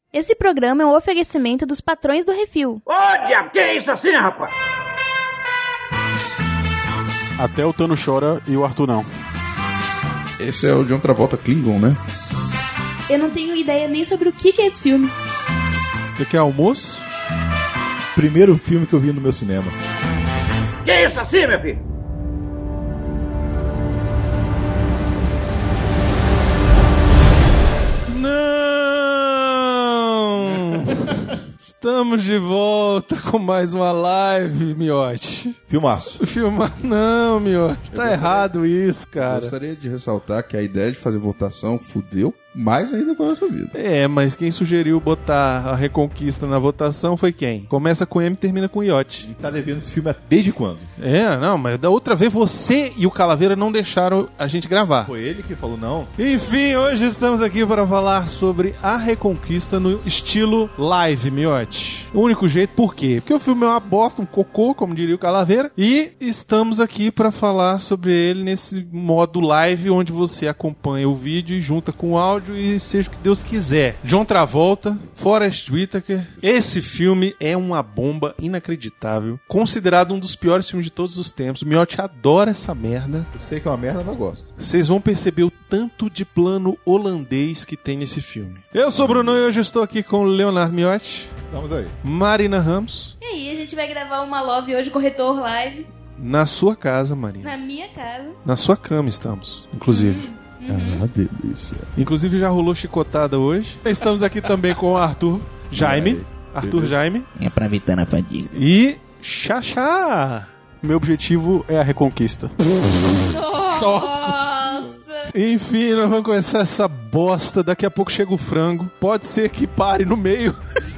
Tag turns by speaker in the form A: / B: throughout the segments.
A: Esse programa é um oferecimento dos patrões do Refil.
B: Ô, diabo, que é isso assim, rapaz?
C: Até o Tano chora e o Arthur não.
D: Esse é o John Travolta Klingon, né?
A: Eu não tenho ideia nem sobre o que é esse filme.
C: Você quer almoço?
E: Primeiro filme que eu vi no meu cinema.
B: Que é isso assim, meu filho?
C: Não! Estamos de volta com mais uma live, Miote.
E: Filmaço.
C: Não, Miote. Tá errado isso, cara.
D: Gostaria de ressaltar que a ideia de fazer votação fudeu mais ainda com a nossa vida.
C: É, mas quem sugeriu botar a Reconquista na votação foi quem? Começa com M e termina com Iote.
E: Tá devendo esse filme desde quando?
C: É, não, mas da outra vez você e o Calaveira não deixaram a gente gravar.
E: Foi ele que falou não?
C: Enfim, hoje estamos aqui para falar sobre a Reconquista no estilo live, Miote. O único jeito, por quê? Porque o filme é uma bosta, um cocô, como diria o Calaveira, e estamos aqui para falar sobre ele nesse modo live, onde você acompanha o vídeo e junta com o áudio e seja o que Deus quiser. John Travolta, Forest Whitaker. Esse filme é uma bomba inacreditável, considerado um dos piores filmes de todos os tempos. O Miotti adora essa merda.
E: Eu sei que é uma merda, mas eu gosto.
C: Vocês vão perceber o tanto de plano holandês que tem nesse filme. Eu sou o Bruno e hoje estou aqui com o Leonardo Miotti.
E: Estamos aí.
C: Marina Ramos.
A: E aí, a gente vai gravar uma Love hoje, corretor live.
C: Na sua casa, Marina.
A: Na minha casa.
C: Na sua cama estamos, inclusive.
E: Ah, delícia.
C: Inclusive já rolou chicotada hoje. Estamos aqui também com o Arthur Jaime. Arthur Jaime.
F: É pra evitar a fadiga.
C: E Xaxá.
G: Meu objetivo é a Reconquista.
A: Nossa!
C: Enfim, nós vamos começar essa bosta. Daqui a pouco chega o frango. Pode ser que pare no meio.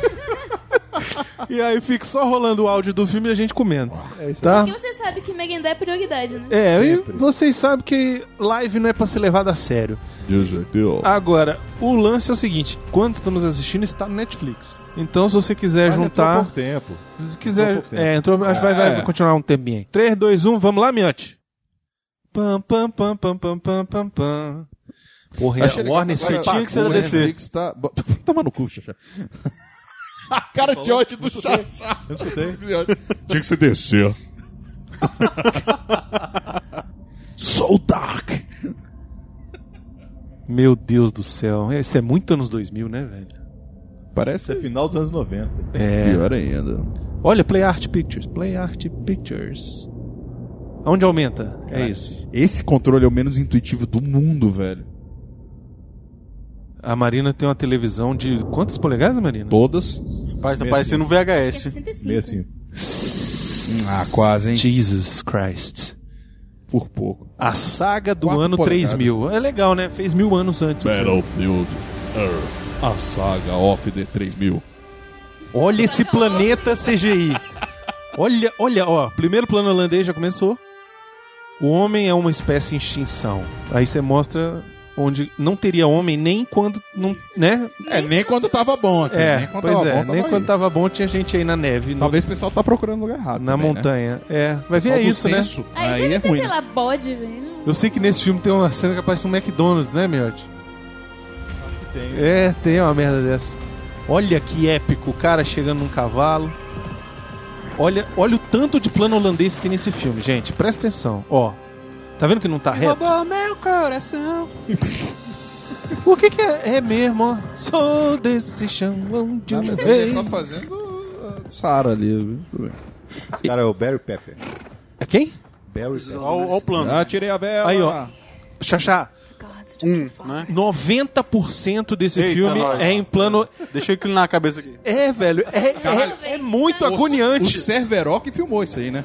C: E aí fica só rolando o áudio do filme e a gente comendo. Tá?
A: Porque você sabe que Megan é prioridade, né?
C: É,
E: Sempre.
C: e vocês sabem que live não é pra ser levado a sério.
E: Deus.
C: Agora, o lance é o seguinte: quando estamos assistindo, está no Netflix. Então, se você quiser juntar.
E: Pouco tempo.
C: Se quiser.
E: pouco tempo.
C: Entrou. Acho que vai continuar um tempinho aí. 3, 2, 1, vamos lá, Miotti. Pam, pam, pam, pam, pam, pam, pam, pam. Porra,
E: Achei legal
C: Warner,
E: que
C: você
E: agora
C: tinha que ser da
E: o
C: DC.
E: Netflix tá... Toma no cu, Xaxá. A cara de ódio do Xaxá. Eu não escutei. Tinha que ser DC. So dark.
C: Meu Deus do céu. Isso é muito anos 2000, né, velho?
E: Parece final dos anos 90.
C: É.
D: Pior ainda.
C: Olha, Play Art Pictures. Play Art Pictures. Aonde aumenta? É isso.
D: Esse controle é o menos intuitivo do mundo, velho.
C: A Marina tem uma televisão de quantas polegadas, Marina?
D: Todas.
G: Tá parecendo um VHS.
A: 65.
E: Meio assim.
D: Ah, quase, hein?
C: Jesus Christ.
D: Por pouco.
C: A saga do
D: 4
C: ano
D: polegadas.
C: 3000. É legal, né? Fez 1000 anos antes.
E: Battlefield Earth. A saga of the 3000.
C: Olha esse planeta CGI. Olha, ó. Primeiro plano holandês já começou. O homem é uma espécie em extinção. Aí você mostra onde não teria homem nem quando não, né?
D: Nem quando tava bom aqui.
C: É,
D: nem quando
C: pois
D: tava
C: é.
D: bom, tava
C: nem
D: aí.
C: quando tava bom tinha gente aí na neve.
D: Talvez o pessoal tá procurando lugar errado.
C: na
D: também,
C: montanha. É, vai ver
D: Pessoal do
C: isso, né?
D: censo.
A: Aí
D: Aí
A: deve
D: é
A: ter,
D: ruim.
A: sei lá, bode, velho.
C: Eu sei que nesse filme tem uma cena que aparece um McDonald's, né, Miotti? É, tem uma merda dessa. Olha que épico, o cara chegando num cavalo. Olha o tanto de plano holandês que tem nesse filme, gente. Presta atenção, ó. Tá vendo que não tá reto?
G: Roubou meu coração.
C: O que é? É mesmo, ó. Sou desse chão onde
D: Nada a
C: um
D: ver,
C: rei...
D: ele tá fazendo a Sara ali. Viu?
E: Esse cara é o Barry Pepper.
C: É quem?
E: Barry Pepper.
G: Olha o plano.
D: Ah, tirei a vela.
C: Aí, ó. Xaxá,
G: Né?
C: 90% desse
G: Eita,
C: filme
G: nós.
C: é em plano...
G: Deixa eu inclinar a cabeça aqui.
C: É, velho, é muito
D: O
C: agoniante.
D: Cerveró que filmou isso aí, né?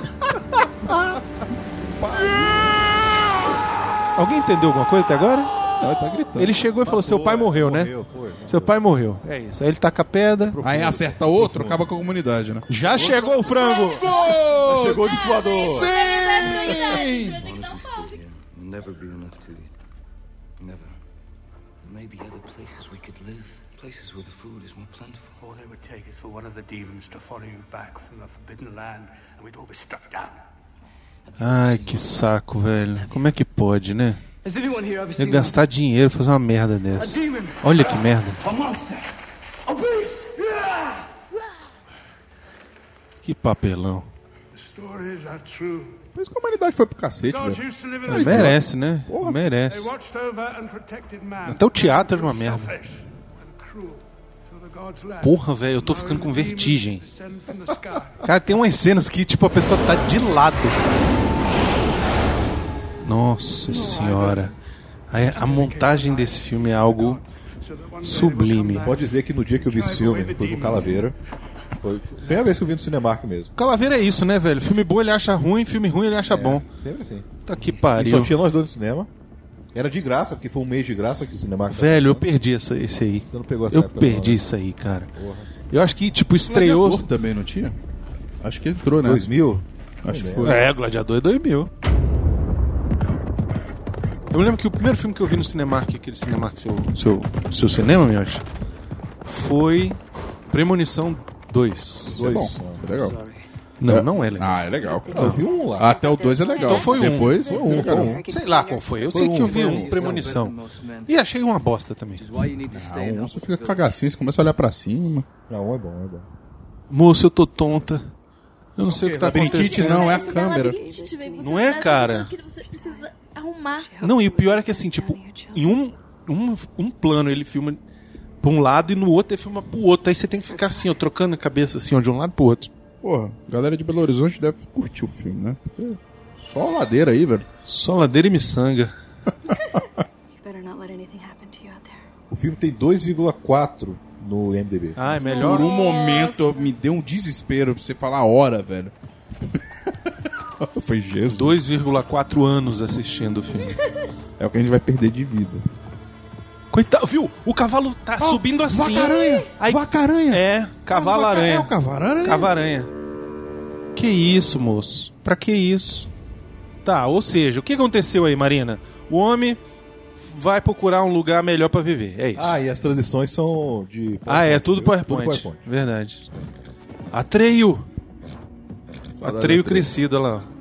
C: Alguém entendeu alguma coisa até agora?
D: Ele tá gritando.
C: Ele chegou e falou, seu pai morreu, né?
E: Foi.
C: Seu pai morreu. É isso. Aí ele taca a pedra.
D: Aí acerta outro, acaba com a comunidade, né?
C: Já chegou o frango!
E: Chegou o discoador.
A: Sim! Vai ter que dar um pause.
H: Will never be enough to eat. Never. There may be other places we could live. Places where the food is more plentiful.
I: All they would take is for one of the demons to follow you back from the forbidden land, and we'd all be struck down.
C: Ai, que saco, velho. Como é que pode, né?
H: Has anyone here ever
C: Ia
H: seen
C: gastar dinheiro, fazer uma merda
H: a
C: dessa.
H: demon?
C: Olha que merda.
H: A monster?
C: Que papelão.
I: Stories are true.
E: Por isso que a humanidade foi pro cacete,
I: Gods
E: velho.
I: used to live in the
C: Merece, né?
E: Porra.
I: They
C: Merece.
I: watched over and protected man.
C: Até o teatro era uma
I: They were
C: merda.
I: selfish and cruel. So the gods left.
C: Porra, velho, eu tô
I: Now
C: ficando com
I: the
C: vertigem.
I: demons descend from the sky.
C: Cara, tem umas cenas que, tipo, a pessoa tá de lado. Nossa senhora. A montagem desse filme é algo sublime.
F: Pode dizer que no dia que eu vi esse filme, foi pro Calaveira, foi a primeira vez que eu vi no Cinemark mesmo.
C: Calaveira é isso, né, velho? Filme bom ele acha ruim, filme ruim ele acha bom.
F: Sempre assim.
C: Tá que
F: E só
C: pariu.
F: tinha nós dois no cinema. Era de graça, porque foi um mês de graça que o Cinemark...
C: Velho, eu perdi esse aí.
F: Você não pegou essa
C: Eu
F: época,
C: perdi
F: não, né?
C: isso aí, cara.
F: Porra.
C: Eu acho que, tipo, estreou...
E: Gladiador também não tinha? Acho que entrou, né?
F: 2000?
E: Acho que foi.
C: É, Gladiador é 2000. Eu me lembro que o primeiro filme que eu vi no Cinemark, aquele Cinemark seu cinema, meu acho, foi Premonição 2.
E: Isso é bom. Legal.
C: Não, não é legal.
E: Ah, é legal.
F: Eu vi um lá.
E: Até o 2 é legal.
C: Então foi um.
E: Depois,
F: Foi um.
C: Sei lá qual foi. Eu sei que eu vi um Premonição. E achei uma bosta também.
E: Ah, você fica cagacinho, você começa a olhar pra cima.
F: Não, é bom, é bom.
C: Moço, eu tô tonta. Eu não sei o que tá
E: labirintite
C: acontecendo.
E: não, é a
A: Isso
E: câmera.
A: labirintite, velho. Você
C: Não é,
A: dá a
C: cara?
A: sensação que você precisa arrumar.
C: Não, e o pior é que assim, tipo, em um plano ele filma pra um lado e no outro ele filma pro outro. Aí você tem que ficar assim, ó, trocando a cabeça assim, ó, de um lado pro outro.
E: Porra, a galera de Belo Horizonte deve curtir o filme, né? Porque só a ladeira aí, velho.
C: Só ladeira e miçanga.
F: O filme tem 2,4 no IMDb.
C: Ah, é melhor?
E: Por um momento me deu um desespero pra você falar a hora, velho. Foi Jesus.
C: 2,4 anos assistindo o filme.
E: É o que a gente vai perder de vida.
C: Coitado, viu? O cavalo tá subindo assim.
E: Vaca-aranha!
C: Aí-
E: Vaca-aranha!
C: É, cavalo-aranha.
E: É o cavalo-aranha?
C: Cavalo-aranha. Que isso, moço? Pra que isso? Tá, ou seja, o que aconteceu aí, Marina? O homem vai procurar um lugar melhor pra viver, é isso.
F: Ah, e as transições são de...
C: Ah, é tudo PowerPoint.
F: Tudo PowerPoint.
C: Verdade. Atreio.
F: Saudade
C: Atreio
F: do Atreio.
C: crescido, olha lá.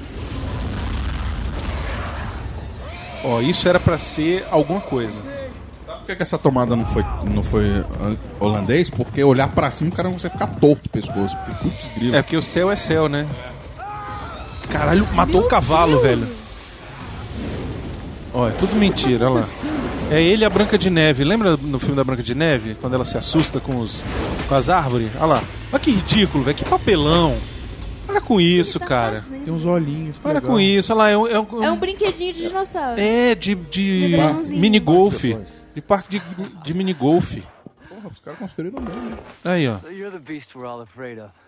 C: Ó, isso era pra ser alguma coisa.
E: Sabe por que essa tomada não foi holandês? Porque olhar pra cima o cara não consegue ficar torto o pescoço. Porque, putz, grilo.
C: É porque o céu é céu, né? Caralho, matou o cavalo, velho. Ó, é tudo mentira, olha lá. É ele e a Branca de Neve. Lembra no filme da Branca de Neve? Quando ela se assusta com as árvores? Olha lá. Olha que ridículo, velho. Que papelão. Para com isso, cara.
E: Tem uns olhinhos.
C: Para com isso. Olha lá,
A: É um brinquedinho de dinossauro.
C: É, de
A: dragãozinho.
C: minigolfe. De parque de minigolfe.
E: Porra, os caras construíram bem.
C: Aí, ó.
H: So you're the beast we're all afraid of.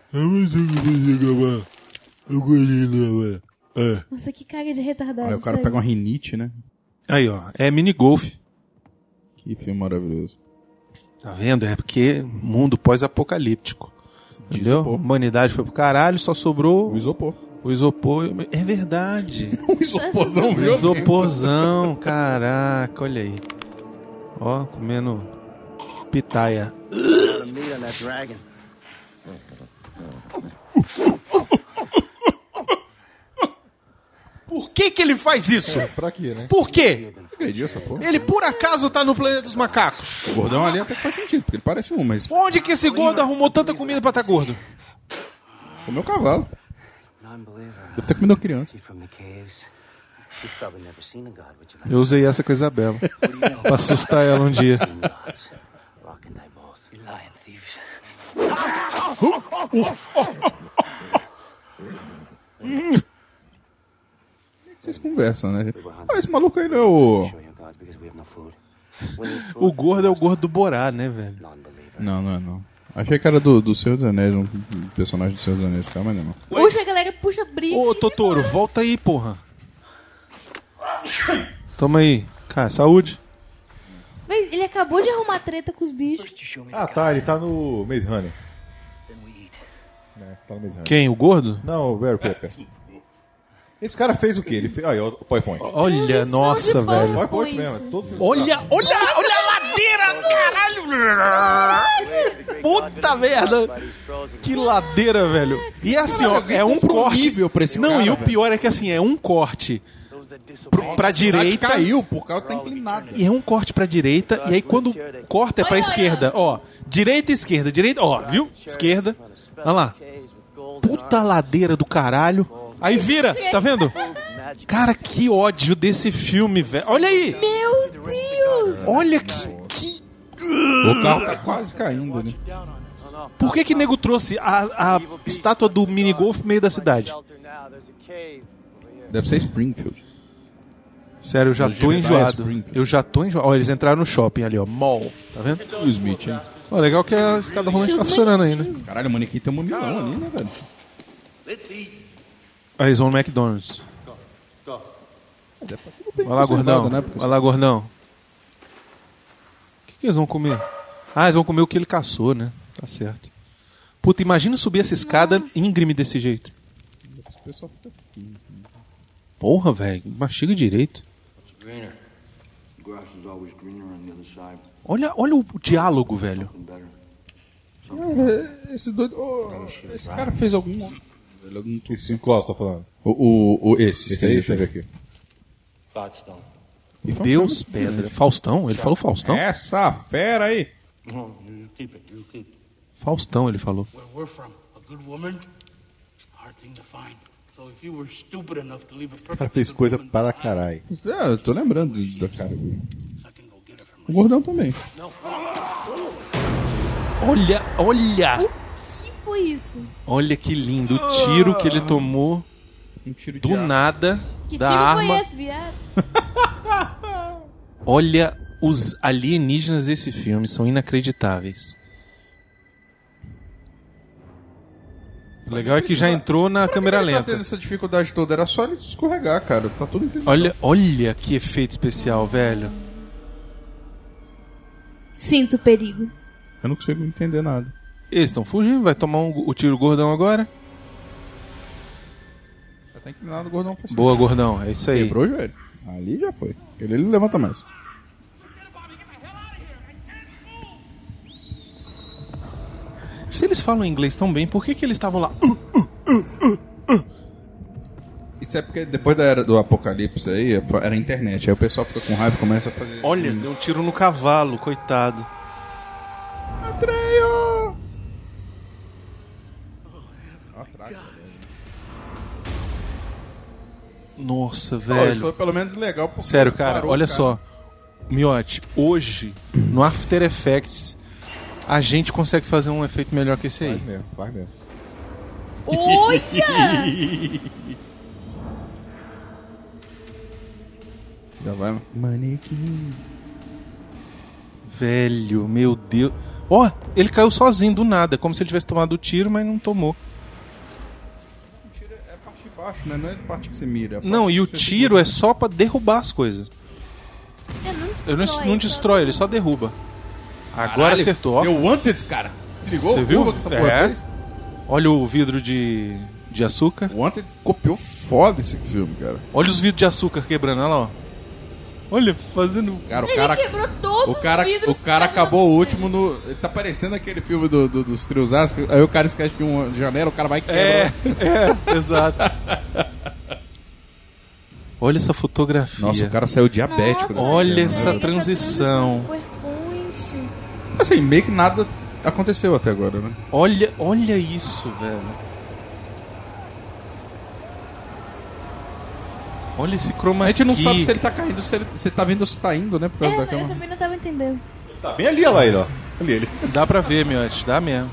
A: Nossa, que cara de retardado.
E: Aí o cara
A: isso
E: pega uma
A: aí.
E: rinite, né?
C: Aí, ó. É minigolfe.
E: Que filme maravilhoso.
C: Tá vendo? É porque mundo pós-apocalíptico. Entendeu? A humanidade foi pro caralho, só sobrou
E: O isopor.
C: o isopor. É verdade.
E: O isoporzão,
C: O
E: viu?
C: isoporzão, caraca, olha aí. Ó, comendo pitaia. Por que que ele faz isso?
F: Pra quê, né?
C: Por quê?
E: Acredito essa porra.
C: Ele por acaso tá no planeta dos macacos?
E: O gordão ali até que faz sentido, porque ele parece um, mas
C: Onde que esse gordo arrumou tanta comida pra estar gordo?
E: comeu cavalo.
H: Non-believer.
E: Deve ter comido uma criança.
H: See from the caves. You've probably never seen a god, would you?
C: Eu usei essa com a Isabela. Pra assustar ela um dia.
H: Seen gods. Rock and I both. You lying thieves.
E: Vocês conversam, né? Ah, esse maluco aí não é o...
H: Show you gods because we have no food. We need food.
C: O gordo é o gordo do Borá, né, velho?
H: Non-believer.
E: Não, não é não. Achei que era do Senhor dos Anéis, um personagem do Senhor dos Anéis, cara, mas não é não.
A: Puxa, galera, puxa briga.
C: Ô, Totoro, volta aí, porra. Toma aí. Cara, saúde.
A: Mas ele acabou de arrumar treta com os bichos.
H: You show me
F: Ah,
H: the
F: tá, ele tá no Maze Runner.
H: then we eat.
F: Né? Tá no Maze Runner.
C: Quem? O gordo?
F: Não, o Barry Pepper. Esse cara fez o quê? Ele fez... Aí, ó, o PowerPoint.
C: Olha,
A: Transição
C: nossa,
A: de
C: velho.
F: PowerPoint
A: isso.
F: mesmo. é Todo filme.
C: Olha a ladeira, caralho. Puta merda. Que ladeira, velho. E assim, ó, é um corte.
E: Nível pra esse
C: Não,
E: cara,
C: e o
E: velho.
C: pior é que assim, é um corte pra direita.
E: Caiu, por causa tá inclinado.
C: E é um corte pra direita, e aí quando corta é pra esquerda. Ó, direita, esquerda, direita, ó, viu? Esquerda. Olha lá. Puta ladeira do caralho. Aí vira, tá vendo? Cara, que ódio desse filme, velho. Olha aí.
A: Meu Deus!
C: Olha que...
E: O carro tá quase caindo, né?
C: Por que nego trouxe a estátua do minigolf pro meio da cidade?
E: Deve ser Springfield.
C: Sério, eu já tô
E: Jedediah
C: enjoado.
E: Springfield.
C: Eu já tô enjoado. Ó, eles entraram no shopping ali, ó. Mall. Tá vendo?
E: O Smith, hein?
C: Ó, legal que a escada rolante tá funcionando ainda.
E: Caralho, o manequim tem um milhão ali, né, velho?
C: Aí eles vão no McDonald's. Vai lá, gordão.
E: Né?
C: Vai lá, gordão. O que eles vão comer? Ah, eles vão comer o que ele caçou, né? Tá certo. Puta, imagina subir essa escada íngreme desse jeito.
E: O pessoal fica fino.
C: Porra, velho. Mastiga direito. Olha o diálogo, velho.
E: Esse doido... esse cara fez algum...
F: Esse qual você tá falando?
E: Esse
F: Esse aí,
E: aí,
F: deixa eu ver aqui.
C: Deus, pedra. Faustão? Ele falou Faustão?
E: Essa fera aí.
C: Faustão, ele falou.
I: Where we're from, a good woman, hard thing to find. So if you were stupid enough to leave a
F: O cara
I: perfectly
F: fez
I: good
F: coisa
I: woman
F: para
I: behind,
F: caralho.
E: Eu tô lembrando da cara dele.
I: I can go get her from
E: O gordão também.
C: Olha!
A: O que foi isso?
C: Olha que lindo. O tiro que ele tomou
E: Um tiro
C: do nada
A: Que
C: da
A: tiro
C: arma.
A: foi esse, viado?
C: Olha, os alienígenas desse filme são inacreditáveis. O legal é que já entrou na câmera
E: Ele tá
C: lenta.
E: tendo essa dificuldade toda, era só ele escorregar, cara. Tá tudo inclinado.
C: Olha que efeito especial, velho.
A: Sinto perigo.
E: Eu não consigo entender nada.
C: Eles estão fugindo, vai tomar o tiro gordão agora.
E: Já tá inclinado, o gordão faz.
C: Boa, gordão, é isso aí.
E: Quebrou o joelho. Ali já foi. Ele levanta mais.
C: Se eles falam inglês tão bem, por que eles estavam lá?
E: Isso é porque depois da era do apocalipse aí, era a internet. Aí o pessoal fica com raiva e começa a fazer...
C: Olha, deu um tiro no cavalo, coitado.
E: Atreio! Atrás,
C: Nossa,
E: Isso
C: velho.
E: foi pelo menos legal. Porque
C: Sério, cara,
E: parou,
C: olha
E: cara.
C: só. Miotti, hoje, no After Effects, a gente consegue fazer um efeito melhor que esse aí.
F: Faz mesmo.
A: Olha!
E: Já vai, manequim.
C: Velho, meu Deus. Ó, ele caiu sozinho do nada, como se ele tivesse tomado o tiro, mas não tomou.
E: O tiro é a parte de baixo, né? Não é a parte que você mira. É a parte
C: Não, e
E: que
C: o
E: você
C: tiro
E: segura.
C: é só pra derrubar as coisas. Ele não destrói, ele só derruba. Agora
E: Caralho,
C: acertou, ó.
E: Deu wanted, cara. Se ligou?
C: Você viu?
E: Curva que essa porra
C: É.
E: fez?
C: Olha o vidro de açúcar.
E: O Wanted copiou foda esse filme, cara.
C: Olha os vidros de açúcar quebrando, olha lá, ó. Olha, fazendo...
E: Cara, o
A: Ele
E: cara...
A: quebrou todos
E: O cara,
A: os vidros.
E: o cara acabou o último no... Tá parecendo aquele filme dos triosás, aí o cara esquece de uma janela, o cara vai e quebra.
C: Exato. Olha essa fotografia.
E: Nossa, o cara saiu diabético.
A: Nossa,
E: dessa
C: olha
E: cena,
C: essa
E: né?
C: transição.
A: PowerPoint.
E: Assim, meio que nada aconteceu até agora, né?
C: Olha isso, velho. Olha esse chroma
E: A gente não
C: key.
E: sabe se ele tá caindo, se tá vendo ou se tá indo, né? Por causa da
A: Eu
E: câmera.
A: também não tava entendendo.
F: Tá bem ali, olha lá ele, ó. Ali ele.
C: Dá pra ver, Miotti, dá mesmo.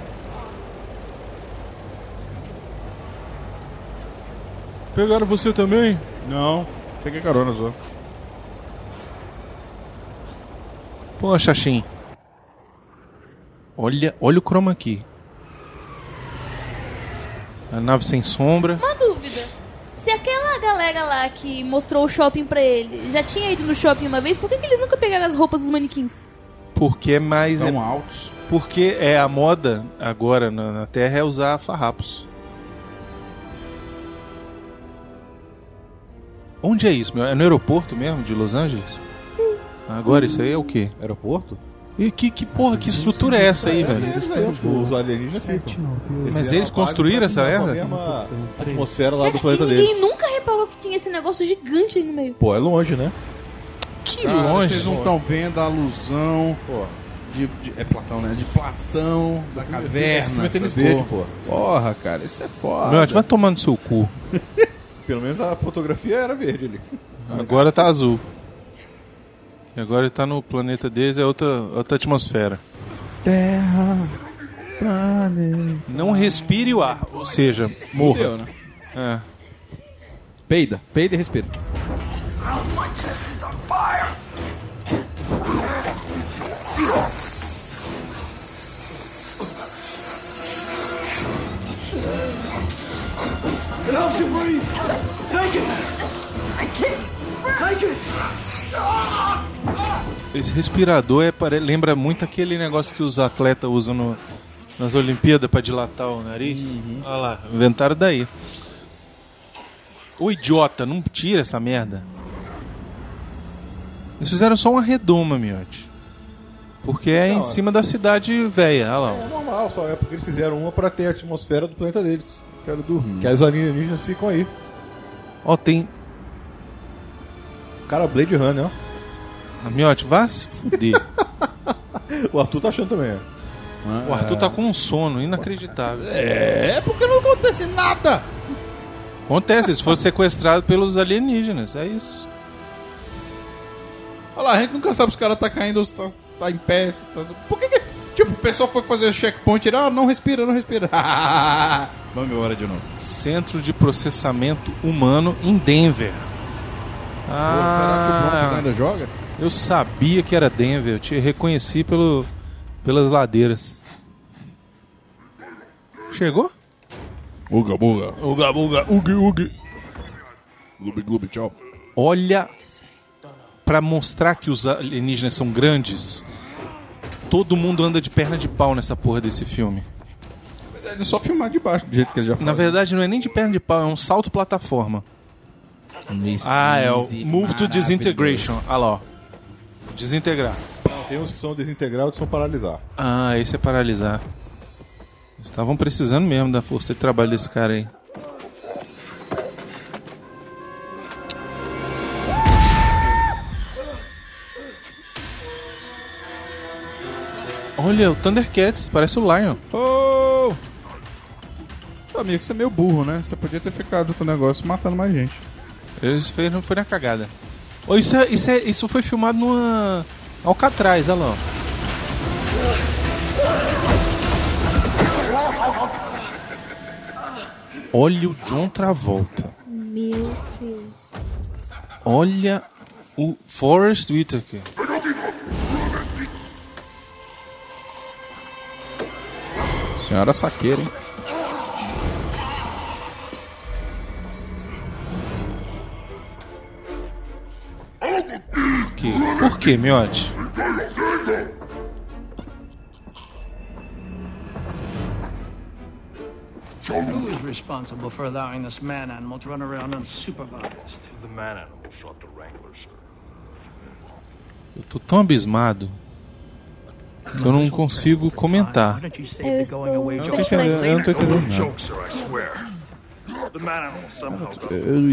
C: Pegaram você também?
E: Não, peguei carona só.
C: Pô, Xaxim. Olha o chroma key. A nave sem sombra.
A: Uma dúvida. Se aquela galera lá que mostrou o shopping pra ele já tinha ido no shopping uma vez, por que eles nunca pegaram as roupas dos manequins?
C: Porque é mais...
E: São altos.
C: Porque é a moda agora na Terra é usar farrapos. Onde é isso, meu? É no aeroporto mesmo, de Los Angeles? Agora isso aí é o quê?
F: Aeroporto?
C: E que porra, que estrutura é essa aí, velho?
F: Os alienígenas ficam.
C: Mas eles construíram essa
F: erva?
C: erva?
F: A mesma atmosfera lá do
A: E
F: planeta
A: ninguém
F: deles.
A: nunca reparou que tinha esse negócio gigante aí no meio.
F: Pô, é longe, né?
C: Que
E: Cara,
C: longe.
E: vocês não estão vendo a alusão é Platão, né? De Platão, da caverna.
F: Tênis
E: sacou?
F: verde, pô.
E: Porra, cara, isso é foda.
C: Miotti, vai tomar no seu cu.
F: Pelo menos a fotografia era verde ali.
C: Agora tá azul. E agora ele tá no planeta deles, é outra atmosfera.
E: Terra, planeta.
C: Não respire o ar, ou seja, morra.
E: Fudeu, né?
C: É.
E: Peida e respira.
I: My chest is on fire!
B: It helps you breathe. Take it. I can't. Take it.
C: Esse respirador lembra muito aquele negócio que os atletas usam nas Olimpíadas pra dilatar o nariz. Olha lá, inventaram daí. Ô idiota, não tira essa merda. Eles fizeram só uma redoma, Miotti. Porque é em cima da cidade velha. Olha lá.
F: É normal, só é porque eles fizeram uma pra ter a atmosfera do planeta deles. Quero dormir. Que aí os alienígenas ficam aí.
C: Ó, tem...
F: Cara, Blade Runner, ó.
C: Miotti, vá se fuder.
F: O Arthur tá achando também, ó.
C: O Arthur tá com um sono inacreditável.
E: É porque não acontece nada.
C: Acontece, eles foram sequestrados pelos alienígenas, é isso.
E: Olha lá, a gente nunca sabe se o cara tá caindo ou se tá em pé. Se tá... Por que tipo, o pessoal foi fazer o checkpoint e não respira, não respira. Vamos embora de novo.
C: Centro de processamento humano em Denver.
E: Será que o Broncos ainda joga?
C: Eu sabia que era Denver, eu te reconheci pelas ladeiras. Chegou?
E: Uga, buga.
C: Uga, buga, ugi, ugi.
E: Gloob, gloob, tchau.
C: Olha, pra mostrar que os alienígenas são grandes, todo mundo anda de perna de pau nessa porra desse filme.
E: Na verdade, é só filmar de baixo, do jeito que ele já falou.
C: Na verdade, não é nem de perna de pau, é um salto plataforma. É o Move to Disintegration. Olha lá, ó. Desintegrar.
F: Não, tem uns que são desintegrar e outros são paralisar.
C: Ah, esse é paralisar. Eles estavam precisando mesmo da força de trabalho desse cara aí. Olha, o Thundercats, parece o Lion.
E: Oh! Amigo, você é meio burro, né? Você podia ter ficado com o negócio matando mais gente.
C: Eles não foi na cagada. Oh, isso foi filmado numa Alcatraz, olha lá. Olha o John Travolta.
A: Meu Deus.
C: Olha o Forrest Whitaker.
E: Senhora saqueira, hein?
C: Por que, Miotti?
J: Who is responsible for allowing this man-animal to run around unsupervised?
I: The man animal shot the Wrangler, sir.
C: Eu tô tão abismado que eu não consigo comentar.
A: Eu estou
E: Eu não tô
A: perplexa.
E: entendendo nada.
I: Joke, sir, I swear. The man animal somehow got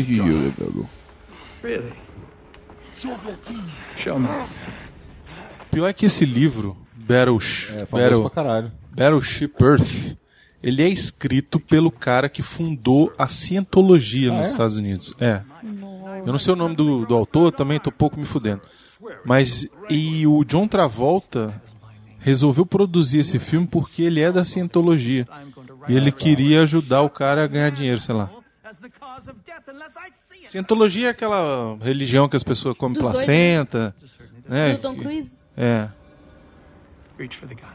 J: Really? Show me.
C: Pior é que esse livro,
F: Famoso pra caralho.
C: Battleship Earth, ele é escrito pelo cara que fundou a cientologia nos Estados Unidos. É. Eu não sei o nome do autor, também tô pouco me fudendo. Mas, e o John Travolta resolveu produzir esse filme porque ele é da cientologia. E ele queria ajudar o cara a ganhar dinheiro, sei lá. Cientologia é aquela religião que as pessoas comem
A: Dos
C: placenta. Né?
A: Do Tom Cruise?
C: É.
J: Reach for the gun.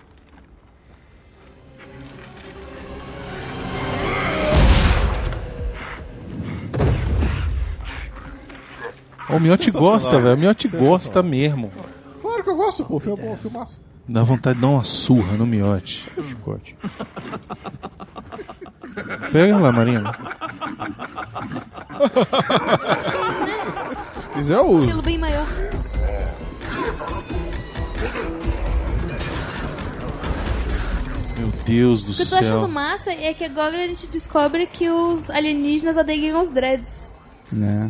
C: O Miotti gosta, velho. O Miotti gosta mesmo.
F: Claro que eu gosto, pô. Filme é bom, filmaço.
C: Dá vontade de dar uma surra no Miotti.
F: O chicote.
C: Pega lá, Marina.
E: Se quiser, eu uso.
A: Estilo bem maior.
C: Meu Deus do
A: O que eu tô achando
C: céu.
A: massa é que agora a gente descobre que os alienígenas aderiram aos dreads.
E: Né?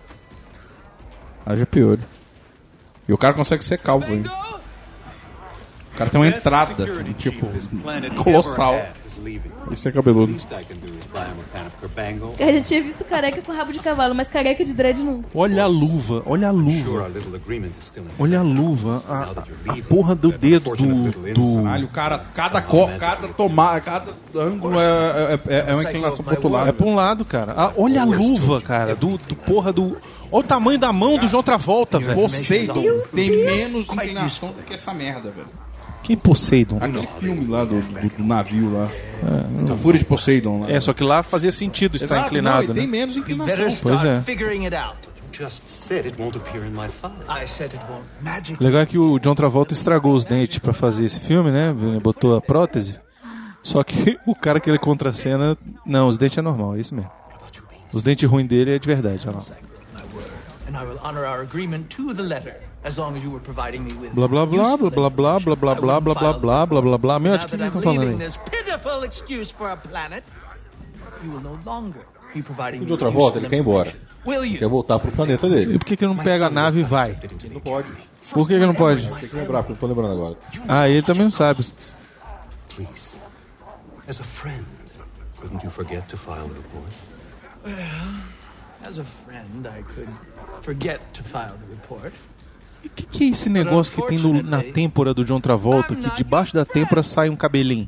E: Haja pior. E o cara consegue ser calvo ainda. O cara tem uma entrada, tipo, colossal. Isso é cabeludo.
A: Eu já tinha visto careca com rabo de cavalo, mas careca de dread não.
C: Olha a luva, olha a luva. Olha a luva, a porra do dedo do...
E: Caralho, o cara, cada ângulo é uma inclinação pro outro lado.
C: É pra um lado, cara. Ah, olha a luva, cara, do porra do... Olha o tamanho da mão do John Travolta, velho.
E: Poseidon tem menos inclinação do que essa merda, velho.
C: Quem Poseidon?
E: Aquele filme lá do navio lá. A Fúria de Poseidon lá.
C: É, só que lá fazia sentido estar
E: Exato,
C: inclinado,
E: não,
C: né?
E: tem menos inclinação.
C: Pois é.
J: Figuring it out.
H: Just said it won't appear in my file.
J: I said it won't magically.
C: O legal é que o John Travolta estragou os dentes pra fazer esse filme, né? Botou a prótese. Só que o cara que ele contracena... Não, os dentes é normal, é isso mesmo. Os dentes ruins dele é de verdade, olha lá.
J: And I will honor our agreement to the letter, as long as you were providing me with
C: Blá blá blá blá blá blá blá blá blá blá blá blá blá blá blá. Meu, o que eles estão falando aí?
J: this pitiful excuse for a planet, you will no longer be providing
F: De outra volta, ele quer ir embora.
J: Will you?
F: Quer voltar pro planeta dele.
C: E por que ele não pega a nave e vai?
F: Não pode.
C: Por que ele não pode?
F: Tem que lembrar, porque eu tô lembrando agora.
C: Ah, ele também não sabe.
H: Please. As a friend, couldn't you forget to file the report?
J: As a friend, I could forget to file the report.
C: E o que é esse negócio que tem na têmpora do John Travolta? Que debaixo da têmpora sai um cabelinho.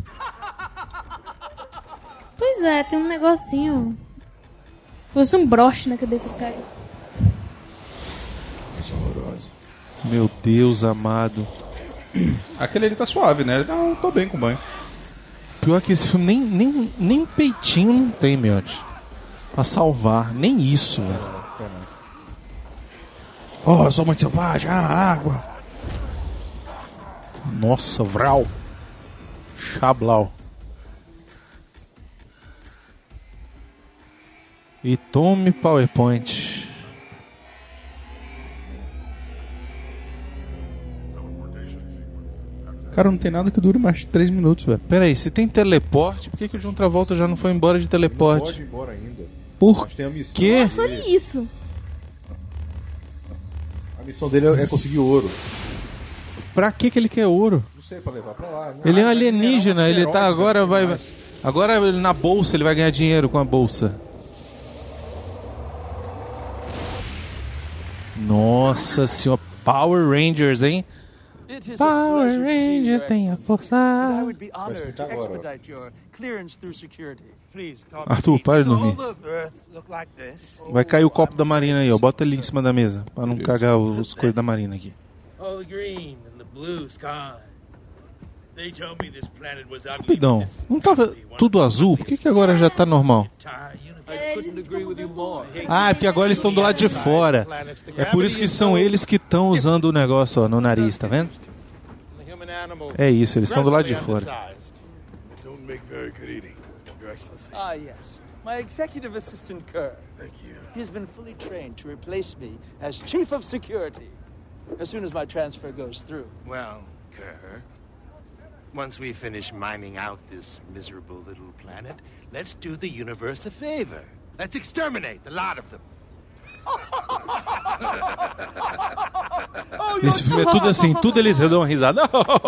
A: Pois é, tem um negocinho. Fosse um broche na cabeça do cara.
C: Meu Deus amado.
E: Aquele ali tá suave, né? Ele não, tô bem com o banho.
C: Pior que esse filme nem peitinho não tem, miote. Pra salvar, nem isso, velho.
E: Oh, eu sou muito selvagem, água.
C: Nossa, vral. Chablau. E tome PowerPoint.
E: Cara, não tem nada que dure mais de 3 minutos, velho.
C: Pera aí, se tem teleporte, por que o John Travolta já não foi embora de teleporte?
F: Pode ir embora ainda.
C: Por
F: Mas tem a missão.
C: quê?
A: Nossa, olha isso.
F: A missão dele é conseguir ouro.
C: Pra que ele quer ouro?
F: Não sei, pra levar pra lá.
C: Ele é um alienígena, ele tá agora, vai... Agora na bolsa ele vai ganhar dinheiro com a bolsa. Nossa senhora, Power Rangers, hein?
J: It is
C: Power
J: a pleasure to see you,
C: Rangers tem a
J: Excellency.
C: força.
J: And I would be honored to
F: explicar agora.
J: expedite your clearance through security.
I: Please, calm
C: Arthur, para de
I: Does
C: dormir.
I: all of Earth look like this?
C: Vai cair o copo da Marina aí, ó. Bota ele em cima da mesa, pra não cagar as coisas da Marina aqui.
I: All the green and the blue sky. They told me this planet was ugly.
C: Rapidão,
I: but this is
C: não tava
I: definitely one
C: tudo
I: of the
C: azul? Por que agora já tá normal?
I: entire universe.
A: É, a gente fica mudando.
C: Ah, é porque agora eles estão do lado de fora. É por isso que são eles que estão usando o negócio, ó, no nariz, tá vendo?
I: The human animal
C: É isso, eles estão do lado de
I: grossly
C: fora.
I: undersized.
K: Don't make very good eating, Your Excellency.
J: Ah, yes. My executive assistant, Kerr.
K: Thank you.
J: He has been fully trained to replace me as Chief of Security as soon as my transfer goes through.
I: Well, Kerr, once we finish mining out this miserable little planet, let's do the universe a favor. Let's exterminate the lot of them.
C: Nesse filme é tudo assim, tudo eles dão uma risada.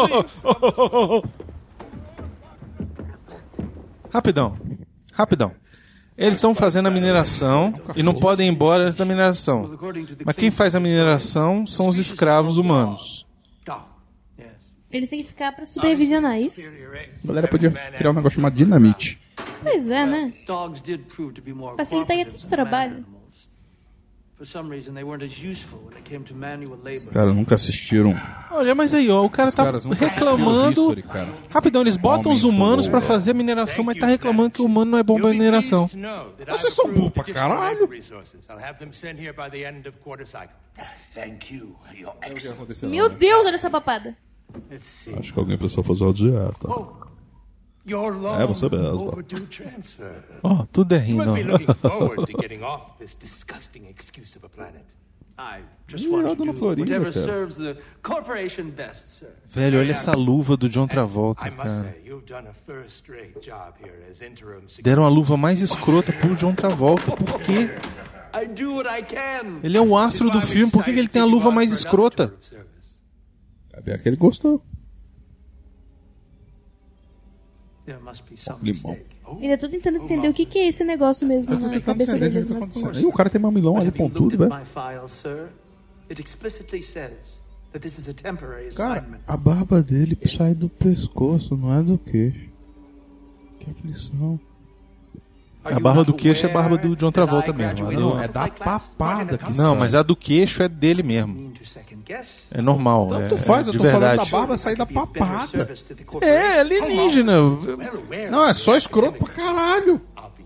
C: Rapidão. Eles estão fazendo a mineração e não podem ir embora antes da mineração. Mas quem faz a mineração são os escravos humanos.
A: Eles têm que ficar pra supervisionar isso.
E: A galera podia criar um negócio chamado dinamite.
A: Pois é, né?
J: Dogs did prove to be more
A: Facilitaria
J: cooperative
A: todo o
J: than
A: trabalho.
J: animals. For some reason, they weren't as useful when it came to manual labor.
E: Cara, nunca assistiram.
C: Olha, mas aí, ó, o cara tá
E: caras nunca assistiram
C: reclamando.
E: History, cara.
C: Rapidão, eles botam os
E: Homens
C: humanos
E: como-
C: pra fazer a mineração, mas tá reclamando que o humano não é bom pra mineração.
E: Vocês são burros pra caralho.
I: I'll have them sent here by the end of quarter cycle. Thank you, Your
F: O que
I: Excellency.
F: aconteceu?
A: Meu Deus, olha essa papada.
I: Let's see.
E: Acho que alguém precisou fazer uma dieta.
I: Your long
E: É você mesmo.
I: overdue transfer.
C: Ó, tudo é
I: You must
C: rindo.
I: be looking forward to getting off this disgusting excuse of a planet.
J: I just
D: Ih,
J: want
D: ela
J: to
D: dona
J: do
D: Florinda,
J: whatever
D: cara.
J: serves the corporation best, sir.
C: Velho, olha essa luva do John Travolta,
I: I must
C: cara.
I: say, you've done a first-rate job here as interim security.
C: Deram a luva mais escrota pro John Travolta. Por quê?
J: I do what I can.
C: Ele é o astro do filme, por que ele tem a luva mais escrota?
D: Sabe aquele gostou.
J: There must be some
D: Limão.
J: mistake.
A: Ainda tô tentando entender o que é esse negócio mesmo na cabeça deles.
D: Ih, o cara tem mamilão ali,
J: Have you
D: pontudo,
J: looked at
D: velho.
J: my file, sir? It explicitly says that this is a temporary
D: Cara,
J: assignment.
D: a barba dele sai do pescoço, não é do queixo. Que aflição.
C: A barba do queixo é a barba do John Travolta mesmo.
D: Não, é da papada que
C: Não,
D: sai.
C: mas a do queixo é dele mesmo. É normal.
D: Tanto
C: é,
D: faz, eu
C: de
D: tô falando
C: verdade.
D: da barba sair da papada.
C: É, alienígena.
D: Não, é só escroto pra caralho.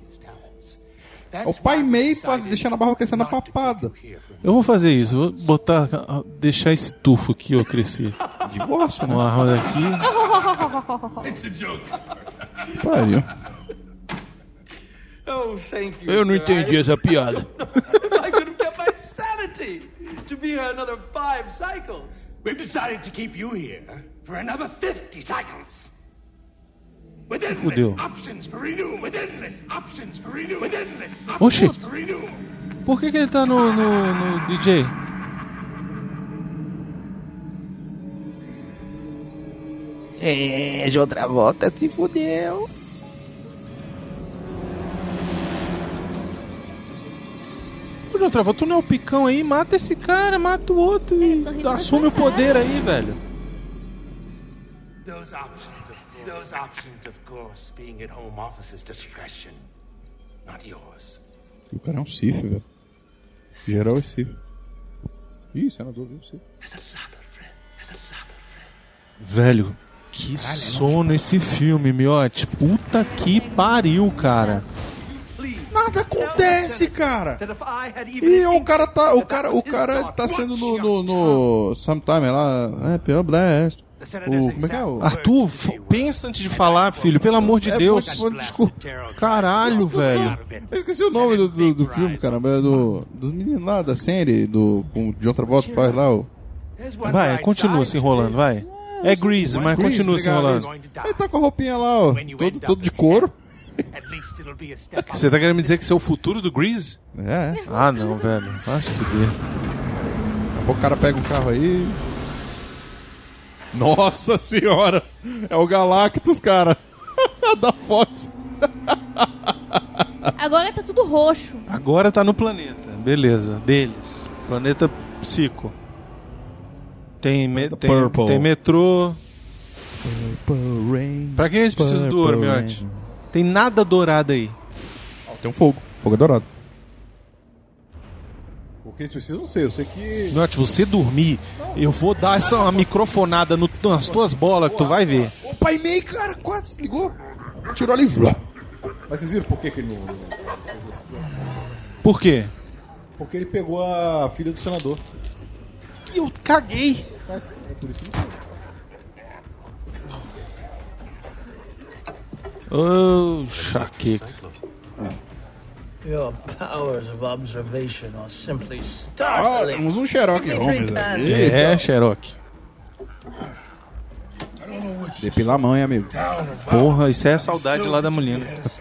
D: É o pai meio deixando a barba crescer na papada.
C: Eu vou fazer isso, vou botar, deixar esse tufo aqui eu crescer.
D: Divórcio, né?
C: Uma arma daqui.
K: It's a joke.
D: Pariu.
J: Oh, thank you,
C: Eu não
J: sir.
C: entendi essa piada.
J: If I could get my sanity to be here another 5 cycles.
I: We've decided to keep you here for another 50 cycles. With endless
C: Fudeu.
I: options for renewal. With endless options for renewal. With endless
C: Oxi.
I: options for renewal.
C: Por que ele tá no DJ?
D: É, John Travolta se fudeu.
C: Ô, John Travolta, tu não é o picão aí? Mata esse cara, mata o outro e assume o poder aí, velho.
I: Those options, of course, being at home office's discretion, not yours.
D: O cara é um Sif, velho. Geral é Sif. Ih, senador, viu? Sif.
C: Velho, que sono esse filme, miote. Puta que pariu, cara.
D: Nada acontece, cara. E o cara tá sendo no Sometime lá, Pure Blast. Como é que é?
C: Arthur, pensa antes de falar, filho, pelo amor de Deus.
D: Desculpa.
C: Caralho, velho.
D: Eu esqueci o nome do filme, caramba. É dos meninos lá da série, com o John Travolta faz lá.
C: Vai, continua se enrolando, vai. É Grease, mas continua se enrolando.
D: Ele tá com a roupinha lá, ó, todo de couro.
C: Você tá querendo me dizer que você é o futuro do Grease?
D: É.
C: Ah, não, velho. Vai se fuder.
D: O cara pega um carro aí. Nossa senhora! É o Galactus, cara. Da Fox.
A: Agora tá tudo roxo.
C: Agora tá no planeta. Beleza, deles. Planeta Psico. Tem metrô. Pra que eles precisam do ouro, miote? Tem nada dourado aí.
D: Tem um fogo. Fogo é dourado.
F: O que eles precisam, não sei. Eu sei que...
C: Miote, você dormir, eu vou dar uma microfonada nas tuas bolas que tu vai ver.
D: O pai meio, cara, quase se ligou. Tirou ali.
F: Mas vocês viram por que ele não...
C: Por quê?
F: Porque ele pegou a filha do senador.
C: Eu caguei.
F: É por isso que não...
C: Oh, chaqueca.
J: Your powers of observation are simply
D: Ah,
J: startling.
D: temos um Sherlock Holmes aqui.
C: É, Sherlock.
D: Depila a mão, hein, amigo.
C: Porra, isso é a saudade lá da mulher.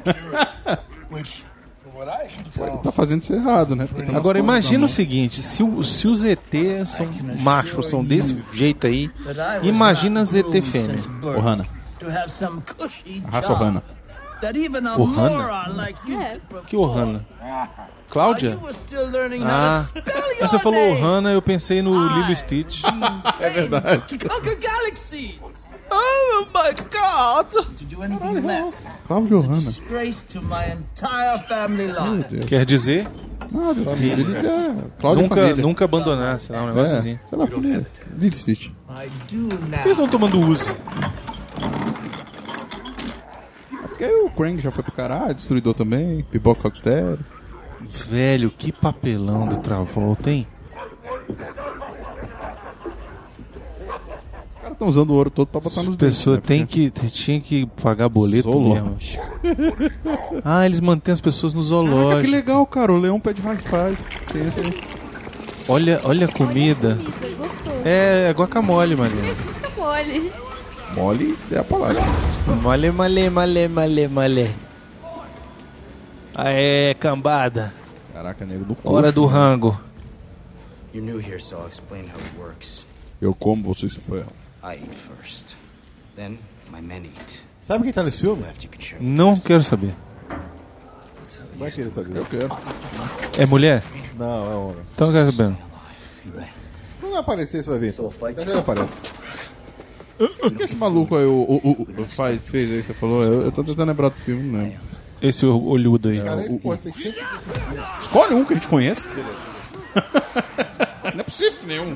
D: Tá fazendo isso errado, né?
C: Agora imagina o seguinte, se os ET são machos, são desse jeito aí, imagina as ET fêmeas.
D: Ohana.
J: To have some cushy
D: A raça
J: job
D: Ohana.
J: that even a
C: Ohana?
J: moron like you could
C: Que Ohana? Cláudia?
J: You were still learning how
C: Ah,
J: to spell your
C: mas você falou
J: name.
C: Ohana, eu pensei no Lilo Stitch.
D: É verdade.
J: Conquer galaxies. Oh my God! To do anything less.
D: Cláudia Ohana.
J: Disgrace to my entire family line.
C: Quer dizer,
D: Nada, família. Cláudia família.
C: nunca abandonar, sei lá, um negócio assim.
D: Sei lá, família. Lilo Stitch.
J: I do
C: Por que
J: now.
C: eles estão tomando uso?
D: Porque aí o Krang já foi pro caralho, Destruidor também, Pipoca Rocksteady.
C: Velho, que papelão do Travolta, hein?
D: Os caras estão usando o ouro todo pra botar nos
C: As pessoas
D: dentes, né?
C: tinha que pagar boleto
D: Zoológico.
C: mesmo. Ah, eles mantêm as pessoas no
D: Caraca,
C: zoológico.
D: que legal, cara. O leão pede high five. Você entra aí.
C: Olha a comida.
A: Gostou.
C: É guacamole, Maria.
A: Guacamole.
D: Mole é a palavra.
C: Mole. Aê, cambada.
D: Caraca, nego do coxo.
C: Hora do rango.
L: You're new here, so I'll explain how it works.
D: Eu como, você se foi.
L: I eat first. Then my men eat.
F: Sabe quem tá nesse filme?
C: Não quero saber.
F: Vai querer saber.
D: Eu quero.
C: É mulher?
F: Não, é homem.
C: Então eu quero saber.
F: Não vai aparecer, você vai ver. Então. Já aparece.
D: O que esse maluco aí, o fez aí que você falou? Eu tô tentando lembrar do filme, não lembro.
C: Esse olhudo aí.
F: Cara, porra, fez sempre esse filme.
D: Escolhe um que a gente conhece. Não é possível nenhum.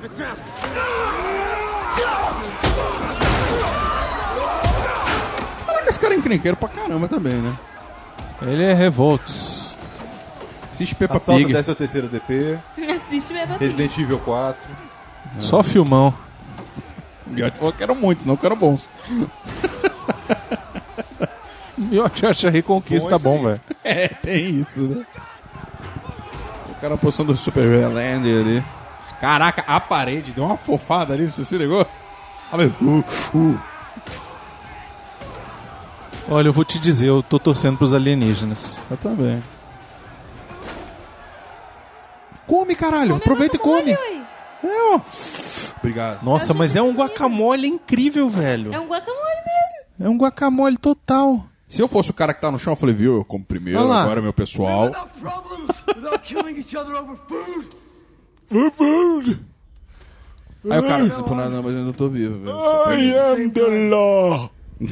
D: Caraca, esse cara é encrenqueiro pra caramba também, né?
C: Ele é Revolts.
D: Assiste Peppa
F: Assalto
D: Pig.
F: 13º DP.
A: Assiste Peppa Pig.
F: Resident Evil 4.
C: Só filmão.
D: O Miotti falou que eram muitos, não que eram bons.
C: Miotti acha Reconquista bom, velho.
D: É, tem isso, né? O cara postando o Super Land ali. Caraca, a parede deu uma fofada ali, você se ligou?
C: Olha, eu vou te dizer, eu tô torcendo pros alienígenas.
D: Eu também. Come, caralho! Aproveita e come! É, ó. Obrigado.
C: Nossa, mas é um guacamole incrível, velho.
A: É um guacamole mesmo.
C: É um guacamole total.
D: Se eu fosse o cara que tá no chão, eu falei, viu, eu como primeiro, agora meu pessoal. Aí o cara, não, mas eu não tô vivo, velho.
C: I am the law.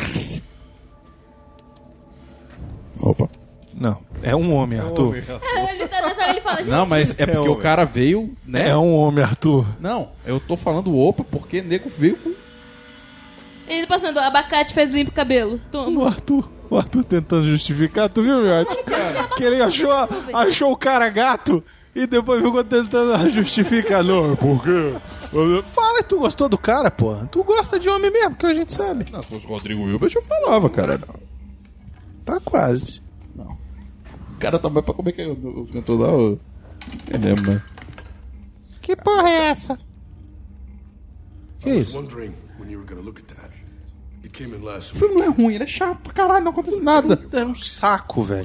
D: Opa.
C: Não, é um homem, Arthur.
A: Ele tá nessa hora, ele fala, gente.
D: Não, mas é porque o cara veio, né?
C: É um homem, Arthur.
D: Não, eu tô falando opa porque nego veio com...
A: Ele passando abacate faz limpo o cabelo. Toma.
C: O Arthur tentando justificar, tu viu, Miotti? Que ele achou o cara gato e depois ficou tentando justificar. Não, por quê? Fala que tu gostou do cara, pô. Tu gosta de homem mesmo, que a gente sabe.
D: Não, se fosse o Rodrigo Hilbert, eu falava, cara.
C: Tá quase.
D: Não. O cara também pra comer que o cantor lá, ó. É mesmo, né?
C: Que porra é essa? Que isso?
K: O
D: filme não é ruim, ele é chato pra caralho, não acontece nada.
C: É um saco, velho.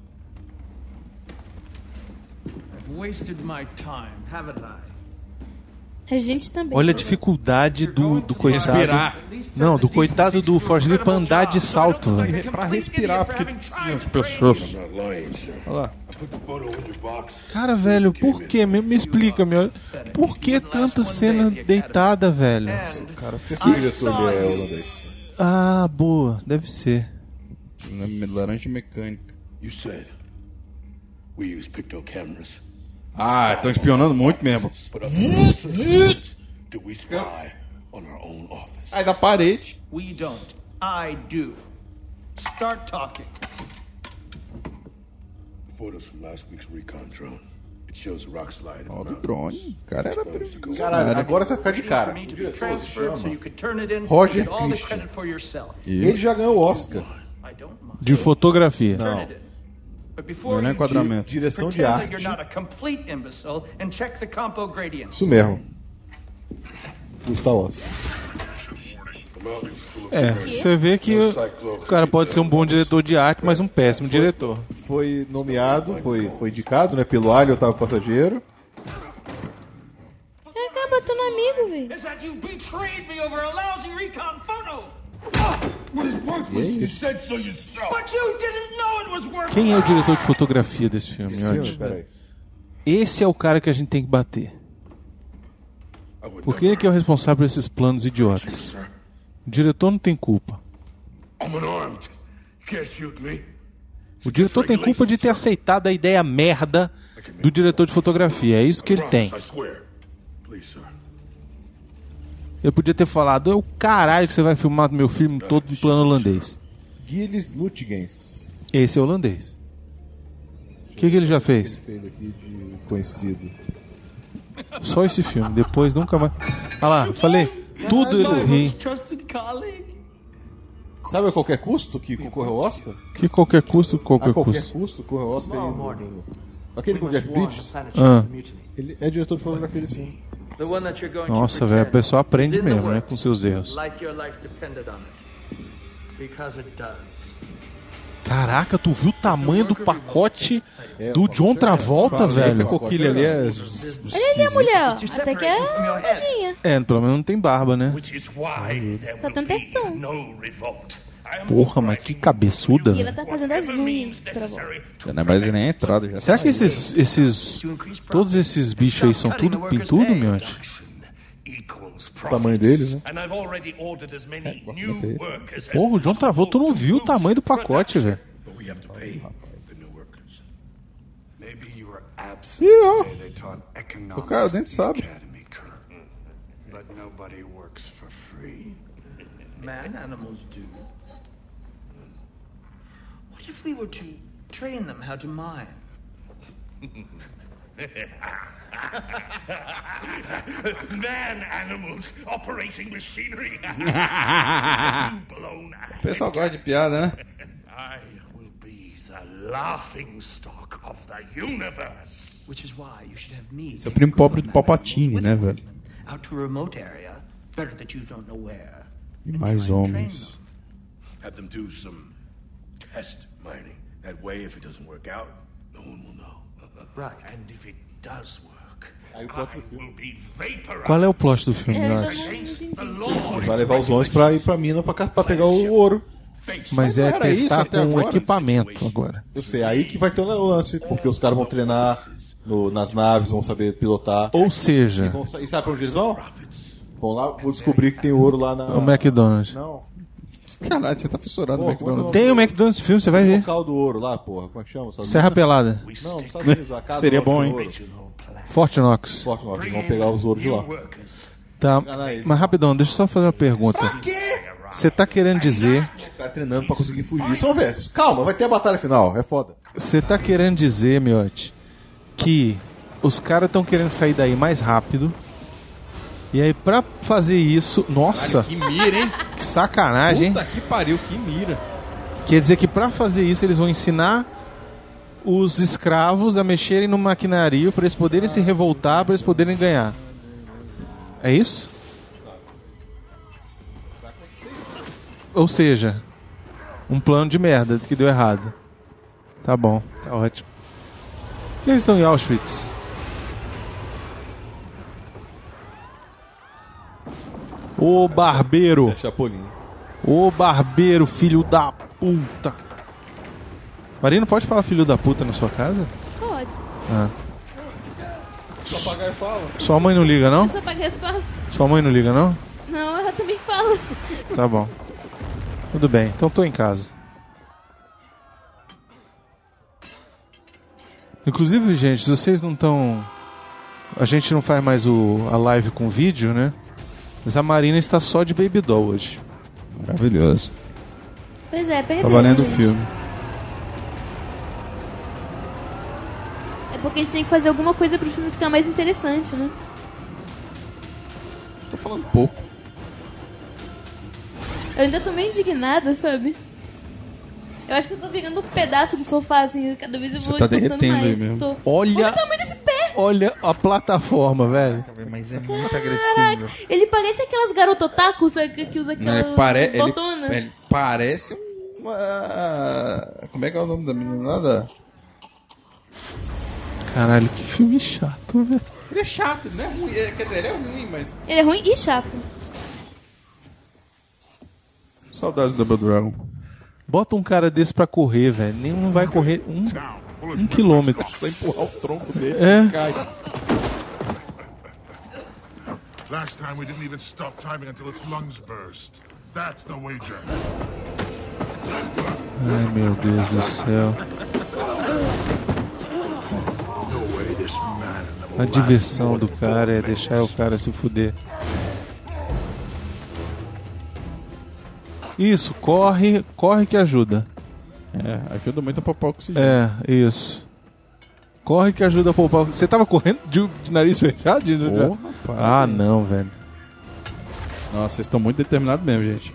J: I've wasted my time, haven't I?
A: A gente também.
C: Olha a dificuldade do coitado.
D: Respirar.
C: Não, do coitado do Forrest Gump pra andar de salto, velho.
D: Pra respirar, porque tinha pessoas. Olha lá.
C: Cara, velho, por que? Me explica, meu. Por que tanta cena deitada, velho?
F: Cara, por que o diretor é holandês?
C: Ah, boa, deve ser.
D: Laranja mecânica.
K: You said we use picto cameras.
D: Ah, estão espionando muito mesmo.
K: Do we spy on our own office?
D: Aí da parede.
J: We don't. I do. Start talking.
K: Photos from last week's recon drone. It shows a rock slide.
D: Ó, do drone. O cara era...
F: Caralho, agora você vai ficar de cara.
J: Roger
F: Christian. Ele já ganhou o Oscar.
C: De fotografia.
F: Não.
D: Não é enquadramento.
F: Direção de arte. Isso mesmo. O Star Wars.
C: É, você vê que o cara pode ser um bom diretor de arte, mas um péssimo diretor.
F: Foi nomeado, foi indicado, né, pelo Alien, Oitavo Passageiro.
A: Acaba tu no amigo, velho.
C: Quem é o diretor de fotografia desse filme, Miotti? Esse é o cara que a gente tem que bater. Porque ele que é o responsável por esses planos idiotas. O diretor não tem culpa. O diretor tem culpa de ter aceitado a ideia merda do diretor de fotografia. É isso que ele tem. Eu podia ter falado, é o caralho que você vai filmar meu filme todo em plano holandês.
F: Gilles Lutgens.
C: Esse é holandês. O que ele já fez?
F: Ele fez aqui de conhecido.
C: Só esse filme, depois nunca mais. Olha lá, falei, tudo eles riem.
F: Sabe a qualquer custo que concorreu ao Oscar?
C: Que qualquer custo,
F: A qualquer custo concorreu ao Oscar. Aquele com o Jeff Bridges, ele é diretor de fotografia desse filme.
C: Nossa, velho, a pessoa aprende mesmo, né? Com seus erros. Caraca, tu viu o tamanho do pacote do John Travolta, velho?
D: A coquilha ali é...
A: Olha ali a mulher, ó. Até que é gordinha.
C: É, pelo menos não tem barba, né?
A: Só tem um testão.
C: Porra, mas que cabeçuda.
A: E ela tá fazendo as unhas.
D: Não é mais nem a entrada. Já
C: Será que todos esses bichos aí são tudo pintudo, meu?
F: O tamanho deles, né?
C: Porra, o John Travolta, tu não viu o tamanho do pacote, velho.
D: Ih, ó. O cara nem sabe.
L: Man animals do. What if we were to train them how to mine?
I: Man animals operating machinery.
D: O pessoal gosta de piada, né?
I: I will be the laughing stock of the universe.
L: Which is why you should have me.
D: Seu primo pobre do Palpatine, né, velho?
L: Out to a remote area, better that you don't know where.
D: E mais homens.
K: Have them do some test mining. That way, if it doesn't work out, no one will know.
L: Right.
I: And if it does work,
F: Aí o plot do filme.
C: Qual é o plot do filme, eu acho?
F: Ele vai levar os homens pra ir pra mina pra pegar o ouro.
C: Mas é
F: Não era isso
C: testar
F: até
C: com um
F: agora?
C: equipamento agora.
F: Eu sei, aí que vai ter um lance, porque os caras vão treinar nas naves, vão saber pilotar.
C: Ou seja,
F: E sabe pra onde eles vão? Vão lá, vou descobrir que tem ouro lá na...
C: o McDonald's.
F: Não.
D: Caralho, você tá fissurado no McDonald's.
C: Tem o McDonald's filme, você vai
F: O
C: ver.
F: local do ouro lá, porra, como é que chama?
C: Serra Pelada.
F: Não, nos Estados Unidos, a casa
C: Seria
F: onde
C: bom,
F: tem
C: hein?
F: ouro.
C: Fort Knox.
F: Forte Knox, eles vão pegar os ouros de lá.
C: Tá, mas rapidão, deixa eu só fazer uma pergunta. Você tá querendo dizer...
F: Os caras treinando pra conseguir fugir. Só ver, calma, vai ter a batalha final, é foda.
C: Você tá querendo dizer, Miotti, que os caras estão querendo sair daí mais rápido. E aí, pra fazer isso... Nossa!
D: Que mira, hein?
C: Que sacanagem, hein?
D: Puta que pariu, que mira.
C: Quer dizer que pra fazer isso, eles vão ensinar os escravos a mexerem no maquinario pra eles poderem se revoltar, pra eles poderem ganhar. É isso? Ou seja, um plano de merda que deu errado. Tá bom, tá ótimo. Por que eles estão em Auschwitz? Ô barbeiro!
F: É Chapolin.
C: Ô barbeiro, filho da puta! Marina, pode falar filho da puta na sua casa?
A: Pode.
C: Ah.
F: Só pagar e fala.
C: Sua mãe não liga, não?
A: Eu só paguei as falas.
C: Sua mãe não liga, não?
A: Não, ela também fala.
C: Tá bom. Tudo bem, então tô em casa. Inclusive, gente, se vocês não estão... A gente não faz mais a live com vídeo, né? Mas a Marina está só de Baby Doll hoje.
D: Maravilhoso.
A: Pois é, perdeu.
D: Tá valendo o
A: gente.
D: filme.
A: É porque a gente tem que fazer alguma coisa pro filme ficar mais interessante, né?
D: Estou falando pouco.
A: Eu ainda tô meio indignada, sabe? Eu acho que eu tô pegando um pedaço do sofá, assim, cada vez eu vou
D: tá
A: botando
D: derretendo
A: mais.
D: aí mesmo.
A: Tô...
C: Olha-
A: Olha o tamanho desse pé!
C: Olha a plataforma, velho.
D: Mas é muito agressivo.
A: Caraca, ele parece aquelas garotas otaku, sabe, que usa aquelas
D: Ele
A: botonas.
D: ele parece uma... Como é que é o nome da menina? Nada?
C: Caralho, que filme chato, velho.
D: Ele é chato, não é ruim. Quer dizer, ele é ruim, mas...
A: Ele é ruim e chato.
D: Saudades do Double Dragon.
C: Bota um cara desse pra correr, velho. Nenhum vai correr um quilômetro.
D: Só empurrar o tronco dele.
C: É.
D: Cai.
M: Last time we didn't even stop timing until its lungs burst. That's the wager.
C: Ai, meu Deus do céu. A diversão do cara é deixar o cara se fuder. Isso, corre que ajuda.
D: É, ajuda muito a poupar oxigênio.
C: É, isso. Corre que ajuda a poupar. Você tava correndo de nariz fechado?
D: Porra,
C: Ah, não, velho.
D: Nossa, vocês estão muito determinados mesmo, gente.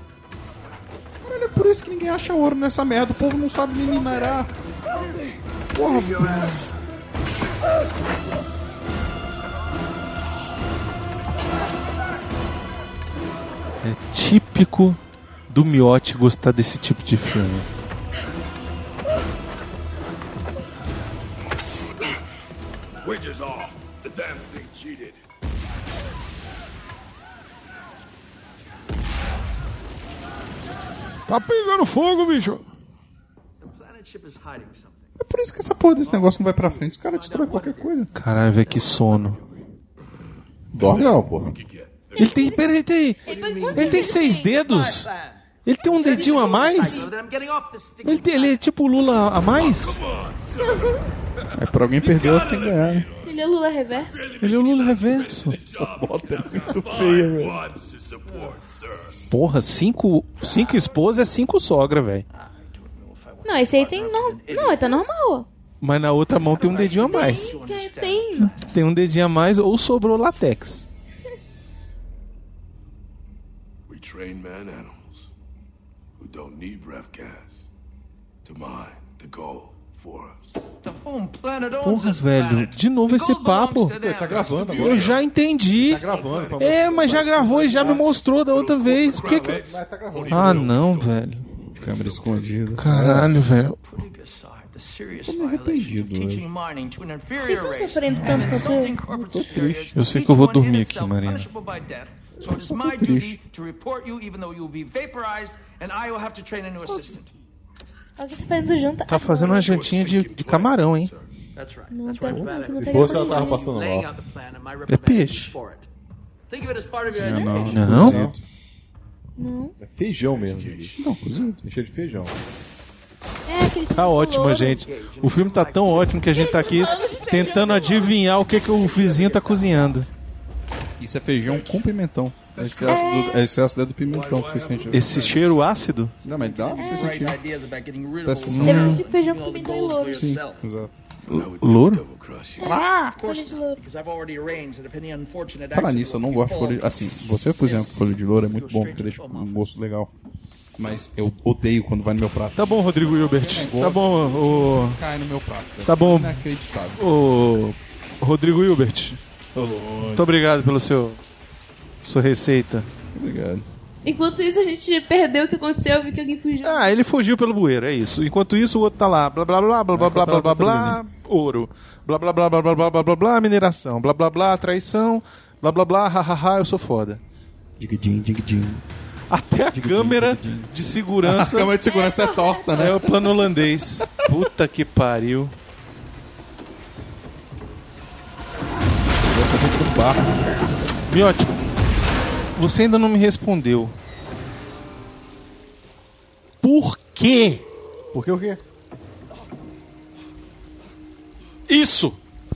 D: Olha, é por isso que ninguém acha ouro nessa merda. O povo não sabe nem minerar.
C: É típico do Miotti gostar desse tipo de filme.
K: Wages off. The damn thing cheated.
C: Tá pegando fogo, bicho.
E: É por isso que essa porra desse negócio não vai pra frente. Os caras destroem qualquer coisa.
C: Caralho, velho, que sono.
D: Dorme não, porra.
C: Ele tem... Pera, ele tem 6 dedos? Ele tem um dedinho a mais? Ele é tipo Lula a mais?
E: É pra alguém perder, tem que ganhar, né?
A: Ele é Lula reverso?
C: Ele é o Lula reverso.
E: Essa bota é muito feia, velho.
C: Porra, 5 esposas é 5 sogra, velho.
A: Não, esse aí tem... Não, ele tá normal.
C: Mas na outra mão tem um dedinho a mais.
A: Tem.
C: Tem um dedinho a mais ou sobrou latex.
K: We train man animals who don't need breath gas to mine the gold for us.
C: Porra, velho, de novo esse papo.
D: Tá gravando agora.
C: Eu já entendi.
D: Tá gravando.
C: Mas já gravou e já me mostrou da outra vez. Por que que...
D: Mas tá gravando.
C: Ah, não, velho.
E: Câmera escondida.
C: Caralho, velho.
E: Tô meio arrependido, velho.
A: Vocês estão sofrendo tanto quanto eu?
E: Tô triste.
C: Eu sei que eu vou dormir aqui, Marina.
J: So it is my duty to report you, even though you will be vaporized, and I will have to train a new assistant.
A: Alguém tá fazendo janta.
C: Tá fazendo uma jantinha de camarão, hein?
J: That's right.
A: Não,
J: That's
A: pior
J: right.
A: que não, você não tá
F: Depois ela
A: gravando
F: tava
A: ninguém.
F: passando
J: Laying
F: mal.
J: out the plan and my
C: É
J: recommendation
C: peixe.
J: for it. Think of it as part of your
E: Não,
J: education.
C: Não?
E: cozido.
A: Não.
F: É feijão mesmo, bicho.
E: Não, cozido.
F: Tem cheio de feijão.
A: É, aquele
C: Tá ótimo,
A: louro.
C: gente. O filme tá tão ótimo que a gente tá aqui tentando adivinhar o que o vizinho tá cozinhando.
E: Isso é feijão com pimentão. É esse ácido do pimentão que você sente.
C: Esse cheiro ácido?
E: Não, mas dá pra você sentir.
J: Ideas about getting rid
E: Testa
J: of
A: Deve ser tipo feijão com pimentão e louro.
E: Sim, exato.
C: Louro?
A: Folha de louro.
J: because I've already arranged that if any unfortunate
E: Falar
J: accident
E: nisso, eu não gosto de folha de... Assim, você cozinhar com folha de louro é muito bom, porque deixa um gosto legal. Mas eu odeio quando vai no meu prato.
C: Tá bom, Rodrigo Hilbert. Tá bom, o...
E: Cai no meu prato.
C: Tá bom.
E: Inacreditável.
C: O Rodrigo Hilbert. Muito obrigado pelo sua receita.
E: Obrigado.
A: Enquanto isso, a gente perdeu o que aconteceu. Eu vi que alguém fugiu.
C: Ah, ele fugiu pelo bueiro, é isso. Enquanto isso, o outro tá lá. Blá, blá, blá, blá, blá, blá, blá, blá, blá, ouro. Blá, blá, blá, blá, blá, blá, blá, blá, blá, mineração. Blá, blá, blá, traição. Blá, blá, blá, ha, eu sou foda.
E: Dig-din.
C: Até a câmera de segurança...
E: A câmera de segurança é torta, né?
C: É o plano holandês. Puta que pariu. Miotti, você ainda não me respondeu. Por quê?
F: Por que o quê?
C: Isso!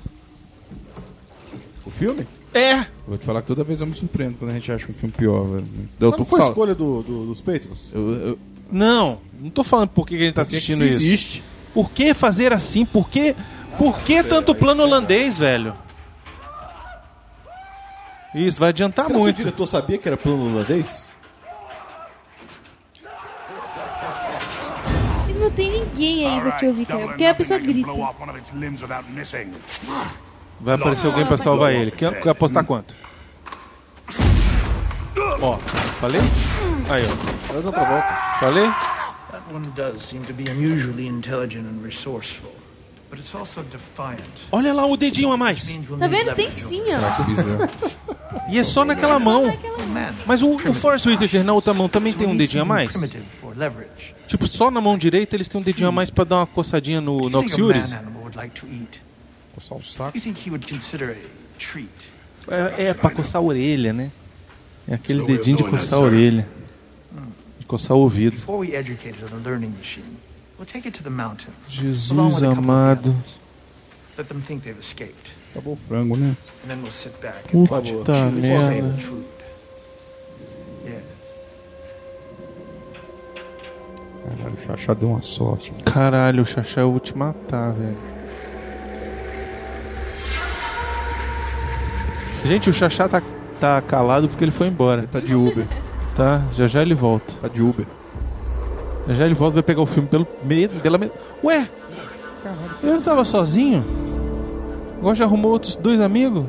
F: O filme?
C: É!
E: Vou te falar que toda vez eu me surpreendo quando a gente acha um filme pior, velho.
F: Mas não foi a escolha dos Patriots?
C: Não tô falando por que a gente tá assistindo isso.
E: Existe.
C: Por que fazer assim? Por que tanto plano holandês, velho? Isso, vai adiantar
F: Será
C: muito.
F: que o diretor sabia que era plano holandês?
A: E não tem ninguém aí pra te ouvir, cara. Porque a pessoa grita.
C: Vai aparecer alguém pra salvar ele. Quer apostar quanto? Ó, falei? Aí, ó. Falei?
J: That one does seem to be unusually intelligent and resourceful. But it's also defiant.
C: Olha lá o dedinho a mais.
A: Tá vendo? Tem sim, ó.
C: E é só naquela mão. Mas o Forrest Whitaker na outra mão também tem um dedinho a mais? Tipo, só na mão direita eles têm um dedinho a mais pra dar uma coçadinha no Oxiuris?
E: Coçar o saco.
C: É pra coçar a orelha, né? É aquele dedinho de coçar a orelha. De coçar o ouvido.
J: Before we educate it on a learning machine, we'll take it to the mountains.
C: Jesus amado.
J: Let them think they've escaped.
E: Acabou o frango, né?
J: And then we'll sit back and watch it
C: Puta
J: choose its
C: merda.
J: favorite food. Yes.
E: Caralho, o Xaxá deu uma sorte.
C: Caralho, o Xaxá eu vou te matar, velho. Gente, o Xaxá tá calado porque ele foi embora.
E: Ele tá de Uber.
C: Tá, já ele volta.
E: Tá de Uber.
C: Já ele volta e vai pegar o filme pela... Ué, Ele não tava sozinho? Agora já arrumou outros 2 amigos?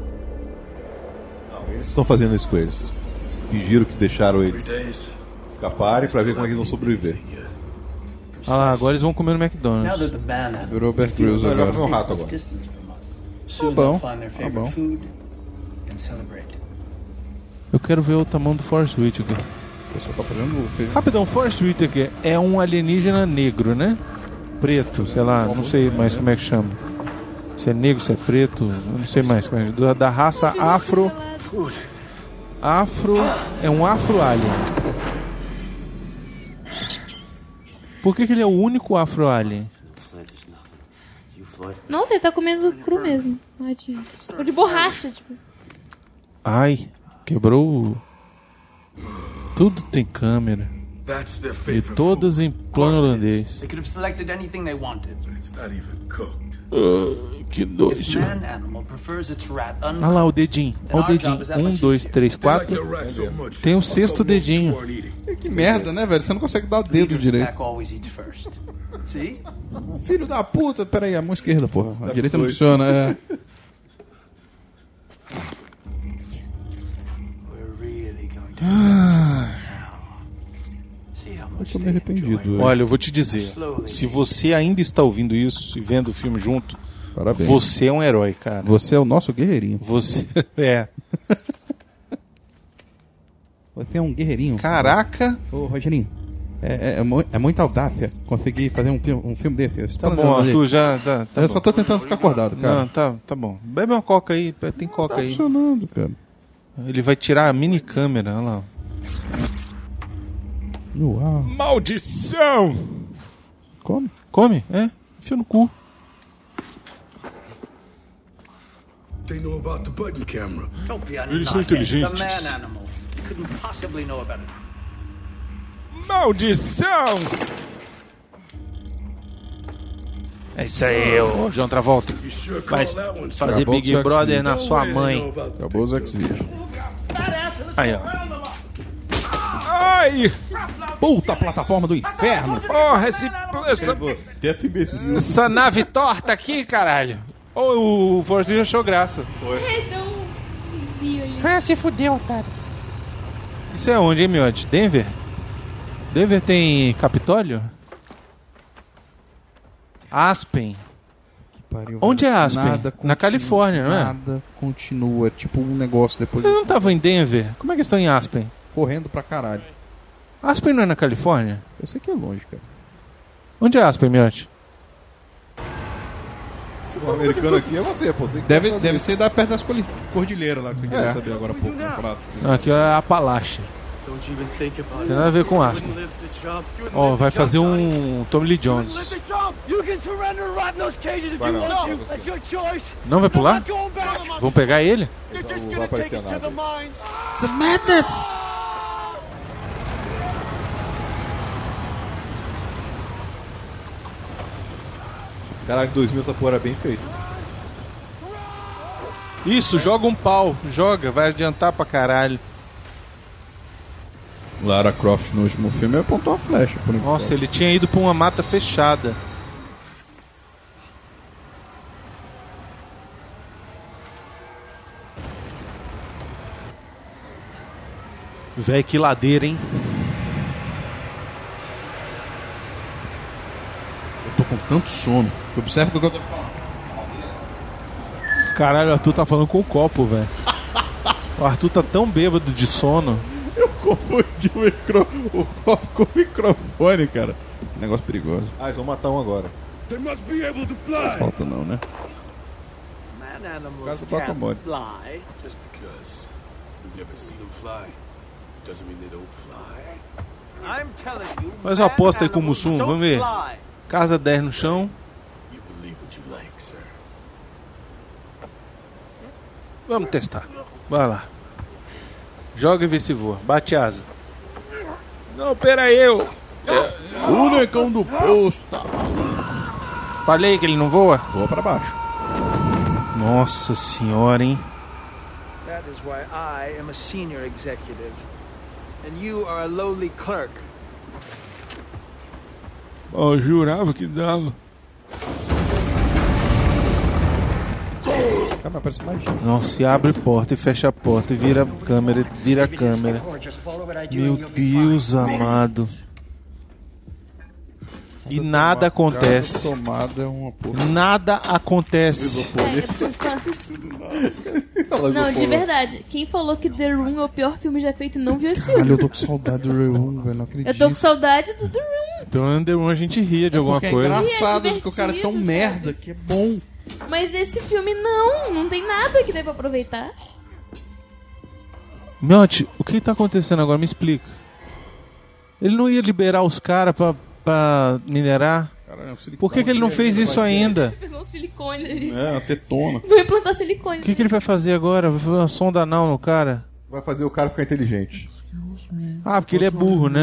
F: Eles estão fazendo isso com eles. Fingiram que deixaram eles escaparem pra ver como é que eles vão sobreviver.
C: Ah lá, agora eles vão comer no McDonald's.
E: Virou Bear Grylls agora.
F: Vai comer um rato agora.
E: Tá bom, tá bom.
C: Eu quero ver o tamanho do Forrest Whitaker.
E: Você tá fazendo...
C: Rapidão, Forrest Whitaker é um alienígena negro, né? Preto, sei lá, não sei mais como é que chama. Se é negro, se é preto, eu não sei mais como é. Da raça afro. Afro. É um afro-alien. Por que ele é o único afro-alien?
A: Nossa, ele tá comendo cru mesmo. Ou de borracha, tipo.
C: Ai, quebrou. Tudo tem câmera. E todas em plano holandês.
J: They could have selected anything they wanted.
K: It's not even cooked.
C: Que
J: If
C: nojo.
J: man animal prefers its rat
C: Olha lá o dedinho. Olha o dedinho. 1, 2, 3, 4. Tem o 6º dedinho.
E: Que merda, né, velho? Você não consegue dar dedo direito.
J: pack always eats first. See?
E: Filho da puta. Pera aí, a mão esquerda, porra. A direita não funciona, é.
J: We're really going to see how
E: Eu
J: much
E: tô meio arrependido. velho.
C: Olha, eu vou te dizer. Se você ainda está ouvindo isso e vendo o filme junto,
E: Parabéns.
C: você é um herói, cara.
E: Você é o nosso guerreirinho.
C: Você é.
E: Você é um guerreirinho.
C: Caraca.
E: Ô, Rogerinho. É muita audácia conseguir fazer um filme desse.
C: Tá bom, Arthur, já tá
E: Eu
C: bom.
E: só tô tentando ficar acordado, cara.
C: Não, tá bom. Bebe uma coca aí, tem coca
E: Tá
C: aí.
E: funcionando, cara.
C: Ele vai tirar a mini câmera, olha lá.
E: Uau.
C: Maldição!
E: Come?
C: Come? É, enfia no cu.
K: They know about the button camera.
J: Don't be a
C: Eles são
J: nuthead. It's a
C: inteligentes.
J: man animal. You couldn't possibly know about it.
C: Maldição! É isso aí, ô João Travolta. Vai fazer
E: Acabou
C: Big
E: o
C: Brother
E: X-Video.
C: na sua mãe.
E: Acabou os X-Video.
C: Aí, ó. Ai!
E: Puta plataforma do inferno!
C: Porra,
F: Teto imbecil.
C: essa nave torta aqui, caralho. Ô, o Forrest achou graça.
A: É tão vizinho ali.
C: Ah, se fudeu, otário. Isso é onde, hein, Miotti? Denver? Denver tem Capitólio? Aspen.
E: Pariu,
C: Onde é Aspen?
E: nada
C: Na Califórnia, não é?
E: Nada continua. É tipo um negócio depois.
C: Eles não estavam em Denver? Como é que eles estão em Aspen?
E: Correndo pra caralho.
C: Aspen não é na Califórnia?
E: Eu sei que é longe, cara.
C: Onde é Aspen, Miotti?
F: O americano aqui é você, pô. Você que
E: Deve
F: tá fazendo
E: ser da perto das cordilheiras lá que você queria saber agora há pouco.
C: Aqui é Apalache. Tem nada a ver com Aspen. Ó, vai fazer um Tommy Lee Jones.
B: You can surrender or rot in those cages if
F: Vai
B: you
F: não,
B: want
F: não,
B: to. That's your choice.
C: Não vai pular?
B: I'm not going back.
C: Vamos pegar ele?
F: Não vai aparecer nada.
E: It's a madness!
F: Caraca, 2000 essa porra era bem feita.
C: Isso, joga um pau. Joga, vai adiantar pra caralho.
E: Lara Croft no último filme apontou a flecha. Por enquanto.
C: Nossa, ele tinha ido pra uma mata fechada. Véi, que ladeira, hein?
E: Eu tô com tanto sono. Observa que eu tô...
C: Caralho, o Arthur tá falando com o copo, velho. O Arthur tá tão bêbado de sono.
E: Eu confundi o copo com o microfone, cara. Que negócio perigoso.
F: Ah, eles vão matar um agora.
M: They must be able to
E: Não faz
M: fly.
E: falta não, né?
J: Man animals
E: Caso do
J: can't
E: Guacamole.
J: fly.
K: Just because we've never seen them fly doesn't mean they don't fly.
J: I'm telling you.
C: Faz uma
J: man
C: aposta aí com o
J: animals
C: Mussum,
J: don't
C: vamos ver.
J: fly.
C: Casa 10 no chão.
K: You believe what you like, sir.
C: Vamos testar. Vai lá. Joga e vê se voa. Bate asa. Não, pera aí, eu.
E: O negão do posto.
C: Falei que ele não voa?
E: Voa pra baixo.
C: Nossa senhora, hein?
J: That is why I am a senior executive. And you are a lowly clerk.
C: Eu jurava que dava.
D: Cara, mas parece mais gente.
C: Nossa, e abre porta e fecha a porta e vira a câmera, vira a câmera. Meu Deus amado. E nada acontece.
D: Tomada é uma porra.
C: Nada acontece.
A: Não, de verdade. Quem falou que The Room é o pior filme já feito não viu esse filme.
D: Caralho, eu tô com saudade do Room, velho. Não acredito.
A: Eu tô com saudade do The Room.
C: Pelo menos The Room a gente ria de alguma
D: Porque
C: coisa.
D: É engraçado,
A: É
D: porque o cara é tão
A: divertido,
D: merda que é bom.
A: Mas esse filme não tem nada que dê pra aproveitar.
C: Miotti, o que tá acontecendo agora? Me explica. Ele não ia liberar os caras pra minerar?
D: Caralho,
C: Por que ele não fez isso ainda?
A: Ele pegou um silicone ali.
D: É, uma tetona.
A: Vai implantar silicone.
C: O que ele vai fazer agora? Vai fazer uma sonda anal no cara?
F: Vai fazer o cara ficar inteligente.
C: Ah, porque ele é burro, né?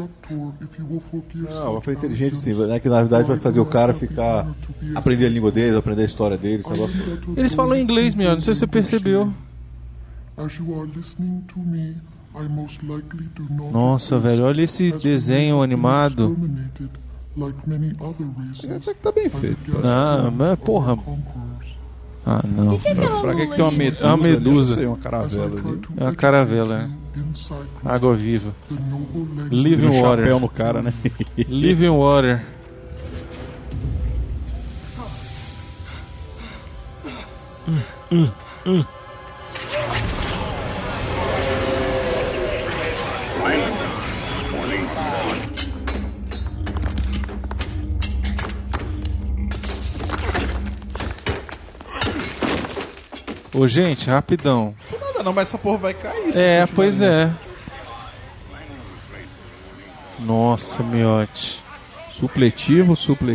F: Não, vai fazer inteligente sim, né? Que na verdade vai fazer o cara ficar... Aprender a língua deles, aprender a história deles, esse negócio todo.
C: Eles falam inglês, meu. Não sei se você percebeu. Nossa, velho, olha esse desenho animado.
D: Tá bem feito.
C: Ah, mas porra. Ah, não.
A: Que é aquela
D: Pra que
A: lula
D: tem uma
A: ali?
D: medusa?
C: É uma medusa.
D: Ali? Uma caravela ali.
C: É uma caravela, é. Água viva. Living
D: Um
C: water.
D: chapéu no cara, né?
C: Living water. Ô, gente, rapidão.
E: Nada não, mas essa porra vai cair.
C: É, pois é. Nossa, miote.
D: Supletivo.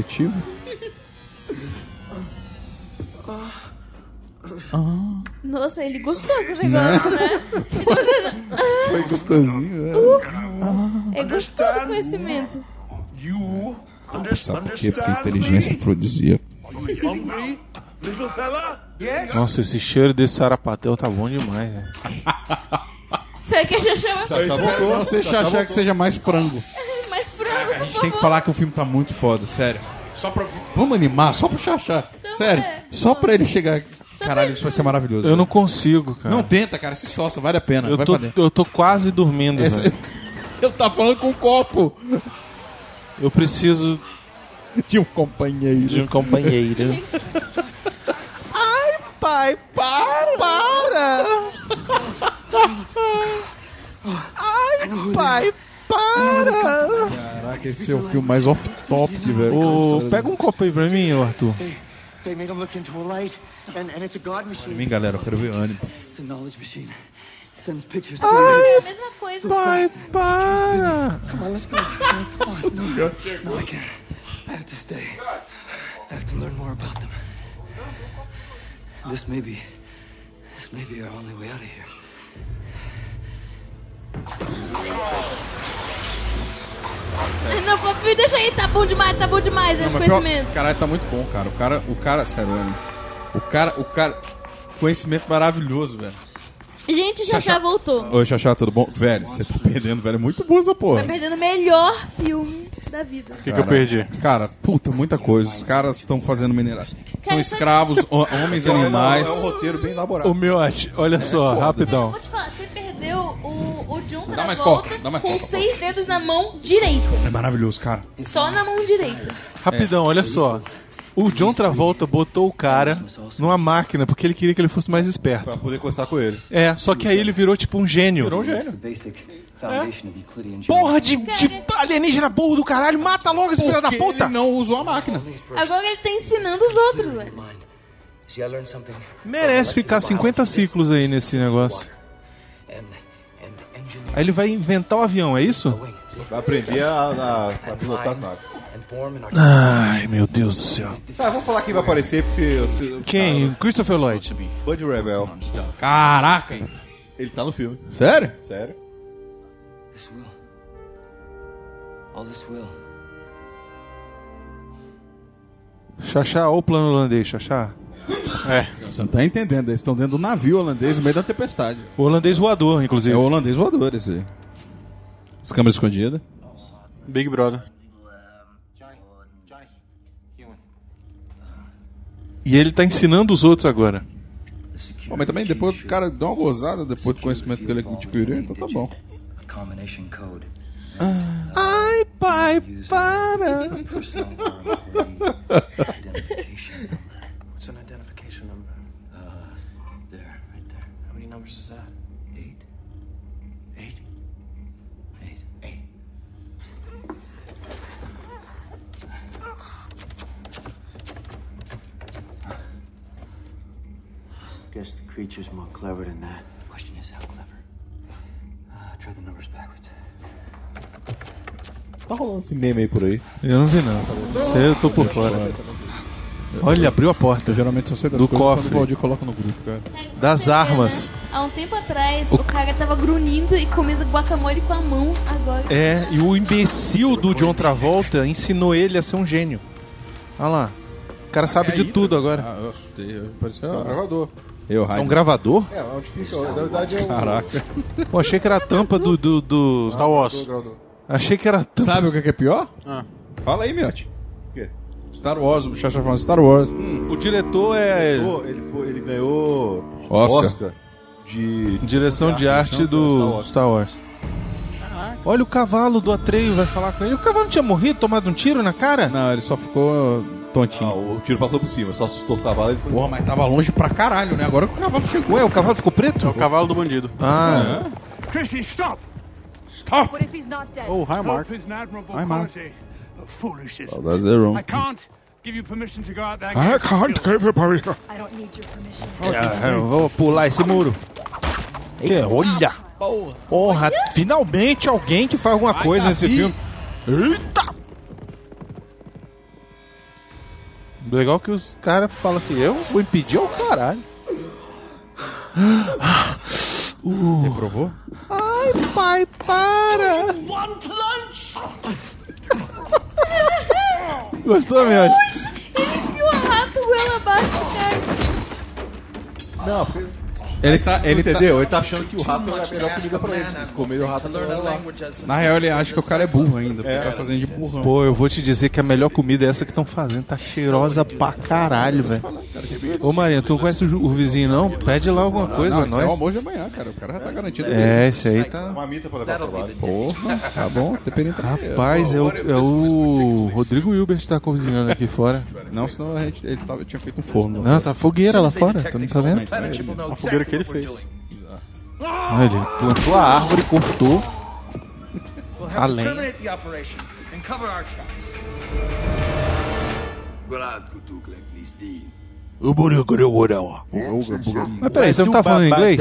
A: Nossa, ele gostou do negócio, né?
D: Foi gostosinho,
A: É gostou do conhecimento.
D: Sabe por quê? Porque inteligência é afrodisíaca.
M: Hungry, little fella? Yes?
C: Nossa, esse cheiro desse sarapatel tá bom demais, velho.
A: Será que a Xaxá vai fazer?
D: Não sei se achar que seja mais frango.
A: Mais frango,
D: A gente tem que falar que o filme tá muito foda, sério. Só pra... Vamos animar, só pro Xaxá. Sério, só pra ele chegar... Caralho, isso vai ser maravilhoso.
C: Eu não consigo, cara.
D: Não tenta, cara, se esforça, vale a pena.
C: Eu
D: vai
C: tô,
D: pra dentro.
C: eu tô quase dormindo, velho.
D: Eu tava falando com um copo.
C: Eu preciso
D: de um companheiro.
C: Ai, pai, para! Ai, pai, para!
D: Caraca, esse é o filme mais off-topic, velho.
C: Pega um copo aí pra mim, Arthur.
B: They made him look into a light, and it's a god machine.
D: Pra mim, galera, eu quero ver ânimo.
B: It's a knowledge machine. It sends pictures
A: É
B: to
A: a mesma coisa.
C: Pai, para!
B: Come on, let's go. Come on. No, I can't. I have to stay. I have to learn more about them. This may be our only way out of here.
A: Não, papai, deixa aí, tá bom demais esse conhecimento.
D: Caralho, tá muito bom, cara. O cara, sério, mano. O cara, conhecimento maravilhoso, velho.
A: Gente, Xaxá voltou.
D: Oi, Xaxá, tudo bom? Velho, você tá perdendo, velho. É muito bom essa porra.
A: Tá perdendo o melhor filme da vida.
C: O que eu perdi?
D: Cara, puta, muita coisa. Os caras estão fazendo mineração. São escravos, homens e animais.
F: É um roteiro bem elaborado.
C: Ô, miote, olha só, rapidão.
A: Vou te falar, você perdeu o John
D: Dá mais
A: Travolta
D: coca, dá mais
A: com
D: coca.
A: 6 dedos na mão direita.
D: É maravilhoso, cara.
A: Só na mão direita.
C: Rapidão, olha só. O John Travolta botou o cara numa máquina porque ele queria que ele fosse mais esperto.
F: Pra poder conversar com ele.
C: É, só que aí ele virou tipo um gênio.
F: Virou um gênio.
C: Porra de alienígena burro do caralho, mata logo esse filho da puta!
D: Ele não usou a máquina.
A: Agora ele tá ensinando os outros, velho.
C: Merece ficar 50 ciclos aí nesse negócio. Aí ele vai inventar o avião, é isso?
F: Vai aprender a pilotar as naves.
C: Ai, meu Deus do céu.
F: Tá, vamos falar quem vai aparecer.
C: Quem? Christopher Lloyd.
F: Bud Rebel.
D: Caraca.
F: Ele tá no filme.
D: Sério?
F: Sério.
H: This will. All this will.
C: Xaxá, ou o plano holandês, Xaxá? É.
D: Você não tá entendendo. Eles estão dentro do navio holandês no meio da tempestade.
C: O holandês voador, inclusive.
D: É o holandês voador esse aí. As câmeras escondidas.
C: Big Brother. E ele tá ensinando os outros agora.
E: Pô, mas também depois o cara dá uma gozada depois do conhecimento que ele adquiriu, então tá bom.
H: Combination code.
C: Ai, pai, para!
H: What's an identification number? There, right there. How many numbers is that? 8. 8. 8. 8.
N: Guess the creature's more clever than that.
H: The question is how clever. Try the numbers backwards.
F: Tá rolando esse meme aí por aí.
C: Eu não vi não. Isso aí eu tô por fora. Olha, abriu a porta.
E: Geralmente eu sei das
C: do
E: coisas
C: cofre.
E: quando o Valdir coloca no grupo, cara.
C: Das armas.
A: Há um tempo atrás, o cara tava grunhindo e comendo guacamole com a mão. Agora.
C: É, e o imbecil do John Travolta ensinou ele a ser um gênio. Olha lá. O cara sabe de tudo agora.
E: Ah, eu assustei. Parecia
F: Isso é um gravador.
C: É um gravador?
F: É um difícil. Na verdade é um...
E: Caraca.
C: Pô, achei que era a tampa do
G: Star Wars.
C: Achei que era a tampa.
E: Sabe o que é pior? Fala aí, Miotti. Star Wars, o Chacha falando Star Wars.
C: O diretor é...
F: Ele ganhou
E: Oscar
F: de
C: direção de arte do Star Wars. Olha o cavalo do Atreio, vai falar com ele. O cavalo não tinha morrido, tomado um tiro na cara?
E: Não, ele só ficou tontinho.
F: O tiro passou por cima, só assustou o cavalo e foi...
E: Porra, mas tava longe pra caralho, né? Agora que o cavalo chegou.
C: Ué, o cavalo ficou preto?
G: É o cavalo do bandido.
C: Ah,
M: Chrissy, stop!
E: Stop!
O: What if he's not dead?
G: Oh, hi, Mark.
M: Hope is an admirable
E: Hi, Mark.
M: quality of foolishness.
E: Oh, that's the wrong.
M: I can't give you permission to go out there.
F: I can't give you permission.
O: I don't need your permission.
C: eu vou pular esse muro. Olha! Porra, finalmente alguém que faz alguma coisa nesse filme. Eita! Legal que os caras falam assim, eu vou impedir o caralho.
E: Reprovou?
C: Ai, pai, para!
B: Want lunch?
C: Gostou, meu?
A: Ele viu a rato goela abaixo, cara.
F: Não, porque...
E: Ele
F: entendeu? Ele tá achando que o rato é a melhor comida pra eles. Eles comeram o rato lá.
E: Na real, ele acha que o cara é burro ainda. Porque tá fazendo de burrão.
C: Pô, eu vou te dizer que a melhor comida é essa que estão fazendo. Tá cheirosa pra caralho, velho. Ô, Marinha, tu não conhece o vizinho, não? Pede lá alguma coisa,
E: não, isso é o
C: nós.
E: almoço de amanhã, cara. O cara já tá garantido.
C: É, esse aí tá...
F: Uma mita pra levar pro trabalho.
E: Porra, tá bom. Dependendo também.
C: Rapaz, é o Rodrigo Hilbert que tá cozinhando aqui fora.
E: Não, senão ele tinha feito um forno.
C: Não, tá fogueira lá fora, tu não tá vendo?
G: A fogueira que ele fez.
C: Olha, ele plantou a árvore, cortou a lenha. Mas peraí, você não tá falando inglês?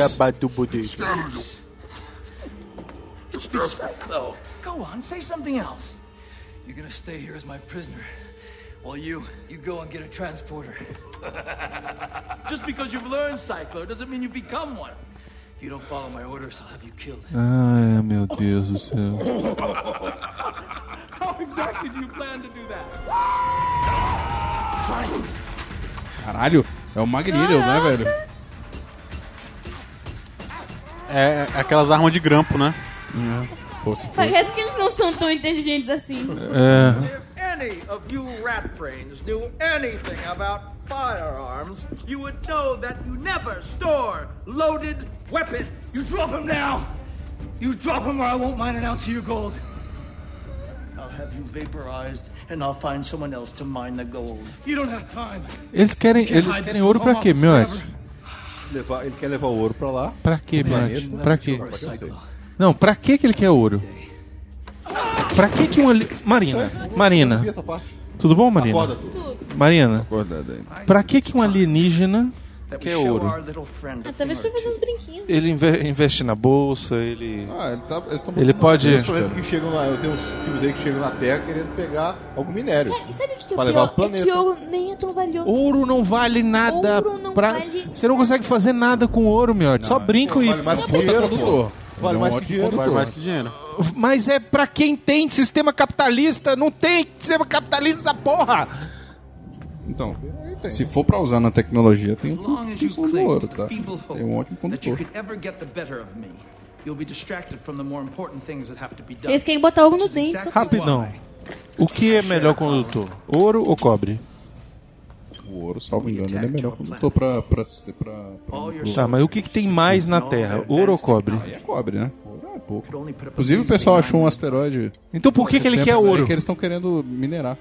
H: It's been Cyclo. Go on, say something else. You're gonna stay here as my prisoner, while you go and get a transporter. Just because you've learned Cyclo doesn't mean you become one. If you don't follow my orders, I'll have you killed.
C: Ai, meu Deus do céu.
H: How exactly do you plan to do that?
E: Caralho, é o Magneto, né, velho?
G: É aquelas armas de grampo, né?
E: Pô, se
A: Parece que eles não são tão inteligentes assim.
J: If any of you rat brains knew anything about firearms, you would know that you never store loaded weapons.
B: You drop him now! You drop him or I won't mine an ounce of your gold. I'll have you vaporized and I'll find someone else to mine the gold. You don't have time.
C: Eles querem ouro pra quê, meu?
F: Ele quer levar o ouro pra lá.
C: Pra quê, Miotti? Pra quê? Não, pra que ele quer ouro? Pra que uma... Marina. Tudo bom, Marina?
F: Acorda, tu.
C: Marina, pra que um alienígena quer ouro?
A: Talvez pra fazer uns brinquinhos.
C: Ele investe na bolsa, ele...
F: Ele
C: pode...
F: que chegam lá, eu tenho uns filmes aí que chegam na Terra querendo pegar algum minério.
A: E sabe o que
F: pra
A: é
F: levar
A: o
F: o planeta.
A: É que ouro nem é tão valioso.
C: Ouro não vale nada.
A: Ouro não vale...
C: Você não consegue fazer nada com ouro, Miotti. Só brinco e...
F: Vale mais que dinheiro, pô. Vale mais que dinheiro,
G: Vale
F: pô.
G: mais que dinheiro.
C: Mas é pra quem tem sistema capitalista. Não tem sistema capitalista essa porra.
E: Então, se for pra usar na tecnologia, tem função do ouro, tá? Tem um ótimo condutor.
A: Eles querem botar algo no dente.
C: Rapidão. O que é melhor condutor? Ouro ou cobre?
E: O ouro, salvo engano, ele é melhor quando lutou pra
C: Tá, mas o que tem mais na Terra? Ouro ou cobre?
E: Aí é cobre, né? Ouro é pouco. Inclusive o pessoal achou um asteroide.
C: Então por que ele quer ouro?
E: Que eles estão querendo minerar.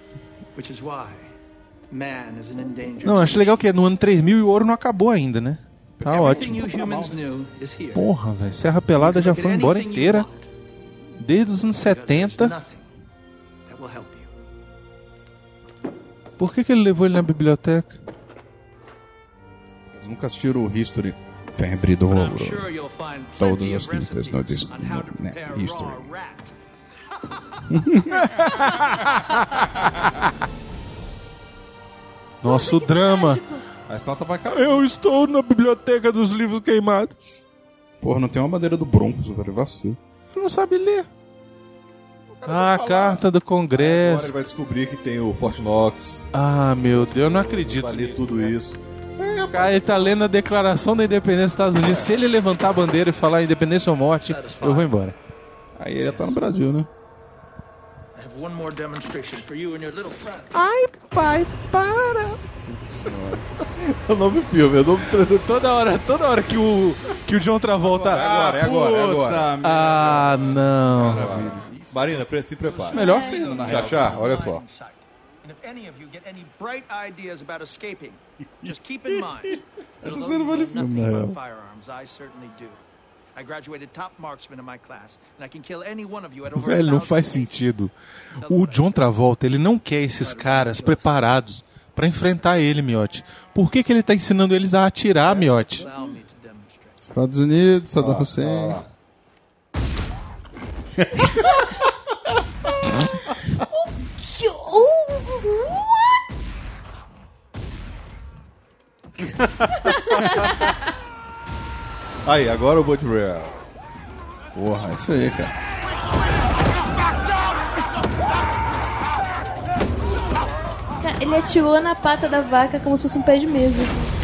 C: Não, acho legal que é no ano 3000 e o ouro não acabou ainda, né? Tá ótimo. Porra, velho. Serra Pelada já foi embora inteira. Desde os anos 70. Por que ele levou ele na biblioteca?
E: Eles nunca assistiram o History. Febre do ouro. Todas as quintas no disco. History.
C: Nosso drama.
E: A estátua vai cair.
C: Eu estou na biblioteca dos livros queimados.
E: Porra, não tem uma bandeira do Broncos, velho. Vacilo.
C: Tu não sabe ler. A carta do Congresso.
F: Agora ele vai descobrir que tem o Fort Knox.
C: Ah, meu Deus, eu não acredito.
F: Vai ler tudo isso.
C: Cara, ele tá lendo a Declaração da Independência dos Estados Unidos. Se ele levantar a bandeira e falar independência ou morte, eu vou embora.
E: Aí ele já tá no Brasil, né?
C: Ai, pai, para!
F: É o novo filme, é o novo...
C: Toda hora que o John Travolta...
F: É agora.
C: Ah, não.
F: Maravilha. Marina, se prepara.
E: Melhor cena, na real.
F: Chachá, olha só.
J: And if any of you get any bright ideas about escaping, just keep in mind.
E: Essa cena vale filme, na real.
J: Firearms, I certainly do. I graduated top marksman in my class, and I can kill any one of you at over
C: Velho, não
J: 1,000
C: faz sentido. O John Travolta, ele não quer esses caras preparados pra enfrentar ele, Miotti. Por que ele tá ensinando eles a atirar, Miotti?
E: Estados Unidos, Saddam Hussein.
F: Aí, agora o Bud Real.
E: Porra, é isso aí, cara.
A: Ele atirou na pata da vaca como se fosse um pé de mesa.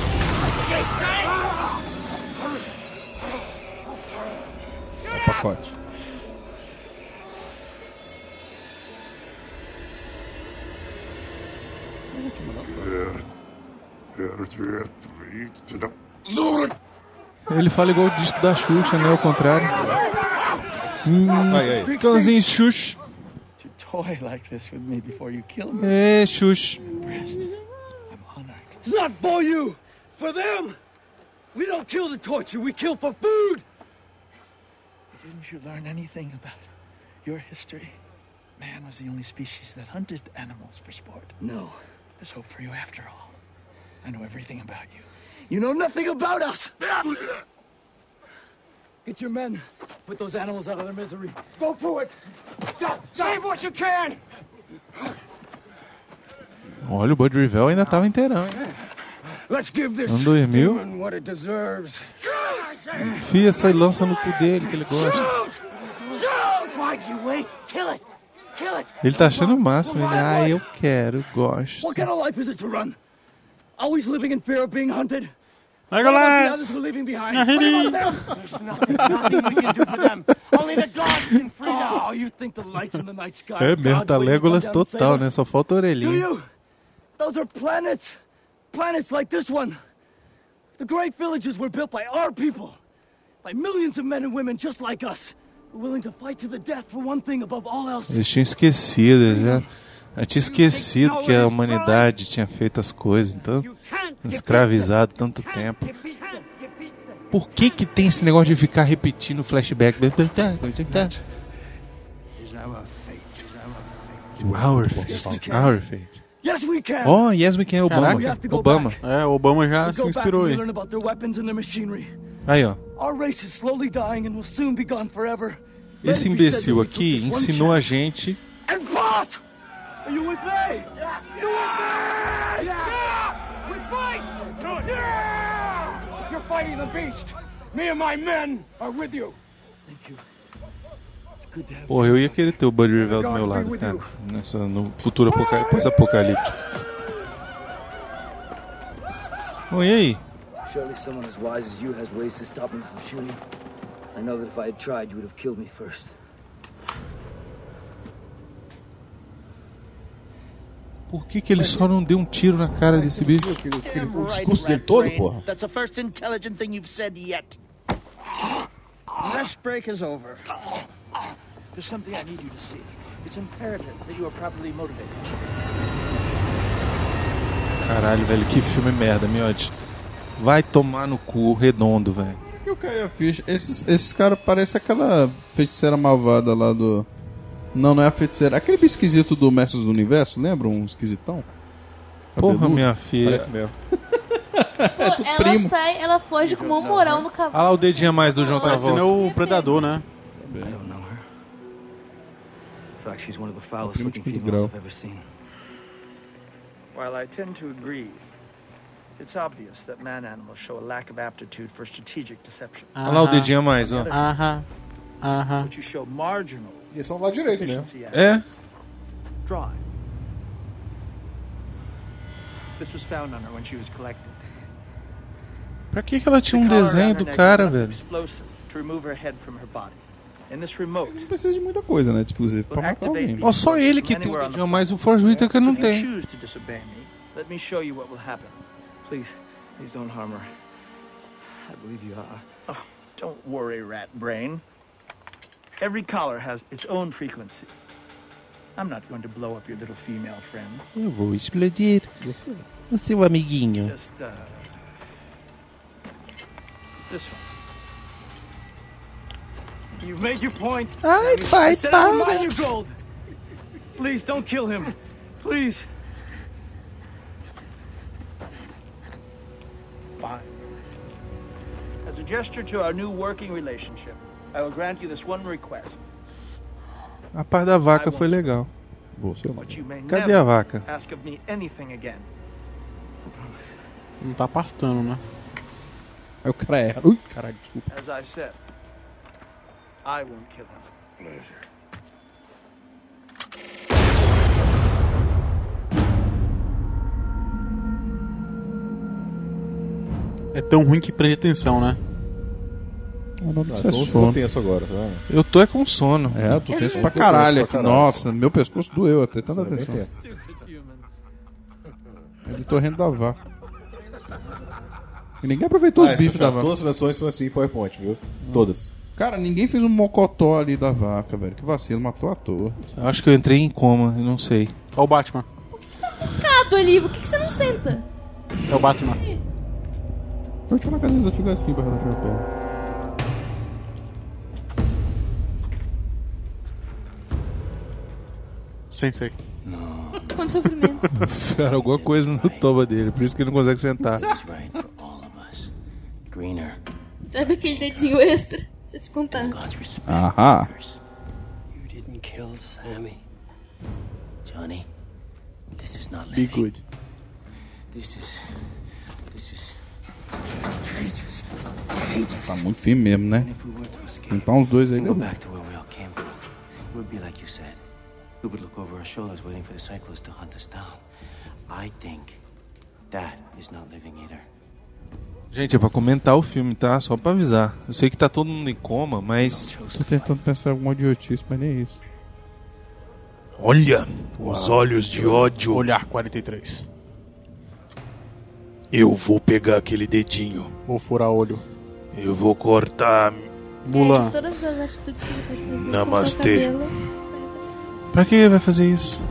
E: É o pacote.
C: Ele fala igual o disco da Xuxa, né? Ao contrário.
F: Aí.
C: Cãozinho Xuxa.
B: Toy like this with me before you kill me.
C: É, Xuxa.
B: I'm honored.
H: It's not for you, for them. We don't kill to torture, we kill for food.
B: Didn't you learn anything about your history? Man was the only species that hunted animals for sport.
H: No.
B: There's hope for you after all. I know everything about you.
H: You know nothing about us. Get your men. Put those animals out of their misery. Go to it. Save what you can.
C: Olha, o Bud Revell ainda tava inteirão, hein?
H: Let's give this
C: Ano 2000.
H: demon what it deserves.
C: Enfia essa e lança no cu dele, que ele gosta.
H: Why'd you wait? Kill it. Kill it.
C: Ele tá achando o máximo. Ele, eu quero, gosto.
H: What kind of life is it to run? Always living in fear of being hunted?
G: Vai,
H: What about
G: galera!
H: the others we're leaving behind?
G: Na
H: What about
G: rede.
H: them? There's nothing we can do for them. Only the gods can free them. Oh, you think the lights in the night sky
C: É
H: are
C: mesmo,
H: gods
C: tá
H: waiting to
C: Legolas
H: come down and save
C: total,
H: us?
C: né? Só falta a
H: Do
C: orelhinha.
H: you? Those are planets. Planets like this one. The great villages were built by our people. By millions of men and women just like us. Willing to fight to the death for one thing above all else.
C: Eles tinham esquecido, já. Eu tinha esquecido que a humanidade tinha feito as coisas, então escravizado tanto tempo. Por que tem esse negócio de ficar repetindo o flashback? Our fate. Our fate.
H: Yes, we can.
C: Oh, yes we can, Obama.
G: Caraca.
C: Obama.
G: É, o Obama já se
H: Go back
G: inspirou
H: and
G: aí.
H: learn about their weapons and their machinery.
C: Aí, ó.
H: Our race is slowly dying and will soon be gone forever.
C: Esse imbecil aqui ensinou a gente.
H: And fought! Are you with me? Yeah! You with me? Yeah! We fight! Yeah! You're fighting the beast. Me and my men are with you. Thank you. It's good to have
C: Porra, eu ia querer ter o Bud Revell do meu lado, cara. No futuro pós-apocalíptico. Bom, e aí?
O: Surely someone as wise as you has ways to stop him from shooting. I know that if I had tried, you would have killed me first.
C: Por que ele só não deu um tiro na cara desse bicho?
F: O discurso dele todo, porra.
B: That's the first intelligent thing you've said yet. Rest break is over. There's something I need you to see. It's imperative that you are properly motivated.
C: Caralho, velho, que filme merda, miote. Vai tomar no cu redondo, velho.
E: Que eu caí a ficha. Esses caras parecem aquela feiticeira malvada lá do... Não é a feiticeira. Aquele bicho esquisito do Mestres do Universo, lembra? Um esquisitão?
C: Porra,
E: Cabeludo.
C: minha filha.
F: Parece mesmo.
A: Pô, ela foge com uma moral no cavalo.
C: Olha lá o dedinho a mais do João
G: Parecendo
C: Travolta.
G: o Predador, né?
O: I don't know her. In fact, she's one of the foulest
E: primo
O: looking
E: de segundo
O: females
E: grau.
O: I've ever seen.
J: While I tend to agree, it's obvious that man-animals show a lack of aptitude for strategic deception.
C: Olha lá o dedinho a mais, ó.
G: Aham.
J: But you show marginal
F: E são do lado direito, né?
J: efficiency at
C: É?
J: best. Drive. This was found on her when she was collected.
C: Pra que ela tinha um
J: The collar
C: desenho
J: around
C: do
J: her neck
C: cara,
J: was
C: velho?
J: explosive to remove her head from her body. And this remote
E: Não precisa de muita coisa, né? De explosivo. Pra matar alguém.
C: Ó, só ele que tem um dedinho a mais, o Forrest Whitaker não
J: So if you
C: tem.
J: choose to disobey me, let me show you what will happen.
O: Please don't harm her. I believe you.
J: Oh, don't worry, rat brain. Every collar has its own frequency. I'm not going to blow up your little female friend.
C: Eu vou explodir o seu amiguinho.
J: Just, this one. You've made your point.
C: Ai, pai,
J: Said I would
C: para.
J: mine your gold. Please, don't kill him. Please. Fine. As a gesture to our new working relationship, I will grant you this one request.
C: A parte da vaca foi legal.
J: But you may
C: Cadê
J: never
C: a vaca?
J: ask of me anything again.
G: Não tá pastando, né?
E: Aí o cara erra. Ui, caralho, desculpa.
J: As I said, I won't kill him.
K: Pleasure.
G: É tão ruim que prende atenção, né?
E: O nome disso é
F: Então
E: sono.
F: eu tenso agora, tá vendo?
C: Eu tô é com sono.
E: É, tu tenso pra
F: Eu tô
E: caralho
F: tenso
E: aqui.
F: pra caralho.
E: Nossa, meu pescoço doeu até tanta
F: Isso é bem
E: atenção.
F: tenso.
E: Ele tô rindo da vaca. E ninguém aproveitou os bifes da vaca.
F: Todas as transições são assim em PowerPoint, viu? Todas.
E: Cara, ninguém fez um mocotó ali da vaca, velho. Que vacilo, matou à toa.
C: Eu acho que eu entrei em coma, eu não sei.
G: Olha o Batman.
A: Cado ali, por que você não senta?
G: É o Batman.
E: Pode falar com as vezes eu fico assim pra relaxar a perna.
G: Sensei.
A: Quanto sofrimento.
C: Ficaram alguma coisa no toba dele, por isso que ele não consegue sentar.
L: Greener.
A: Sabe aquele dedinho extra? Deixa eu te contar.
E: Aham.
L: You didn't kill Sammy. Johnny, this is not
G: Be
L: living.
G: good.
L: This is
E: Tá muito firme mesmo, né? Juntar uns dois aí.
L: go back to where we all came from. It would be like you said. We would look over our shoulders waiting for the cyclists to hunt us down. I think that is not living either.
C: Gente, é pra comentar o filme, tá? Só pra avisar. Eu sei que tá todo mundo em coma, mas...
E: Tô tentando pensar em alguma idiotice, mas nem isso.
C: Olha, os olhos de ódio.
G: Olhar 43.
C: Eu vou pegar aquele dedinho.
G: Vou furar olho.
C: Eu vou cortar...
G: Mulan.
A: Todas as atitudes que ele pode fazer.
C: Namastê.
A: cortar o cabelo.
C: Pra que ele vai fazer isso?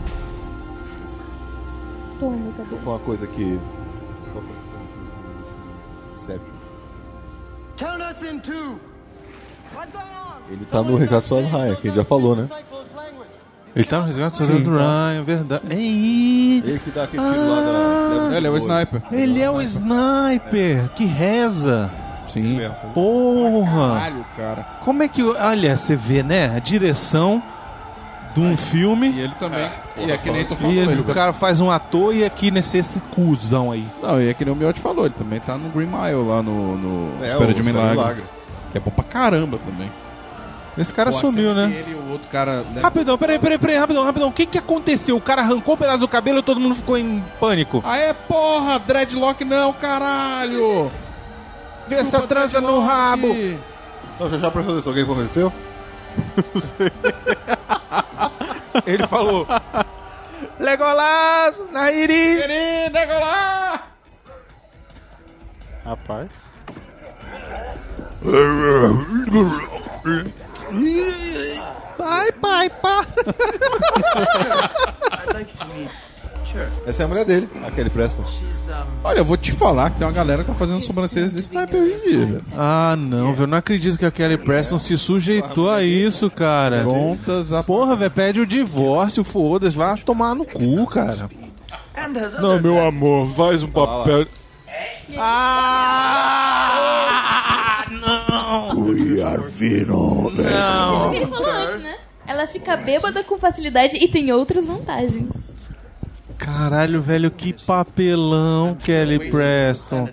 A: Toma meu cabelo.
F: Vou falar uma coisa aqui. Só pra você. Sério.
I: Count us in two.
F: Ele tá no Resgate do Soldado Ryan, que a gente já falou, né?
C: Ele tá no Resgate do Soldado Ryan, verdade. Ei!
F: Ele que dá aquele tiro lá da...
E: Ele é o sniper.
C: Ele é o sniper que reza.
E: Sim.
C: Porra!
E: Caralho, cara.
C: Como é que... Olha, você vê, né? A direção de um filme.
E: E ele também. E é que nem tu falou.
C: E
E: Ele
C: o cara faz um ator e aqui nesse esse cuzão aí.
E: Não, e é que nem o Miotti falou. Ele também tá no Green Mile lá no
F: É,
E: Espera
F: o
E: de
F: Espera de
E: Milagre.
F: Milagre.
E: Que é bom pra caramba também.
C: Esse cara
E: Pô, a
C: sumiu,
E: cena
C: né?
E: que Ele e o outro cara...
C: Rapidão, peraí, rapidão. O que aconteceu? O cara arrancou um pedaço do cabelo e todo mundo ficou em pânico.
E: Ah, é porra! Dreadlock não, caralho!
C: Vê essa trança no rabo!
F: Não, já prestou atenção, o que aconteceu?
C: Ele falou... Legolas! Nahiri!
D: Legolas!
G: Rapaz.
C: Pai, para!
F: Essa é a mulher dele, a Kelly Preston.
D: Olha, eu vou te falar que tem uma galera que tá fazendo sobrancelhas desse naipe hoje em dia, velho.
C: Ah, não, velho. Não acredito que a Kelly Preston se sujeitou a isso, cara.
D: Prontas a...
C: Porra, velho, pede o divórcio, foda-se. Vai tomar no cu, cara.
G: Não, meu amor, faz um papel...
C: não!
D: We are Venom, velho.
A: É o que ele falou antes, né? Ela fica bêbada com facilidade e tem outras vantagens.
C: Caralho, velho, que papelão, Kelly Preston.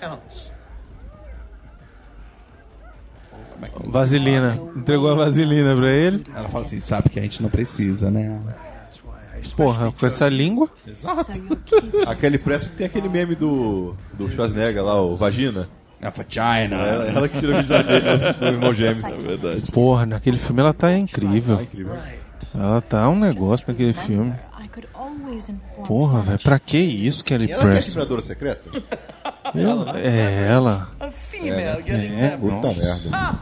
C: Vaselina. Entregou a vaselina pra ele.
D: Ela fala assim, sabe que a gente não precisa, né?
C: Porra, com essa língua.
F: Exato. A Kelly Preston que tem aquele meme do Schwarzenegger lá, o Vagina.
D: A vagina.
F: Ela que tira o vídeo dele do irmão gêmeos. É verdade.
C: Porra, naquele filme ela tá incrível.
F: Tá incrível.
C: Ela tá um negócio naquele filme. Porra, velho, pra que isso, Kelly Preston?
F: Ela que é a Admiradora Secreta?
C: Ela.
F: Puta merda.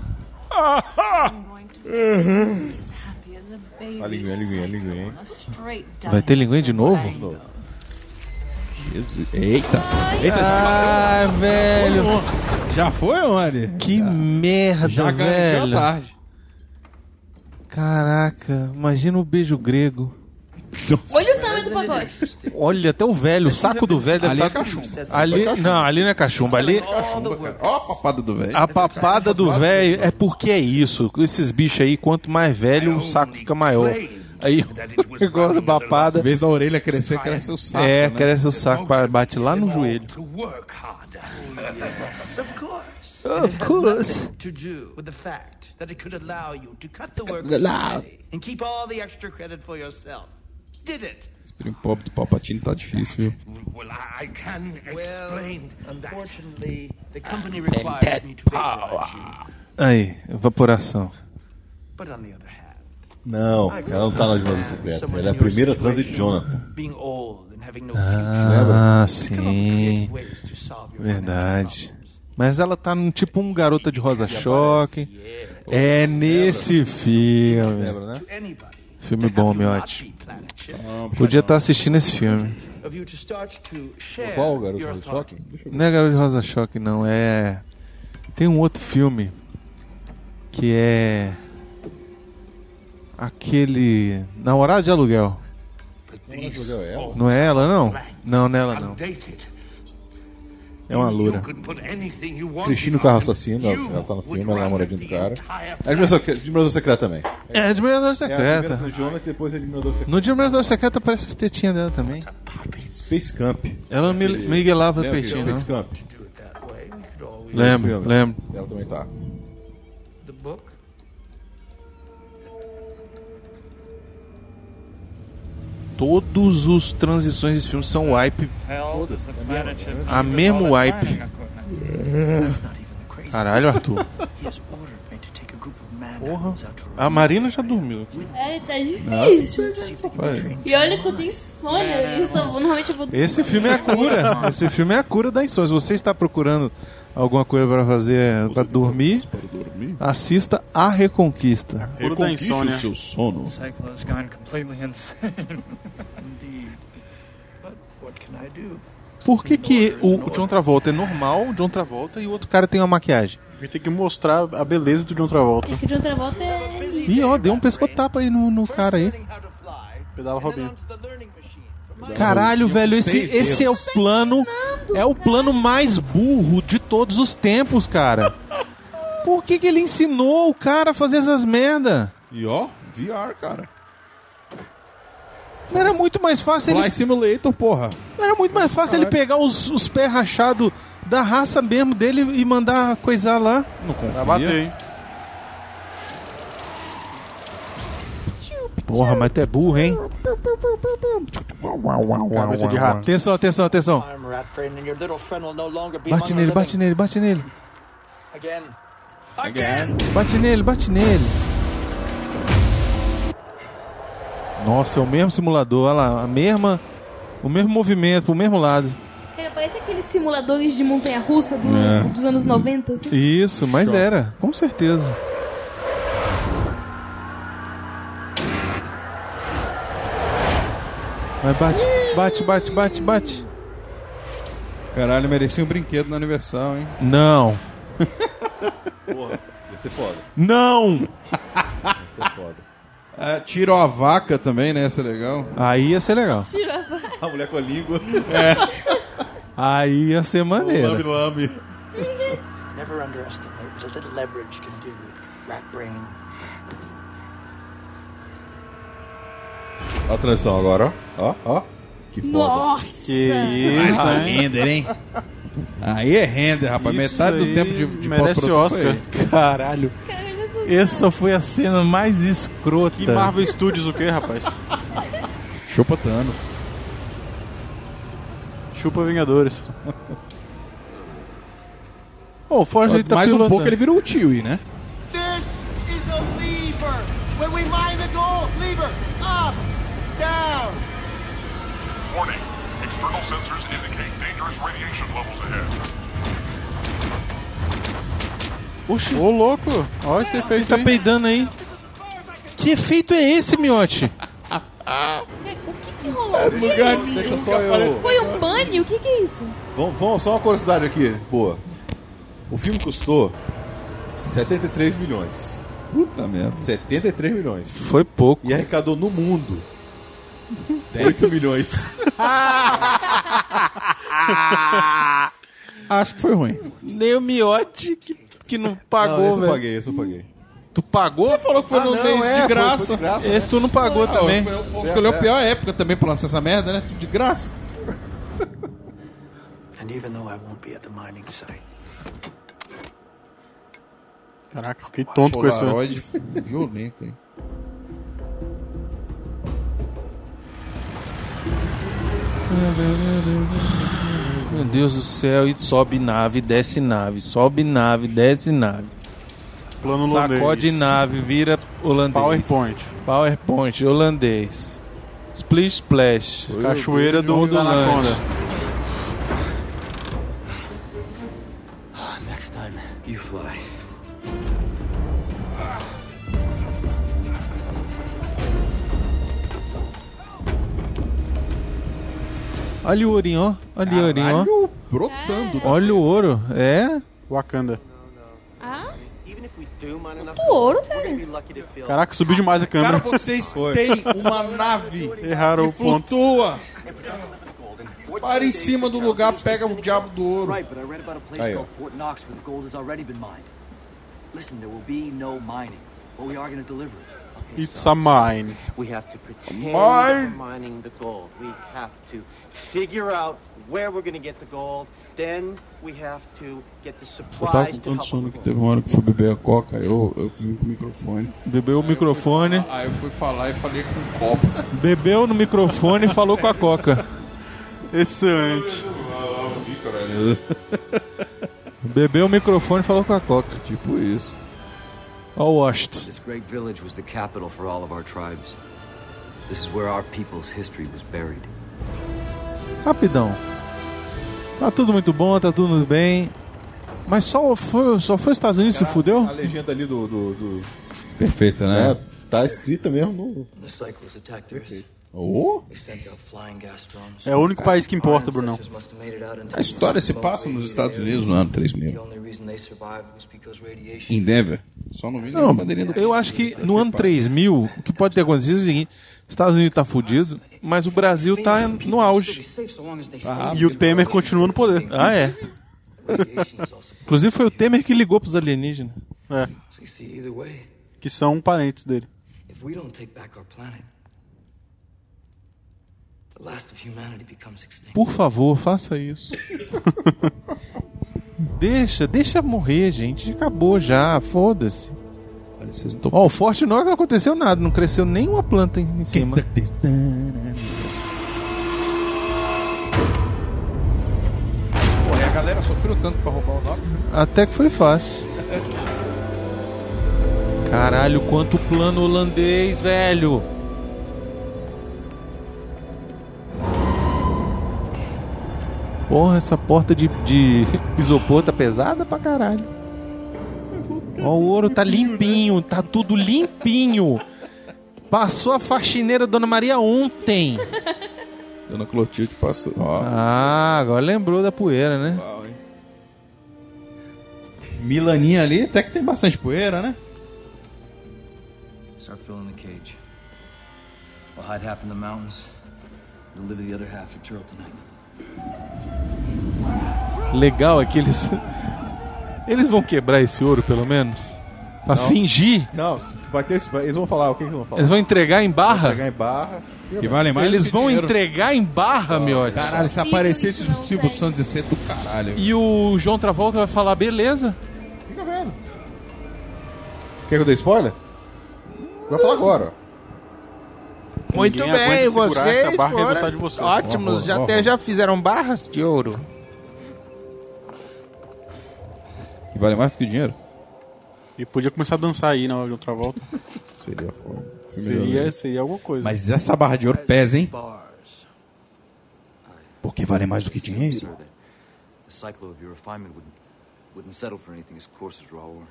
F: A linguinha.
C: Vai ter linguinha de novo?
D: Jesus. Eita,
C: Ah, velho.
D: já foi, Mari?
C: Que merda,
D: Já garantiu
C: velho.
D: a tarde.
C: Caraca, imagina o beijo grego.
A: Olha o tamanho do pacote.
C: Olha, até o velho, o saco do velho deve
D: Ali é
C: estar...
D: cachumba.
C: Ali, não, ali não é cachumba, ali...
D: Ó a papada do velho.
C: A papada do velho é porque é isso. Esses bichos aí, quanto mais velho, o saco fica maior. Aí o negócio da papada...
D: Em vez da orelha crescer, cresce o saco.
C: É,
D: né?
C: cresce o saco, bate lá no joelho. Of course.
L: To do with the fact that it could allow you to cut the work of society and keep all the extra credit for yourself. Did it?
D: Esse primo pobre do Palpatine tá difícil, viu?
I: Well, I can explain that.
L: Unfortunately, the company requires me to vaporize you.
C: Aí, evaporação.
L: But on the other hand,
F: Não, ela não tá na Admiradora Secreta. Ela é a primeira transa de Jonathan.
L: being old and having no
C: Ah, sim. Verdade. Mas ela tá num tipo um Garota de Rosa Choque. É nesse filme.
F: Lembra, né?
C: Filme bom, miote. Podia estar assistindo esse filme.
F: Qual o Garoto do Choque?
C: Não é Garota de Rosa Choque, não. É... Tem um outro filme que é... Aquele... Namorado de Aluguel. Não é ela, não? Não, não é ela, não. É uma loura.
F: Cristina, o carro assassino, ela tá no filme, ela é a namoradinha do cara. É Admirador Secreta também.
C: É Admirador
F: É a
C: Secreta.
F: primeira Jonathan e depois é Admirador Secreta.
C: No Admirador Secreta aparece as tetinhas dela também.
F: Space Camp.
C: Ela miguelava o
F: Lembra
C: peitinho,
F: Space
C: não?
F: Camp?
C: Lembro.
F: Ela também tá.
L: The book?
C: Todos os transições desse filme são wipe. A mesmo wipe. Caralho, Arthur. Porra. A Marina já dormiu.
A: É, tá difícil. E olha que eu tenho insônia. E normalmente eu vou...
C: Esse filme é a cura. Esse filme é a cura da insônia. Se você está procurando alguma coisa para fazer para dormir, assista A Reconquista.
D: Reconquiste o seu sono.
C: Por que o John Travolta é normal, o John Travolta, e o outro cara tem uma maquiagem?
G: A gente tem que mostrar a beleza do John Travolta.
A: É que o John Travolta é...
C: Ih, ó, deu um pescotapa aí no cara aí.
G: Pedala Robinho.
C: Caralho, velho, esse é o plano. É o plano mais burro de todos os tempos, cara. Por que ele ensinou o cara a fazer essas merda?
D: E ó, VR, cara.
C: Não era muito mais fácil
D: Fly Simulator, porra.
C: Não era muito mais fácil ele pegar os pés rachados da raça mesmo dele e mandar coisar lá.
D: Não confia.
G: Vai bater, hein?
C: Porra, mas tu é burro, hein?
G: Cabeça de rato.
C: Atenção, atenção, atenção. Bate nele, bate nele, bate nele. Bate nele, bate nele. Nossa, é o mesmo simulador, olha lá, o mesmo movimento, pro mesmo lado.
A: Parece aqueles simuladores de montanha-russa dos anos 90, assim.
C: Isso, mas era, com certeza. Vai, bate.
D: Caralho, merecia um brinquedo no aniversário, hein?
C: Não.
F: Porra, ia ser foda.
C: Não!
F: Ia ser foda.
D: Tirou a vaca também, né? Ia ser legal.
C: Aí ia ser legal.
A: Tirou a vaca.
F: A mulher com a língua.
C: Aí ia ser maneiro.
F: Lambe.
B: Never underestimate what a little leverage can do, rat brain.
F: Olha a transição agora, ó. Que foda.
A: Nossa!
C: Que isso,
D: Ah,
C: hein?
D: render, hein? Aí é render, rapaz.
C: Isso
D: Metade do
C: aí
D: tempo de
C: merece
D: pós-produção
C: Oscar.
D: foi aí.
C: Caralho. Essa foi a cena mais escrota.
G: Que Marvel Studios o quê, rapaz?
D: Chupa Thanos.
G: Chupa Vingadores.
C: O Forge ele tá
D: Mais
C: pilotando.
D: um pouco ele virou o Chewie, né?
P: This is a lever. When we mine the gold, lever up, down.
M: Warning. External sensors indicate dangerous radiation levels ahead.
C: Oxi.
G: Ô, louco. Olha esse efeito
C: Tá
G: aí.
C: peidando aí. Que efeito é esse, miote?
A: O que rolou? O que é isso?
F: Deixa só eu...
A: Foi um pane? O que é isso?
F: Vamos, só uma curiosidade aqui, boa. O filme custou 73 milhões.
D: Puta merda.
F: 73 milhões.
C: Foi pouco.
F: E arrecadou no mundo 10 milhões.
D: Acho que foi ruim.
C: Nem o miote que não pagou,
F: Não,
C: velho.
F: esse eu paguei.
C: Tu pagou?
D: Você falou que foi no mês de graça.
F: Foi de graça.
C: Esse tu não pagou também.
D: Escolheu a pior época também pra lançar essa merda, né? Tudo de graça.
B: And even though I won't be at the mining site,
G: Caraca, fiquei tonto com esse.
D: Polaroid violento, hein?
C: Meu Deus do céu, e sobe nave, desce nave, sobe nave, desce nave.
G: Plano holandês.
C: Sacode nave, vira holandês. PowerPoint, holandês. Splish Splash.
G: Cachoeira do
C: Ondulante.
G: Anaconda.
L: Next time, you fly.
C: Olha o ourinho, ó. Olha o ourinho, ó.
D: Caralho, brotando.
C: Olha o ouro, é.
G: Wakanda.
A: Ah? Muito ouro, velho.
G: Caraca, subiu demais a câmera.
D: Cara, vocês têm uma nave
G: Erraram
D: que
G: o ponto.
D: flutua. Para em cima do lugar, pega o diabo do ouro.
O: Right, but I read about a place
D: Aí, ó.
O: called Fort Knox where the gold has already been mined. Listen, there will be no mining, but we are going to deliver it.
G: It's a mine.
N: We have to pretend
G: Mine.
N: we're mining the gold. We have to figure out where we're going to get the gold. Then we have to get the
D: Eu tava
N: supplies
D: com
N: to
D: tanto
N: help
D: sono que teve uma hora que fui beber a coca, eu fui com o microfone.
C: Bebeu o microfone.
D: Aí eu fui falar e falei com um copo.
C: Bebeu no microfone e falou com a coca.
G: Excelente.
C: Bebeu o microfone e falou com a coca.
D: Tipo isso.
C: Ó o Washington.
O: This great village was the capital for all of our tribes. This is where our people's history was buried.
C: Rapidão. Tá tudo muito bom, tá tudo bem. Mas só foi os Estados Unidos que se fudeu?
F: A legenda ali do...
D: Perfeito, né?
F: Tá escrita mesmo no...
O: The cyclists attacked Earth.
D: Oh.
O: They sent out flying gas storms.
G: É o único país que importa, Brunão.
O: Ancestors must have made it out into
D: A história se passa nos Estados Unidos no ano 3000.
O: The only reason they survived was because radiation.
D: Em Denver. Só não vi
C: Não,
D: nenhuma bandeirinha do
C: eu acho que no ano 3000, o que pode ter acontecido é o seguinte: Estados Unidos tá fudido, mas o Brasil tá no auge.
G: E o Temer continua no poder.
C: Ah, é. Inclusive foi o Temer que ligou pros alienígenas.
G: É.
O: So you see, either way,
G: Que são parentes dele.
O: if we don't take back our planet, the last of humanity becomes extinct.
C: Por favor, faça isso. Deixa morrer, gente. Acabou já, foda-se. Ó, o Forte Knox não aconteceu nada, não cresceu nenhuma planta em cima.
D: Pô, e a galera sofreu tanto pra roubar o Nox, né?
C: Até que foi fácil. Caralho, quanto plano holandês, velho. Porra, essa porta de isopor tá pesada pra caralho. Ó, o ouro tá limpinho, tá tudo limpinho. Passou a faxineira Dona Maria ontem.
D: Dona Clotilde passou. Ó.
C: Ah, agora lembrou da poeira, né?
D: Uau, hein? Milaninha ali, até que tem bastante poeira, né?
O: Start filling the cage. We'll hide half in the mountains. Deliver the other half to Turtle tonight.
C: Legal é que eles vão quebrar esse ouro, pelo menos? Pra fingir?
F: Não, vai ter, eles vão falar, o que eles vão falar?
C: Eles vão entregar em barra?
F: Vão entregar em barra.
D: Que vale mais
C: Eles
D: do que
C: vão
D: dinheiro.
C: entregar em barra, meu.
D: Caralho, se aparecesse o Silvio Santos ia ser do caralho.
C: E o João Travolta vai falar, beleza.
F: Fica vendo. Quer que eu dê spoiler? Vai falar agora.
I: Muito
G: Ninguém
I: bem,
G: aguenta segurar
I: vocês
G: essa barra e
I: foram
G: gostar de você.
I: ótimos, já fizeram barras de ouro.
D: Que vale mais do que dinheiro?
G: E podia começar a dançar aí na hora de outra volta.
D: Seria foda.
G: Seria alguma coisa.
D: Mas essa barra de ouro pesa, hein? Porque vale mais do que dinheiro.
O: The cyclo of your refinement wouldn't settle for anything as coarse as raw ore.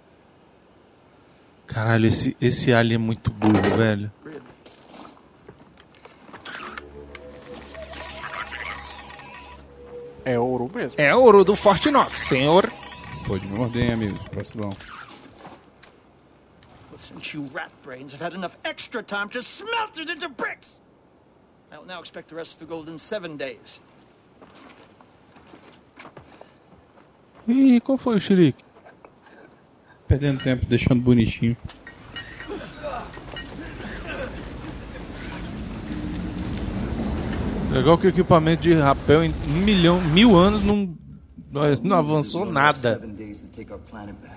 C: Caralho, esse alien é muito burro, velho.
G: É ouro mesmo.
I: É ouro do Fort Knox, senhor.
D: Pode me morder, hein, amigos. Vacilão.
B: Since you rat brains have had enough extra time to smelt it into bricks, I'll now expect the rest of the gold in 7 days.
C: Ih, qual foi o xerique?
D: Perdendo tempo, deixando bonitinho.
C: Legal que o equipamento de rapel em 1.000 anos não avançou nada.
O: 7 days to take our planet back.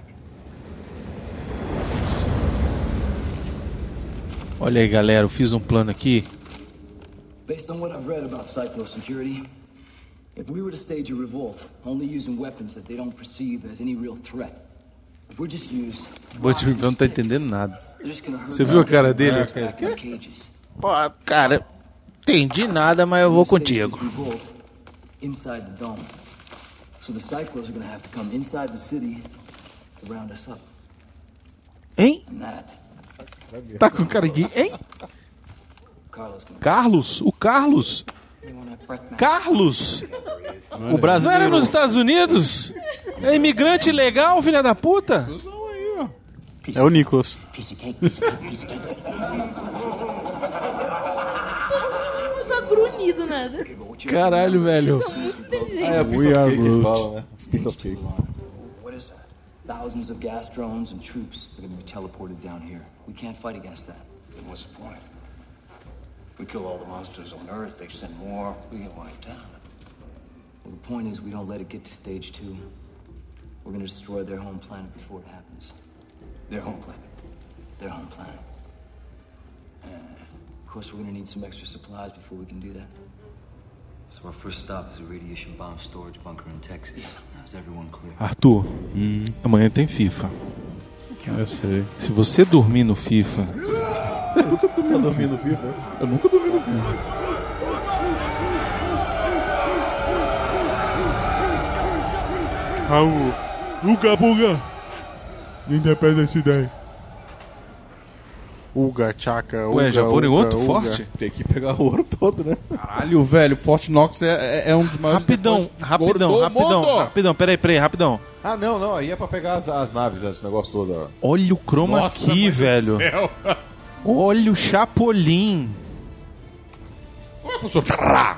C: Olha aí, galera, eu fiz um plano aqui.
O: Based on what I've read about Cyclo security, if we were to stage a revolt, only using weapons that they don't perceive as any real threat, if we just use
C: Butch não tá entendendo nada.
O: they're just gonna hurt
C: Você viu a cara
O: us
C: dele?
O: back in cages.
I: Pô, cara, entendi nada, mas eu vou
O: Stage this
I: contigo.
O: revolt inside the dome. So the Cyclos are gonna have to come inside the city to round us up.
C: Hein?
O: And that
C: Tá com cara de... Hein? Carlos? O Carlos? Carlos?
G: O brasileiro.
C: Não era nos Estados Unidos? É imigrante ilegal, filha da puta?
G: É o Nicholas.
A: Só grunhido, nada.
C: Caralho, velho.
A: São muito inteligentes.
F: É, piece of cake que fala, né? Piece of cake.
O: What is that? Thousands of gas drones and troops are gonna be teleported down here. We can't fight against that.
H: Then what's the point? We kill all the monsters on Earth, they send more, we get wiped out.
O: Well, the point is we don't let it get to stage 2. We're gonna destroy their home planet before it happens.
H: Their home planet.
O: Their home planet. Of course, we're gonna need some extra supplies before we can do that. So our first stop is a radiation bomb storage bunker in Texas. Now, is everyone clear?
C: Arthur, amanhã tem FIFA.
D: Eu sei.
C: Se você dormir no FIFA...
F: Eu nunca dormi no FIFA. Eu nunca dormi no FIFA.
D: Uga buga. Independence Day.
G: Uga, Chaka,
C: Ué, já foram em outro forte?
F: Tem que pegar o ouro todo, né?
D: Caralho, velho, Fort Knox é um dos maiores...
C: Rapidão, peraí, rapidão.
F: Ah, não, aí é pra pegar as naves, esse negócio todo. Ó.
C: Olha o chroma
D: Nossa,
C: key,
D: mãe do
C: velho.
D: céu.
C: Olha o Chapolin.
D: Como é que funciona?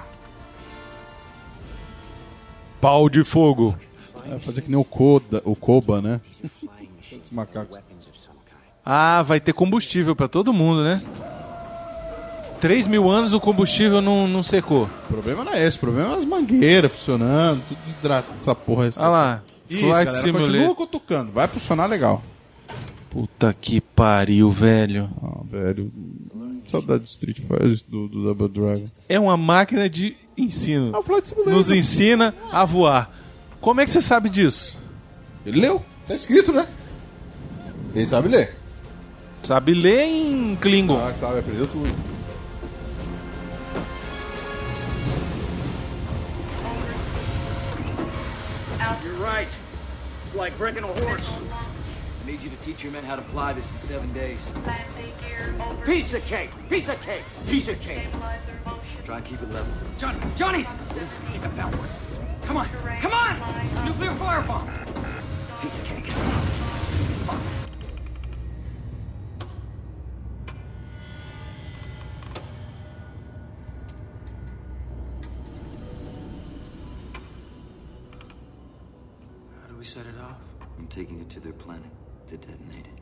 C: Pau de fogo.
D: É fazer que nem o Koba, né? Os macacos.
C: Ah, vai ter combustível pra todo mundo, né? 3.000 anos o combustível não secou.
D: O problema não é esse, o problema é as mangueiras funcionando, tudo desidratado essa porra.
C: Olha lá,
D: Isso,
C: Flight
D: galera,
C: Simulator.
D: continua cutucando, vai funcionar legal.
C: Puta que pariu, velho.
D: Ah, velho, saudade do Street Fighter, do Double Dragon.
C: É uma máquina de ensino.
D: É o Flight Simulator.
C: Nos ensina a voar. Como é que você sabe disso?
F: Ele leu, tá escrito, né? Ele sabe ler.
C: Sabe ler em Klingon.
F: Ah, sabe, aprendeu tudo.
J: You're right. It's like breaking a horse.
O: I need you to teach your men how to fly this in 7 days.
J: Piece of cake. Piece of cake. Piece of cake.
O: Try and keep it level.
J: Johnny! What is it? Keep it that way. Come on. Come on! Nuclear firebomb.
O: Piece of cake.
H: How do we set it off?
O: I'm taking it to their planet to detonate it.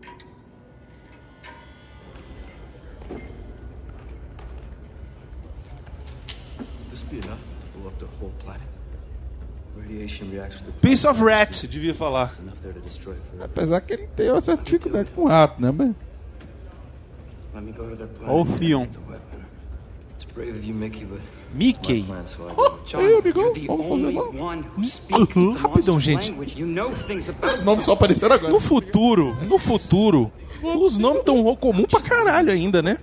H: This be enough to blow up the whole planet?
O: Radiation reacts with the
C: Piece of rat, devia falar.
O: enough there to destroy it forever.
D: Apesar que ele tem uma certa dificuldade com rato, né? Mas...
O: Let me go to their planet.
G: Olha o Theon.
O: It's brave of you, Mickey, but
C: Mickey.
O: my plan, so I
D: Oh,
O: will.
D: aí, amigão.
N: You're the
D: Vamos fazer
N: only
D: lá.
N: one who speaks the
C: Rapidão,
N: monster
C: gente.
N: language. You know things about
D: Os nomes só apareceram agora.
C: No futuro, os nomes tão comum pra caralho ainda, né?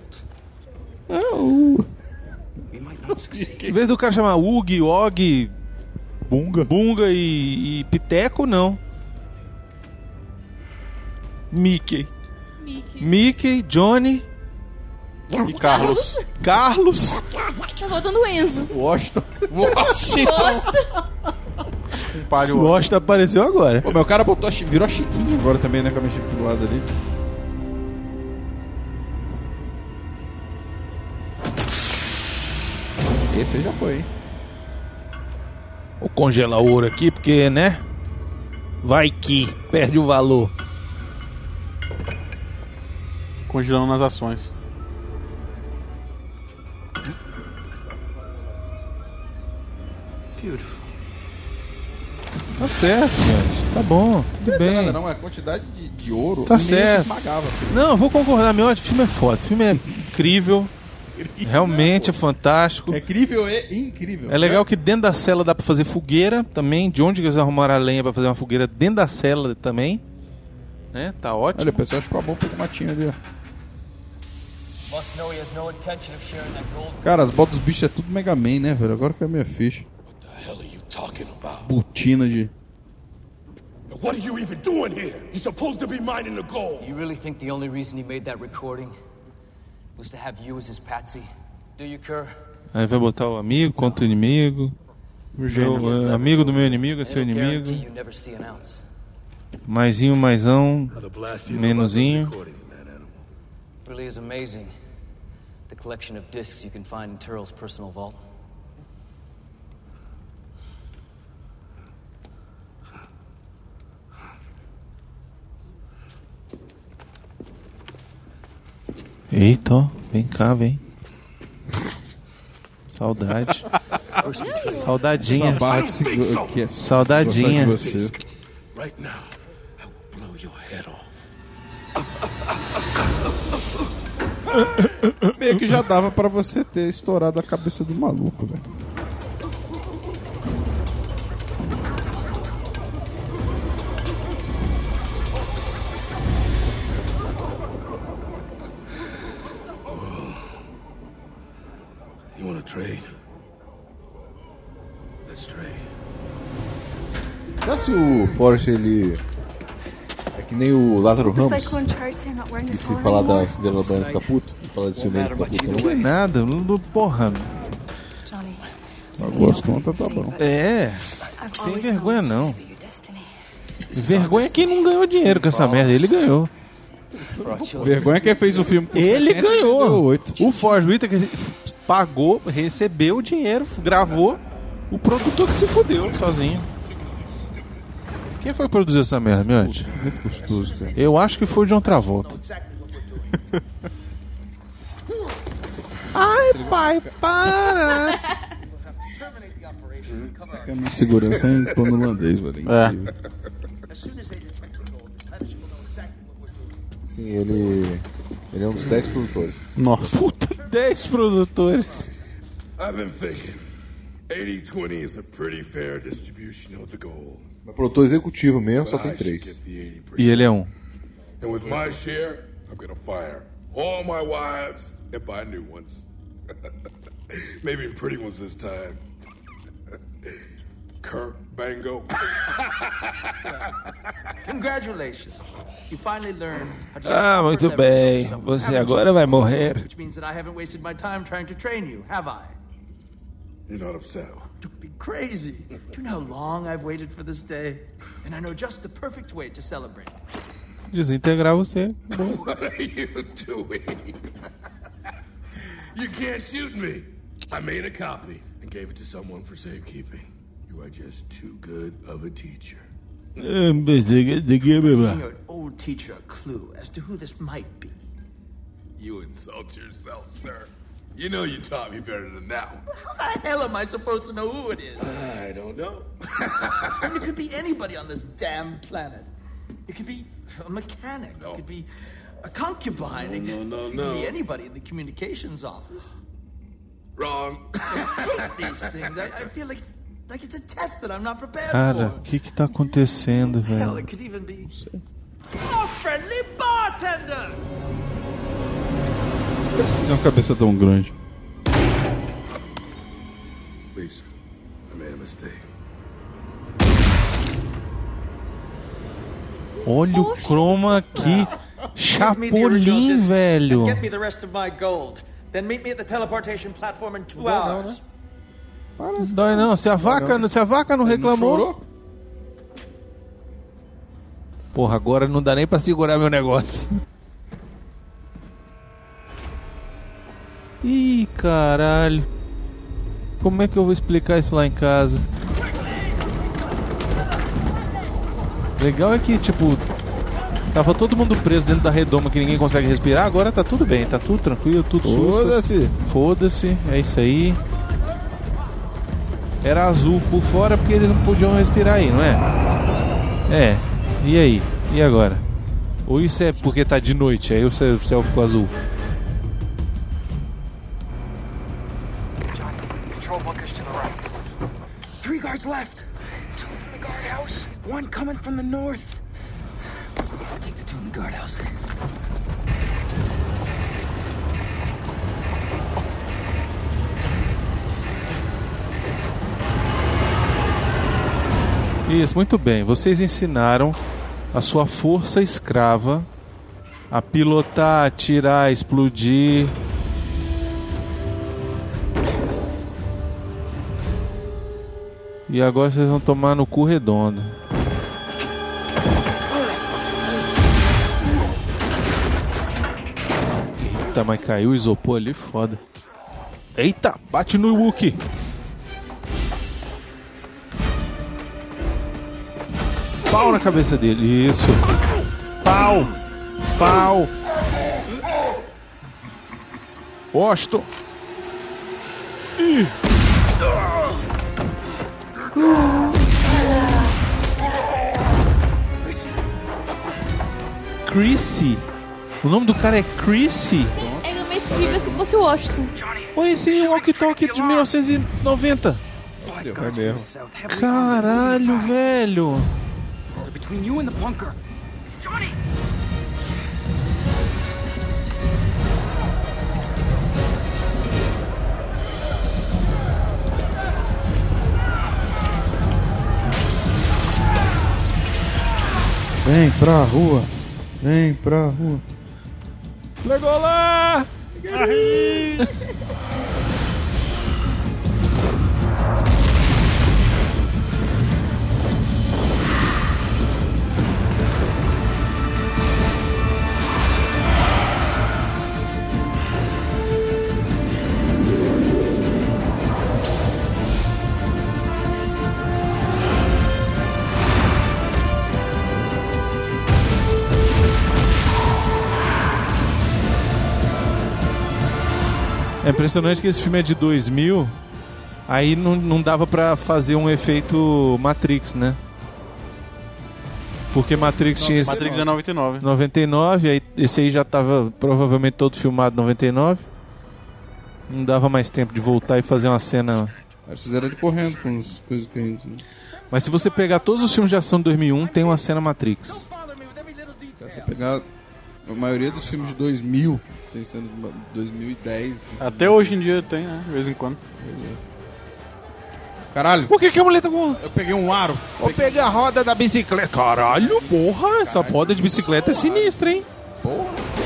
O: We might not succeed.
C: Em vez do cara chamar Ug, Og, Bunga e Piteco, não. Mickey, Johnny
G: E Carlos.
C: Carlos.
A: Tá faltando o Enzo.
D: Washington.
C: O Washington apareceu agora.
D: Pô, mas o cara botou virou a Chiquinha agora também, né? Com a minha chip do lado ali. Esse aí já foi, hein?
C: Vou congelar o ouro aqui, porque, né? Vai que perde o valor.
G: Congelando nas ações.
O: Beautiful.
C: Tá certo, gente. Tá bom, tudo bem.
D: Nada não, a quantidade de ouro
C: Tá
D: meio que
C: certo.
D: esmagava.
C: Não, eu vou concordar, meu. O filme é foda. O filme é incrível. Realmente é fantástico.
D: É incrível e incrível.
C: É legal que dentro da cela dá pra fazer fogueira também. De onde eles arrumaram a lenha pra fazer uma fogueira dentro da cela também. Né? Tá ótimo.
D: Olha, o pessoal ficou a mão pro matinho ali, ó.
O: Must know he has no intention of sharing that gold.
D: Cara, as botas dos bichos é tudo Mega Man, né, velho? Agora que é a minha ficha.
K: Talking about.
D: Botina de...
K: What are you even doing here? You're supposed to be mining the gold.
O: You really think the only reason he made that recording was to have you as his patsy? Do you, Kerr?
C: Aí vai botar o amigo contra o inimigo. O amigo do meu inimigo é seu inimigo.
O: Guarantee you never see an ounce.
C: Maisinho, maisão. Menuzinho.
O: Really is amazing the collection of discs you can find in Turl's personal vault.
C: Eita, ó. Vem cá, vem. Saudade. Saudadinha.
D: Essa barra de que é
C: Saudadinha.
D: gostar de você.
K: Right now, I will blow your head off.
D: Meio que já dava pra você ter estourado a cabeça do maluco, velho.
K: You wanna trade? Let's trade.
F: Será se o Forrest, ele... É que nem o Lázaro Ramos, que se falar da Cinderela Baiana fica puto, falar de ciúme fica puto
C: Não é
F: também.
C: nada, porra.
D: Agora as contas tá bom.
C: É, tem vergonha não. Vergonha é quem não ganhou dinheiro com essa merda, ele ganhou.
D: Vergonha é quem fez o filme com
C: Ele
D: 70 e
C: ganhou.
D: deu 8.
C: O Forrest Whitaker pagou, recebeu o dinheiro, gravou. O produtor que se fudeu sozinho. Quem foi que produziu essa merda, Miotti?
D: Muito gostoso, cara.
C: Eu acho que foi o John Travolta. Ai, pai, para!
D: Câmera de segurança em plano holandês, velho.
G: É.
F: Sim, ele é um dos 10 produtores.
G: Nossa.
C: Puta, 10 produtores.
K: I've been thinking. 80-20 is a pretty fair distribution of the gold.
F: Mas produtor executivo mesmo só tem 3.
C: E ele é um.
K: And with my share, I'm gonna fire all my wives and buy new ones. Maybe pretty ones this time. Kurt Bango.
J: Congratulations. You finally learned how to
C: Ah, muito bem. Você agora vai morrer.
J: Which means that I haven't wasted my time trying to train you, have I?
K: You're not upset.
J: Don't be crazy. Do you know how long I've waited for this day? And I know just the perfect way to celebrate.
C: Desintegrar você.
K: What are you doing? You can't shoot me. I made a copy and gave it to someone for safekeeping. You are just too good of a teacher.
J: Giving your old teacher a clue as to who this might be.
K: You insult yourself, sir. You know you taught me better than that one.
J: How the hell am I supposed to know who it is?
K: I don't know.
J: I mean, it could be anybody on this damn planet. It could be a mechanic.
K: No.
J: It could be a concubine. It could be anybody in the communications office.
K: Wrong.
J: I hate these things. I feel like it's a test that I'm not prepared
C: Cara,
J: for.
C: o que tá acontecendo,
J: Hell,
C: velho?
J: it could even be a friendly bartender.
D: Tem uma cabeça tão grande.
K: Lisa, I made a mistake.
C: Olha o chroma aqui. Chapolin, velho.
J: Get me the rest of my gold. Then meet me at the teleportation platform in 2 hours.
C: Não dói não. Se a vaca não reclamou. Porra, agora não dá nem pra segurar meu negócio. Ih, caralho. Como é que eu vou explicar isso lá em casa? Legal é que, tipo, tava todo mundo preso dentro da redoma que ninguém consegue respirar. Agora tá tudo bem, tá tudo tranquilo, tudo sussa.
D: Foda-se.
C: Foda-se, é isso aí. Era azul por fora porque eles não podiam respirar aí, não é? É, e aí? E agora? Ou isso é porque tá de noite, aí o céu ficou azul?
Q: Control bunkers to the right. 3 guards left. 2 in the guardhouse. 1 coming from the north. I'll take the 2 in the guardhouse.
C: Isso, muito bem. Vocês ensinaram a sua força escrava a pilotar, atirar, explodir. E agora vocês vão tomar no cu redondo. Eita, mas caiu o isopor ali, foda. Eita, bate no Wookie. Pau na cabeça dele, isso. Pau. Pau. Washington. Ih. Chrissy? O nome do cara é Chrissy?
A: É mais incrível se fosse o Washington.
C: Olha esse walkie-talkie de 1990.
D: É mesmo.
C: Caralho, velho.
Q: Between you and the bunker. Johnny!
D: Vem pra rua. Vem pra rua.
C: Legolas! É impressionante que esse filme é de 2000, aí não dava pra fazer um efeito Matrix, né? Porque Matrix tinha esse...
G: Matrix é 99.
C: 99, aí esse aí já tava provavelmente todo filmado em 99. Não dava mais tempo de voltar e fazer uma cena...
D: Eles fizeram ele correndo com as coisas que a gente...
C: Mas se você pegar todos os filmes de ação de 2001, tem uma cena Matrix.
D: Se você pegar a maioria dos filmes de 2000, tem sendo 2010...
G: Até hoje em dia tem, né? De vez em quando.
D: Caralho.
C: Por que a mulher tá com...
D: Eu peguei um aro.
C: Vou pegar a roda da bicicleta. Caralho, porra. Essa roda de bicicleta é sinistra, hein?
D: Porra.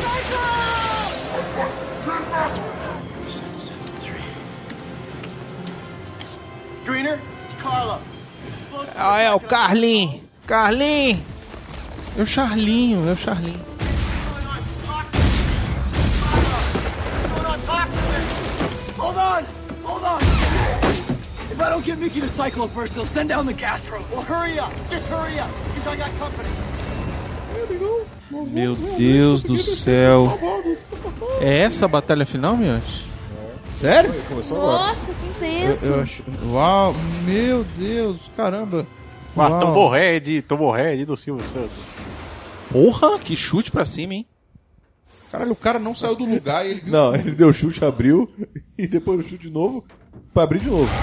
P: Greener, Carla.
C: Ah, é o Carlinho. Carlinho. É o Charlinho.
H: Hold on! Hold on! If I don't get Mickey to Cyclo first, they'll send down the gas truck.
P: Well, hurry up! Just hurry up! Because I got company.
C: Meu Deus do céu. É essa a batalha final, Miotti?
D: Sério?
F: Começou agora.
A: Nossa, que intenso.
D: Eu acho... Uau, meu Deus, caramba.
G: Ah, Tomborred do Silvio Santos.
C: Porra, que chute pra cima, hein?
D: Caralho, o cara não saiu do lugar e ele viu.
F: Não, ele deu chute, abriu, e depois o chute de novo, pra abrir de novo.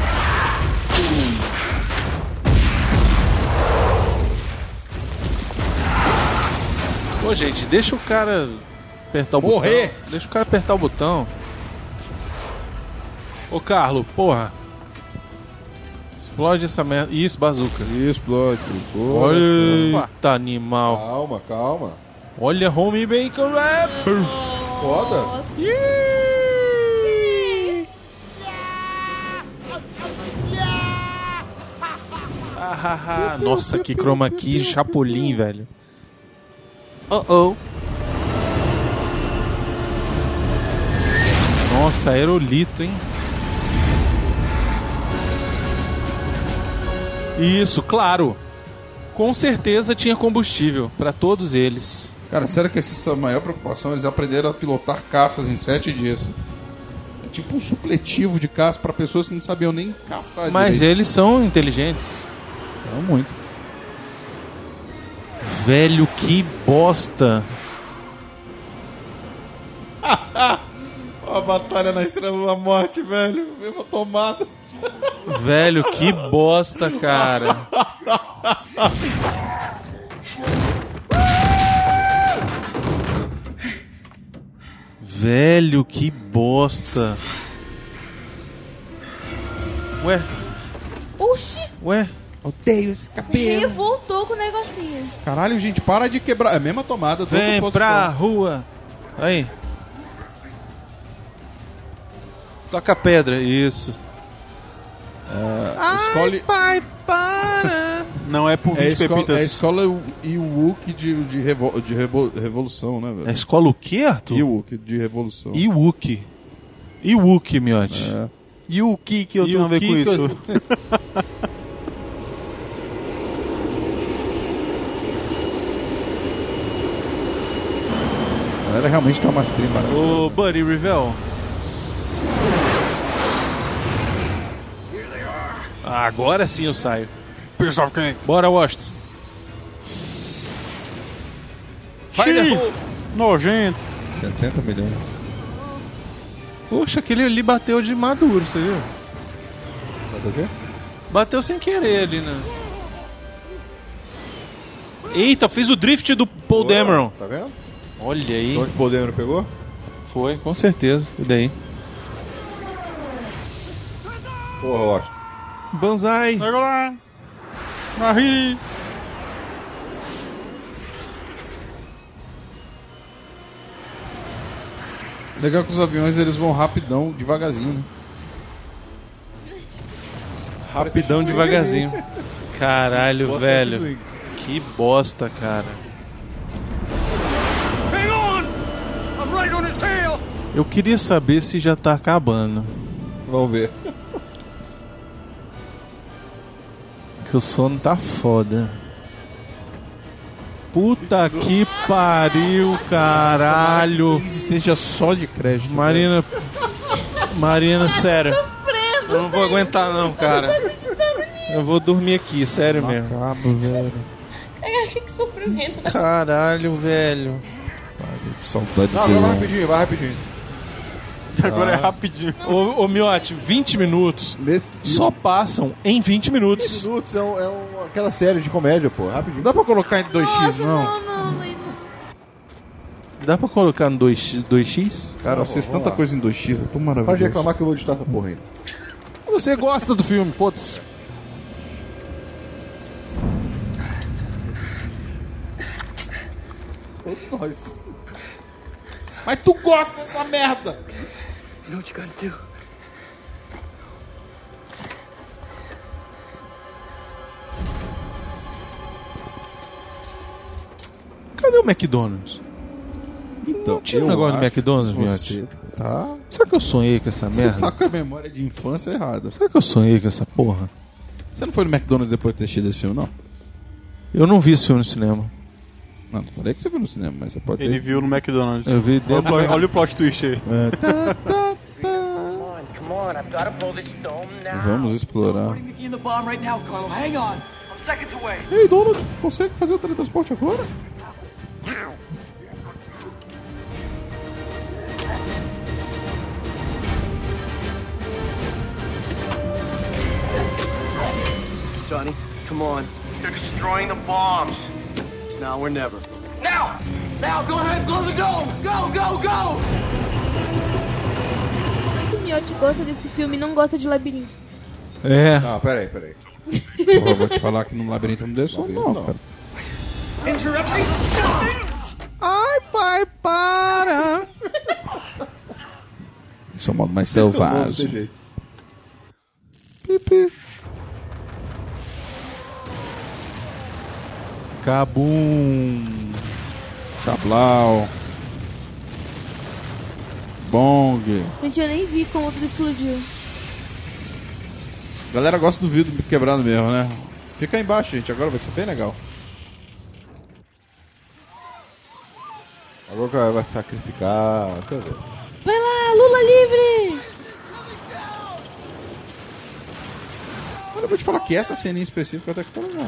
C: Pô, gente, deixa o cara apertar o
D: Morrer.
C: botão. Deixa o cara apertar o botão. Ô, Carlos, porra. Explode essa merda. Isso, bazuca.
F: Explode.
C: Eita, animal.
F: Calma.
C: Olha, Homie Bacon Rap.
F: Foda.
C: Nossa, que chroma key chapolim, velho. Oh. Nossa, aerolito, hein? Isso, claro. Com certeza tinha combustível pra todos eles.
D: Cara, sério que essa é a maior preocupação? Eles aprenderam a pilotar caças em 7 dias. É tipo um supletivo de caça pra pessoas que não sabiam nem caçar.
C: Mas
D: direito.
C: eles são inteligentes.
D: Não muito.
C: Velho, que bosta.
D: A batalha na Estrela da Morte, velho. Mesma tomada.
C: Velho, que bosta, cara. Velho, que bosta. Ué?
A: Oxi,
C: Ué?
D: Odeio esse cabelo.
A: revoltou com o negocinho.
D: Caralho, gente, para de quebrar. É a mesma tomada.
C: Vem pra rua. Aí. Toca a pedra, isso.
D: Escolhe...
C: pai, para.
G: Não é por 20 pepitas.
D: É a escola Ewok de revolução, né, velho?
C: É a escola o quê, Arthur?
D: Ewok de revolução.
C: Ewok, Miotti.
D: É.
G: E o que eu tenho a ver com isso?
D: A galera realmente tá uma stream maravilhosa.
C: Ô, Buddy Revell. Agora sim eu saio.
G: Pessoal, quem?
C: Bora, Washington.
G: Nojento.
F: 70 milhões.
C: Poxa, aquele ali bateu de maduro, você viu?
F: Bateu o quê?
C: Bateu sem querer ali, né? Eita, fiz o drift do Paul Dameron.
F: Tá vendo?
C: Olha aí.
F: Onde o Paul Dameron pegou?
C: Foi, com certeza. E daí?
F: Porra, Washington.
C: Banzai.
G: Pega lá. Morri.
D: Legal que os aviões eles vão rapidão, devagarzinho, né?
C: Rapidão, devagarzinho. Caralho,
F: Bosta
C: velho. Que bosta, cara.
Q: Hang on! I'm right on his tail!
C: Eu queria saber se já tá acabando.
F: Vamos ver.
C: Que o sono tá foda. Puta que pariu, caralho.
D: Seja só de crédito.
C: Marina, sério. Eu não vou aguentar não, cara. Eu vou dormir aqui, sério mesmo.
D: Acabo, velho.
A: Que sofrimento.
C: Caralho, velho.
D: Saudade de
F: Não, vai rapidinho.
G: Agora é rapidinho.
C: Ô Miotti, 20 minutos só passam em 20 minutos.
F: 20 minutos aquela série de comédia, pô. Rapidinho.
D: Dá pra colocar em 2x, não?
C: Dá pra colocar no 2x?
D: Cara, eu assisto tanta coisa em 2x, é tão
F: Para de
D: maravilhoso.
F: reclamar que eu vou editar essa porra ainda.
C: Você gosta do filme, foda-se.
F: Todos nós.
D: Mas tu gosta dessa merda!
Q: You know what you gotta do?
C: Cadê o McDonald's?
D: Então,
C: não tinha um negócio do McDonald's, Vinhote?
D: Tá.
C: Será que eu sonhei com essa merda?
D: Você tá com a memória de infância errada.
C: Será que eu sonhei com essa porra?
D: Você não foi no McDonald's depois de ter assistido esse filme, não?
C: Eu não vi esse filme no cinema.
D: Não falei que você viu no cinema, mas você pode ter.
G: Ele viu no McDonald's.
C: Eu vi dentro.
G: Olha o plot twist aí.
P: Come on, I've got to blow this dome now.
D: Vamos explorar.
Q: Putting Mickey in the bomb right now, Carlo. Hang on. I'm seconds away.
D: Ei, Donald, consegue fazer o teletransporte agora?
N: Johnny, come on. They're destroying the bombs. It's now or never.
Q: Now! Now, go ahead, blow the dome! Go, go, go!
A: O Miotti gosta desse filme e não gosta de labirinto.
C: É.
F: Ah, peraí.
D: Porra, eu vou te falar que no labirinto não deu som, não, cara.
C: Ai, pai, para!
D: Esse é o modo mais selvagem.
C: Pipi. Cabum.
D: Chablau. Bong.
A: Gente, eu nem vi como tudo explodiu.
D: A galera gosta do vidro quebrado mesmo, né? Fica aí embaixo, gente. Agora vai ser bem legal.
F: Agora o cara vai sacrificar. Você vai ver.
A: Vai lá, Lula livre!
D: Olha, eu vou te falar que essa cena em específico até que tá legal.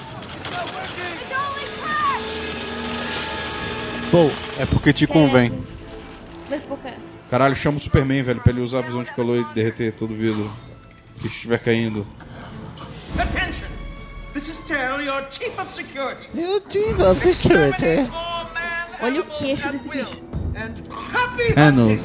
G: Pô, é porque te convém.
A: Mas por quê?
D: Caralho, chama o Superman, velho, pra ele usar a visão de calor e derreter todo o vidro que estiver caindo.
J: Attention! This is Terrell, your Chief of Security.
F: Your Chief of Security.
A: Olha o queixo desse bicho.
J: And happy
D: Thanos.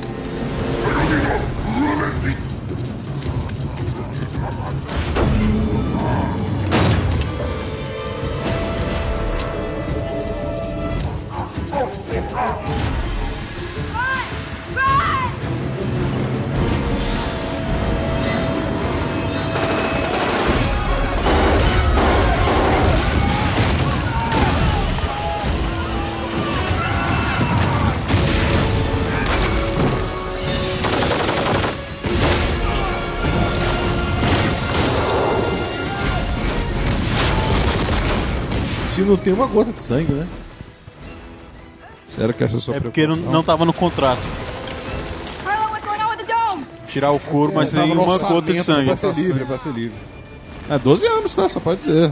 F: Se não tem uma gota de sangue, né?
D: Será que essa é a sua
G: É porque não tava no contrato.
P: Carlo, what's going on with the dome?
G: Tirar o couro, mas sem
D: tava no
G: uma gota de
D: orçamento
G: sangue.
F: Pra ser livre, pra ser livre.
D: É 12 anos, tá? Só pode dizer.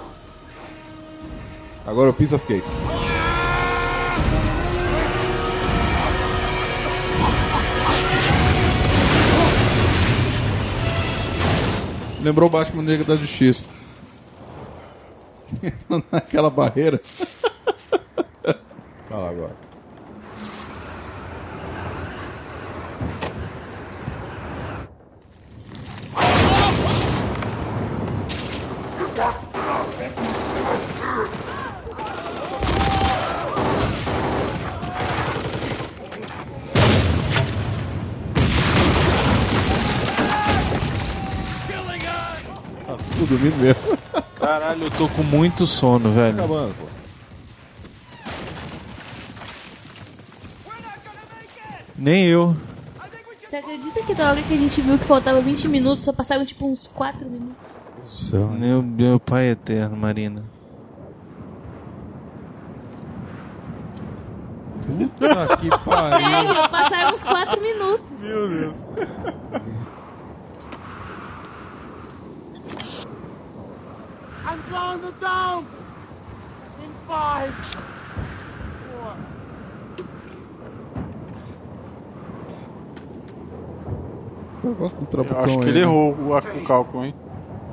F: Agora o piece of cake.
D: Lembrou o Batman Negro da Justiça. Naquela barreira.
F: Olha lá agora. Tô dormindo mesmo.
C: Caralho, eu tô com muito sono, velho.
F: Tá acabando, pô.
C: Nem eu.
A: Você acredita que da hora que a gente viu que faltava 20 minutos, só passaram tipo uns 4 minutos?
C: Meu pai eterno, Marina.
D: Puta que pariu.
A: Sério, passaram uns 4 minutos.
G: Meu Deus.
P: I'm blowing the dome! In 5, 4.
D: Eu gosto do trabucão.
G: Eu acho que
D: aí,
G: ele
D: né?
G: errou o cálculo, hein?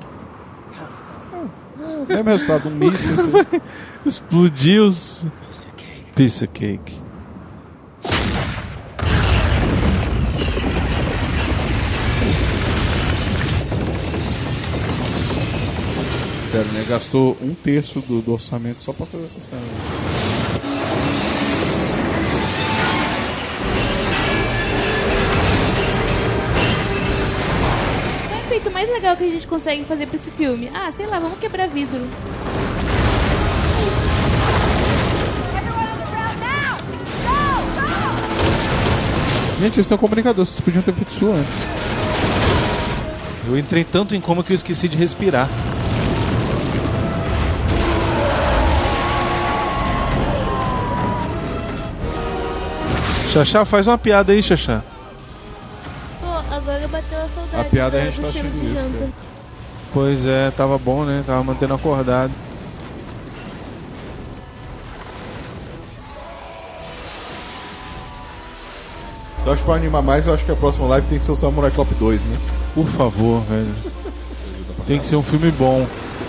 D: É o mesmo resultado, um míssil.
C: Explodiu os... Piece of cake.
D: Sério, né? Gastou 1/3 do orçamento só pra fazer essa cena.
A: jeito mais legal que a gente consegue fazer pra esse filme? Ah, sei lá, vamos quebrar vidro.
D: Gente, vocês têm um comunicador, vocês podiam ter feito isso antes.
C: Eu entrei tanto em coma que eu esqueci de respirar. Xaxá, faz uma piada aí, Xaxá.
A: Pô, agora bateu a saudade.
D: A piada a
A: do
D: gente tá
A: cheiro
D: achando
A: de
D: isso,
A: janta.
D: cara.
C: Pois é, tava bom, né? Tava mantendo acordado.
F: Eu acho que pra animar mais, eu acho que a próxima live tem que ser o Samurai Cop 2, né?
C: Por favor, velho. Tem que ser um filme bom.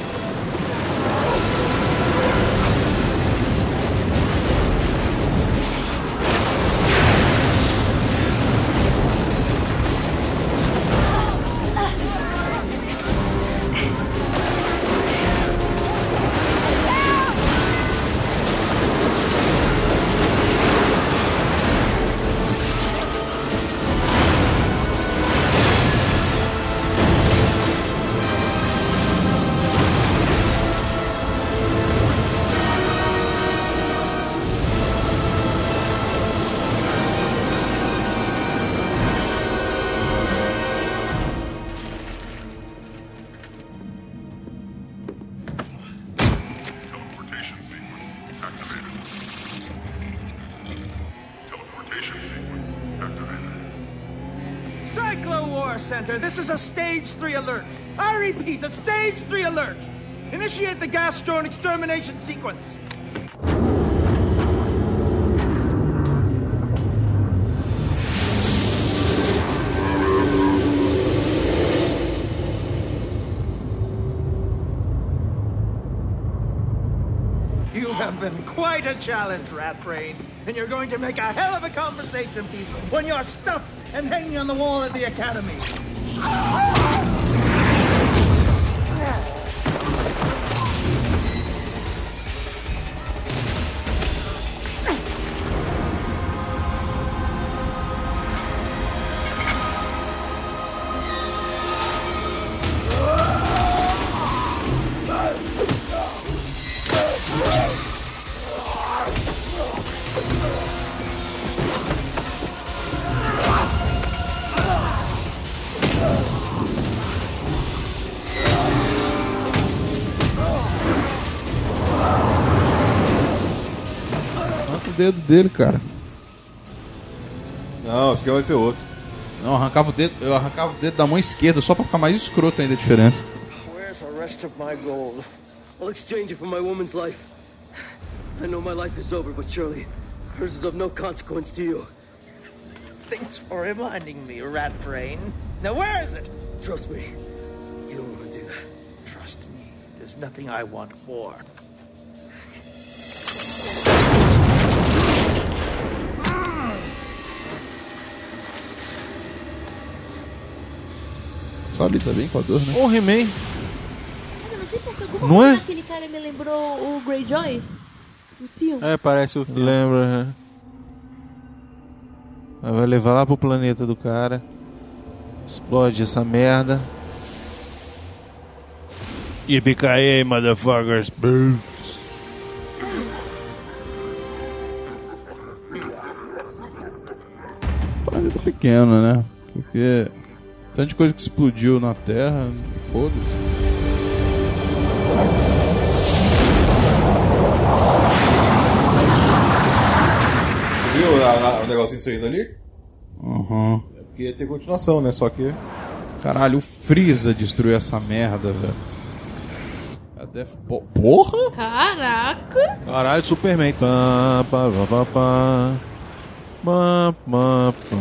J: Cyclo War Center, this is a Stage 3 alert. I repeat, a Stage 3 alert. Initiate the gas drone extermination sequence. You have been quite a challenge, Rat Brain, and you're going to make a hell of a conversation piece when you're stuffed and hanging on the wall at the academy.
D: O dedo dele, cara.
F: Não, esse aqui vai ser outro.
D: Não, eu arrancava o dedo da mão esquerda só pra ficar mais escroto ainda a diferença.
R: Where's the rest of my gold? I'll exchange it for my woman's life. I know my life is over, but surely hers is of no consequence to you.
J: Thanks for reminding me, Rat Brain. Now where is it?
R: Trust me, you don't want to do that.
J: Trust me, there's nothing I want more.
D: Só ali também com a dor, né?
C: Ô, He-Man.
A: Eu não sei porque alguma
C: Não
A: coisa
C: é?
A: daquele cara me lembrou o Greyjoy. O tio.
G: É, parece o...
C: Lembra, né? Aí vai levar lá pro planeta do cara. Explode essa merda. Yippee-ki-yay, motherfuckers.
D: Planeta pequeno, né? Porque tanto de coisa que explodiu na Terra, foda-se.
F: Viu o negocinho saindo ali?
D: Uhum.
F: É porque ia ter continuação, né? Só que...
D: Caralho, o Freeza destruiu essa merda, velho. Porra?
A: Caraca!
C: Caralho, Superman. Pá, pá, pá, pá, pá, pá, pá.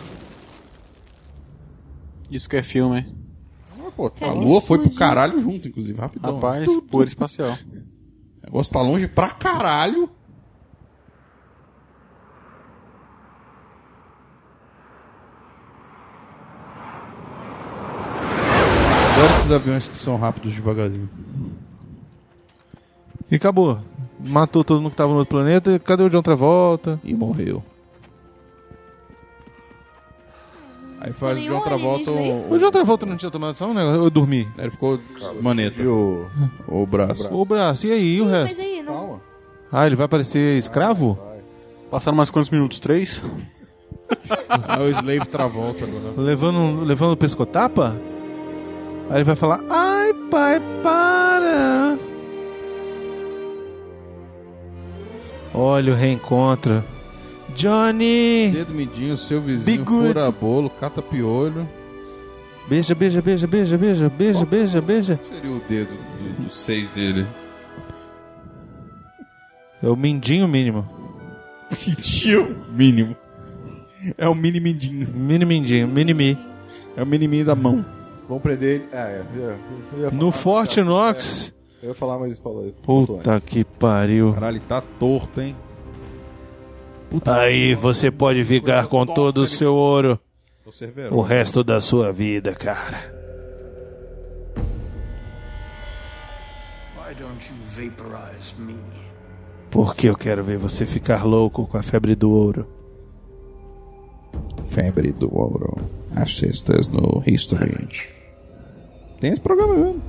G: Isso que é filme, hein?
D: Pô, a Lua foi pro caralho junto, inclusive, rapidão.
G: Rapaz, poeira espacial.
D: O negócio tá longe pra caralho. Agora esses aviões que são rápidos devagarinho.
C: E acabou. Matou todo mundo que tava no outro planeta. Cadê o John Travolta?
D: E morreu. Aí faz o
A: nenhum
D: John Travolta.
A: alienígena
C: O John Travolta não tinha tomado só um negócio? Eu dormi.
D: Ele ficou maneta. O braço.
C: O braço. E aí, o
A: Mas
C: resto?
A: aí, não...
C: Ah, ele vai parecer escravo?
G: Passaram mais quantos minutos? 3?
D: É o Slave Travolta agora.
C: Levando o pescotapa? Aí ele vai falar: ai, pai, para! Olha o reencontro. Johnny!
D: Dedo midinho, seu vizinho,
C: Be good.
D: fura bolo, cata piolho.
C: Beija, beija, beija, beija, beija, beija, beija, beija.
D: Seria o dedo do 6 dele.
C: É o mindinho mínimo.
D: Mindinho mínimo. É o mini mindinho.
C: Mini mindinho, mini-mi.
D: É o mini da mão.
F: Vamos prender ele. Eu ia falar,
C: No Fort Knox.
F: Eu ia falar, mas falou.
C: Puta que pariu.
D: Caralho, tá torto, hein?
C: Aí você pode ficar com todo o seu ouro. O resto da sua vida, cara.
B: Why don't you vaporize me?
C: Porque eu quero ver você ficar louco com a febre do ouro.
D: Febre do ouro. Assistas no History. Tem esse programa mesmo.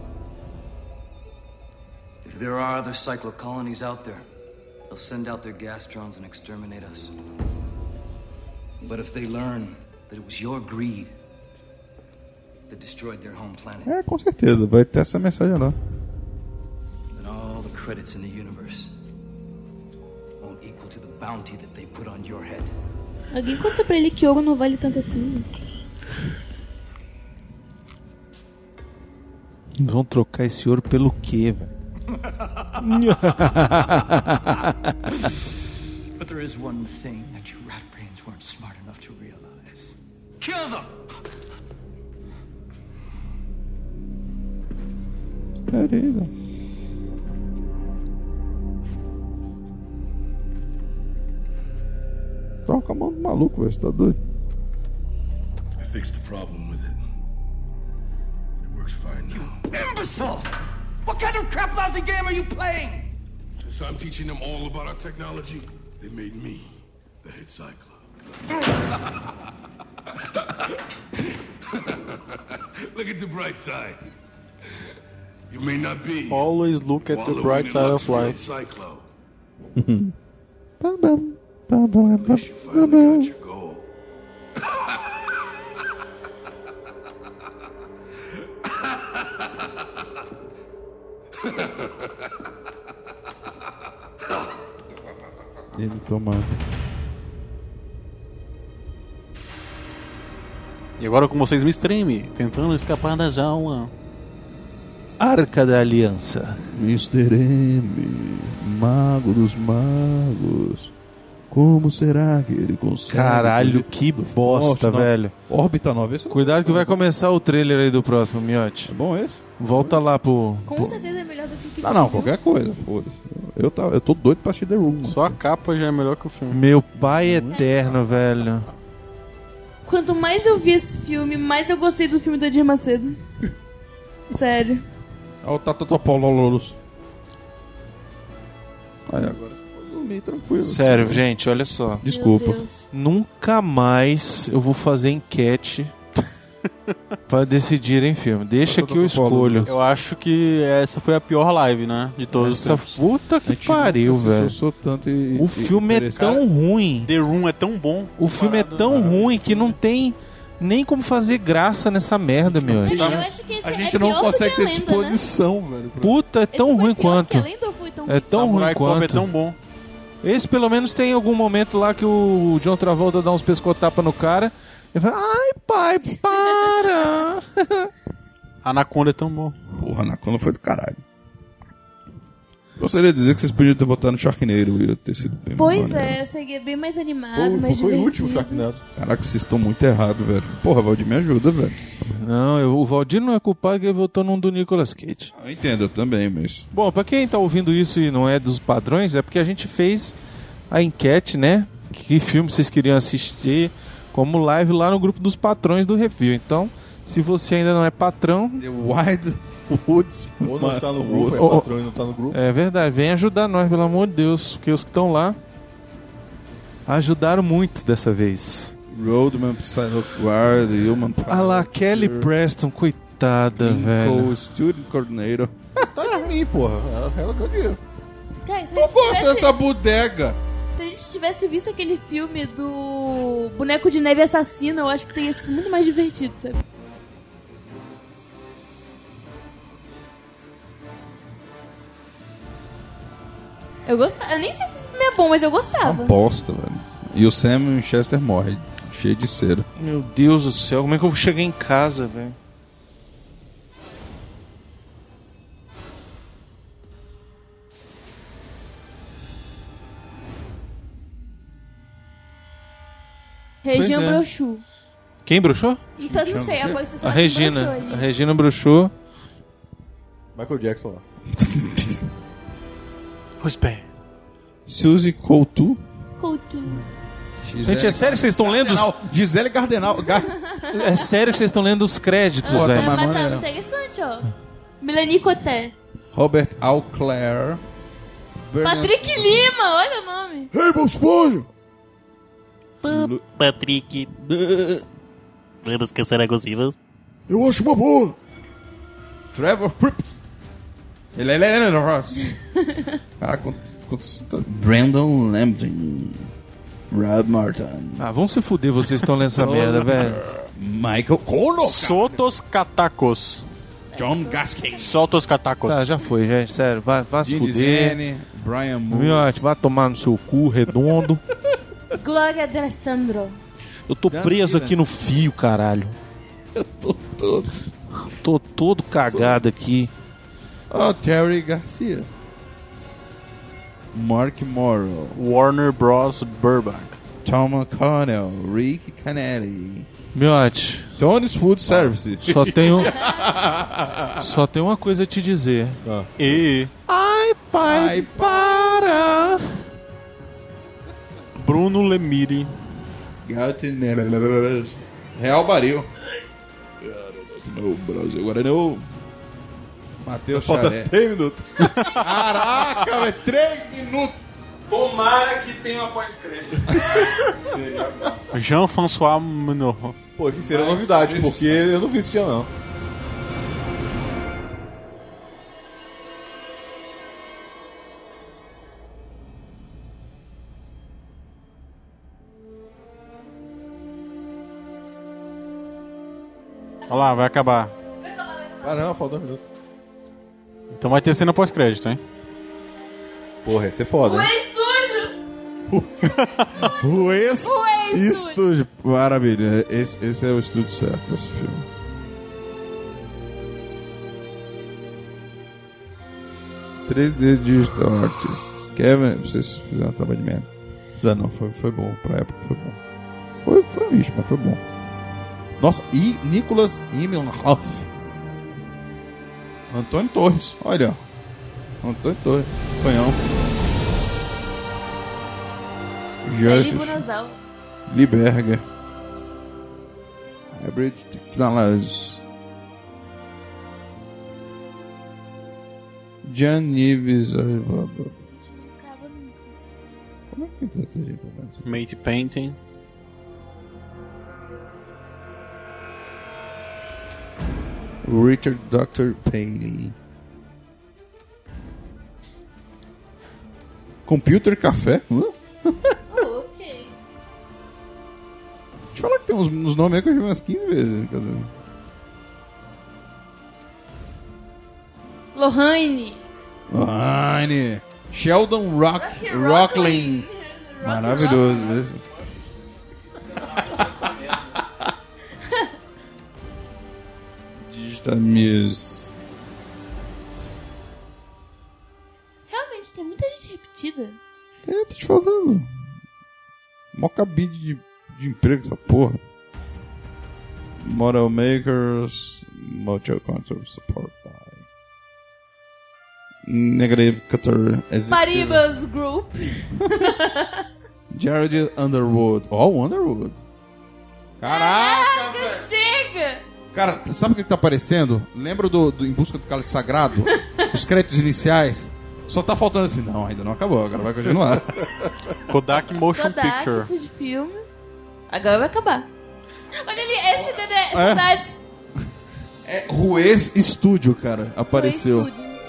O: If there are other cyclo-colonies out there, they'll send out their gas drones and exterminate us. But if they learn that it was your greed that destroyed their home planet,
D: É, com certeza. Vai ter essa mensagem lá.
O: then all the credits in the universe won't equal to the bounty that they put on your head.
A: Alguém conta pra ele que ouro não vale tanto assim.
C: Vão trocar esse ouro pelo quê, velho?
B: But there is one thing that you rat brains weren't smart enough to realize. Kill them!
D: Sério. Tava com a mão do maluco, velho. Você tá doido?
M: I fixed the problem with it. It works fine now.
B: Imbecile! What kind of crap lousy game are you playing?
M: So I'm teaching them all about our technology. They made me the head cycler. Look at the bright side. You may not be.
G: Always look at the bright side of life.
M: Cyclo.
D: Wish
M: you finally got your goal.
D: Ele tomando.
G: E agora com vocês, Mr. M, tentando escapar da jaula.
C: Arca da Aliança.
D: Mr. M, mago dos magos. Como será que ele consegue?
C: Caralho, que bosta, velho.
D: Órbita 9. Esse
C: Cuidado que vai começar o trailer aí do próximo, Miotti.
D: É bom esse?
C: Volta lá pro...
A: Com certeza é melhor do que o que...
D: Ah, não, qualquer coisa, foda-se. Eu tô doido pra assistir The Room.
G: Só a capa já é melhor que o filme.
C: Meu pai eterno, velho.
A: Quanto mais eu vi esse filme, mais eu gostei do filme do Edir Macedo. Sério.
D: Olha o Tata Paulo. Aí agora meio tranquilo.
C: Sério, gente, olha só.
D: Desculpa.
C: Nunca mais eu vou fazer enquete pra decidirem filme. Deixa que eu escolho.
G: Eu acho que essa foi a pior live, né? De todos
C: Essa
G: os tempos.
C: puta que pariu, velho. O filme é tão ruim.
G: The Room é tão bom.
C: O filme é tão ruim que não tem nem como fazer graça nessa merda, meu.
A: Mas eu acho que esse
D: A gente
A: é
D: não
A: pior do
D: consegue
A: que
D: ter
A: a lenda,
D: disposição, velho.
C: Puta, é tão ruim quanto. É tão ruim
G: Samurai Cop
C: quanto.
G: é tão bom.
C: Esse pelo menos tem algum momento lá que o John Travolta dá uns pescotapas no cara. Ele fala, ai pai, para!
G: Anaconda é tão bom.
D: Porra, Anaconda foi do caralho. Gostaria de dizer que vocês podiam ter votado no Sharknado. Ia ter sido bem
A: Pois
D: maneiro.
A: é, seria bem mais animado, mais
F: Foi o
A: divertido.
F: último Sharknado.
D: Caraca, vocês estão muito errados, velho. Porra, Valdir, me ajuda, velho.
C: Não, o Valdir não é culpado que ele votou num do Nicolas Cage.
D: Eu entendo, eu também, mas...
C: Bom, pra quem tá ouvindo isso e não é dos padrões, é porque a gente fez a enquete, né? Que filme vocês queriam assistir como live lá no grupo dos patrões do Review. Então, se você ainda não é patrão...
D: The Wild Woods...
F: Ou não está no grupo, é patrão e não está no grupo.
C: É verdade, vem ajudar nós, pelo amor de Deus. Porque os que estão lá ajudaram muito dessa vez.
D: Roadman, Psylocke Guard, Human
C: Ah lá, Kelly Preston, coitada, velho.
D: Student Coordinator. Tá de mim, porra. Ela ganhou dinheiro.
A: Cara, se
D: Não gosto dessa bodega.
A: Se a gente tivesse visto aquele filme do Boneco de Neve Assassino, eu acho que teria sido muito mais divertido, sabe? Eu gostava. Eu nem sei se esse filme é bom, mas eu gostava.
D: Uma bosta, velho. E o Sam Winchester morre, cheio de cera.
C: Meu Deus do céu, como é que eu vou chegar em casa, velho?
A: Regina
C: Pois é.
A: Brochu.
C: Quem bruxou?
A: Então não sei, a coisa
C: A Regina. A Regina bruxou.
F: Michael Jackson lá.
C: Respect.
D: Suzy Coutu.
A: Coutu.
C: Gente, é sério que vocês estão lendo?
D: Gisele Gardenal.
C: É sério que vocês estão lendo os créditos,
A: Mas
C: velho?
A: tá interessante, ó. Melanie Coté.
D: Robert Auclair.
A: Patrick Lima, olha o nome.
D: Hey, Bob Esponja!
G: Patrick. Vamos esquecer águas vivas.
D: Eu acho uma boa. Trevor Cripps. Ele é Ross. Cara, Brandon Lambton. Rob Martin.
C: Ah, vamos se fuder, vocês estão lendo essa merda, velho.
D: Michael Connor.
G: Sotos Catacos.
D: John Gaskin.
G: Sotos Catacos.
C: Tá, já foi, gente, sério. Vai se fuder.
D: Zane, Brian Moore.
C: Miote, vai tomar no seu cu, redondo.
A: Glória D'Alessandro.
C: Eu tô preso aqui no fio, caralho.
D: Eu tô todo.
C: Tô todo cagado aqui.
D: Oh, Terry Garcia. Mark Morrow.
G: Warner Bros. Burbank.
D: Tom McConnell. Rick Canetti.
C: Miote.
D: Tony's Food Service.
C: Só tenho uma coisa a te dizer.
G: Ai, pai, para! Bruno Lemire.
D: Real Baril. No Brasil, agora não. Matheus
F: Falta
D: Charé.
F: 3 minutos.
D: Caraca, velho, 3 minutos.
C: Tomara que tenha pós-crédito.
G: Jean-François Menor.
F: Pô, isso seria novidade, porque eu não vi esse dia não.
G: Olha lá, vai acabar.
F: Ah não, falta 2 minutos.
G: Então vai ter cena pós-crédito, hein?
F: Porra, ia ser foda, né?
D: O estúdio. Maravilha, esse é o estúdio certo desse filme. .3D Digital Artists. Kevin, vocês fizeram um trabalho de merda. Não, foi bom, pra época foi bom. Foi um lixo, mas foi bom. Nossa, e Nicholas Immelhoff. Antônio Torres, olha. Antônio Torres, canhão.
A: Eli Bonazal.
D: Lieberger. Hybrid Technologies. Jan Nives. Como é que tem tanta gente?
G: Mate Painting.
D: Richard Dr. Paley. Computer Café?
A: Ok.
D: Deixa eu falar que tem uns nomes aí que eu vi umas 15 vezes. Cadê?
A: Lohane.
D: Sheldon Rocklin. Maravilhoso. Esse. Digital Muse.
A: Realmente, tem muita gente repetida.
D: Tô te falando. Mó cabide de emprego essa porra. Model Makers. Motel Control Support by Negative Cutter
A: Paribas Group.
D: Jared Underwood. Oh, Underwood. Caraca, velho.
A: Chega!
D: Cara, sabe o que tá aparecendo? Lembra do Em Busca do Cálice Sagrado? Os créditos iniciais. Só tá faltando assim. Não, ainda não acabou. Agora vai continuar.
G: Kodak Motion Picture.
A: De filme. Agora vai acabar. Olha ali, SDD, saudades.
D: Ruiz Studio, cara, apareceu.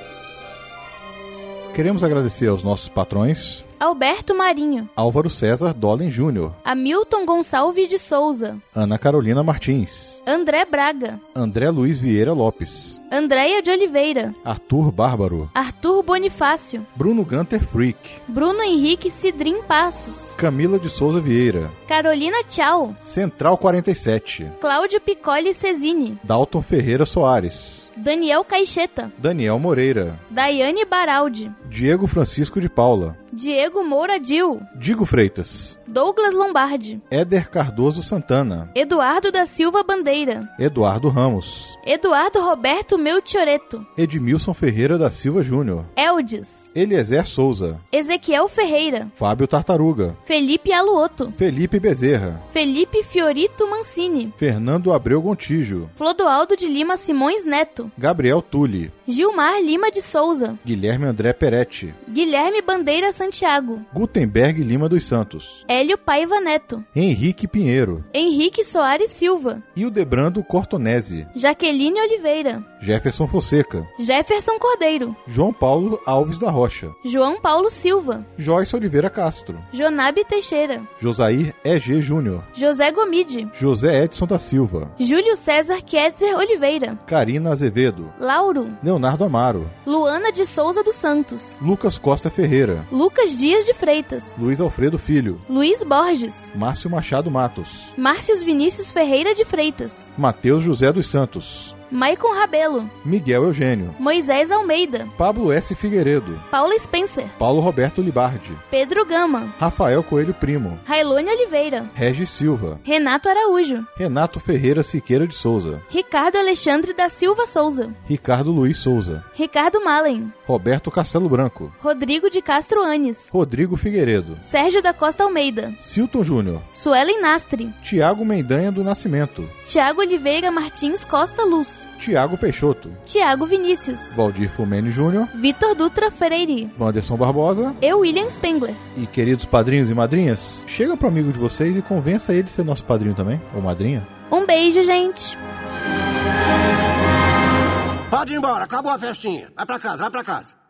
S: Queremos agradecer aos nossos patrões:
A: Alberto Marinho,
S: Álvaro César Dolen Júnior,
A: Hamilton Gonçalves de Souza,
S: Ana Carolina Martins,
A: André Braga,
S: André Luiz Vieira Lopes,
A: Andréia de Oliveira,
S: Arthur Bárbaro,
A: Arthur Bonifácio,
S: Bruno Gunter Freak,
A: Bruno Henrique Cidrim Passos,
S: Camila de Souza Vieira,
A: Carolina Tchau,
S: Central 47,
A: Cláudio Piccoli Cesini,
S: Dalton Ferreira Soares,
A: Daniel Caixeta,
S: Daniel Moreira,
A: Daiane Baraldi,
S: Diego Francisco de Paula,
A: Diego Moura Dil,
S: Digo Freitas,
A: Douglas Lombardi,
S: Éder Cardoso Santana,
A: Eduardo da Silva Bandeira,
S: Eduardo Ramos,
A: Eduardo Roberto Melchioreto,
S: Edmilson Ferreira da Silva Júnior,
A: Eldes,
S: Eliezer Souza,
A: Ezequiel Ferreira,
S: Fábio Tartaruga,
A: Felipe Aluoto,
S: Felipe Bezerra,
A: Felipe Fiorito Mancini,
S: Fernando Abreu Gontijo,
A: Flodoaldo de Lima Simões Neto,
S: Gabriel Tulli,
A: Gilmar Lima de Souza,
S: Guilherme André Peretti,
A: Guilherme Bandeira Santiago,
S: Gutenberg Lima dos Santos,
A: Hélio Paiva Neto,
S: Henrique Pinheiro,
A: Henrique Soares Silva,
S: Hildebrando Cortonese,
A: Jaqueline Oliveira,
S: Jefferson Fonseca,
A: Jefferson Cordeiro,
S: João Paulo Alves da Rocha,
A: João Paulo Silva,
S: Joyce Oliveira Castro,
A: Jonabe Teixeira,
S: Josair E.G. Júnior,
A: José Gomide,
S: José Edson da Silva,
A: Júlio César Ketzer Oliveira,
S: Karina Azevedo,
A: Lauro,
S: Leonardo Amaro,
A: Luana de Souza dos Santos,
S: Lucas Costa Ferreira,
A: Lucas Dias de Freitas,
S: Luiz Alfredo Filho,
A: Luiz Borges,
S: Márcio Machado Matos,
A: Márcios Vinícius Ferreira de Freitas,
S: Mateus José dos Santos,
A: Maicon Rabelo,
S: Miguel Eugênio,
A: Moisés Almeida,
S: Pablo S. Figueiredo,
A: Paula Spencer,
S: Paulo Roberto Libardi,
A: Pedro Gama,
S: Rafael Coelho Primo,
A: Railone Oliveira,
S: Regis Silva,
A: Renato Araújo,
S: Renato Ferreira Siqueira de Souza,
A: Ricardo Alexandre da Silva Souza,
S: Ricardo Luiz Souza,
A: Ricardo Malen,
S: Roberto Castelo Branco,
A: Rodrigo de Castro Anes,
S: Rodrigo Figueiredo,
A: Sérgio da Costa Almeida,
S: Silton Júnior,
A: Suelen Nastre,
S: Tiago Mendanha do Nascimento,
A: Tiago Oliveira Martins Costa Luz,
S: Tiago Peixoto,
A: Tiago Vinícius,
S: Valdir Fumene Júnior,
A: Vitor Dutra Freire,
S: Wanderson Barbosa,
A: eu William Spengler.
S: E queridos padrinhos e madrinhas, chega pro amigo de vocês e convença ele a ser nosso padrinho também, ou madrinha.
A: Um beijo, gente.
P: Pode ir embora, acabou a festinha. Vai pra casa, vai pra casa.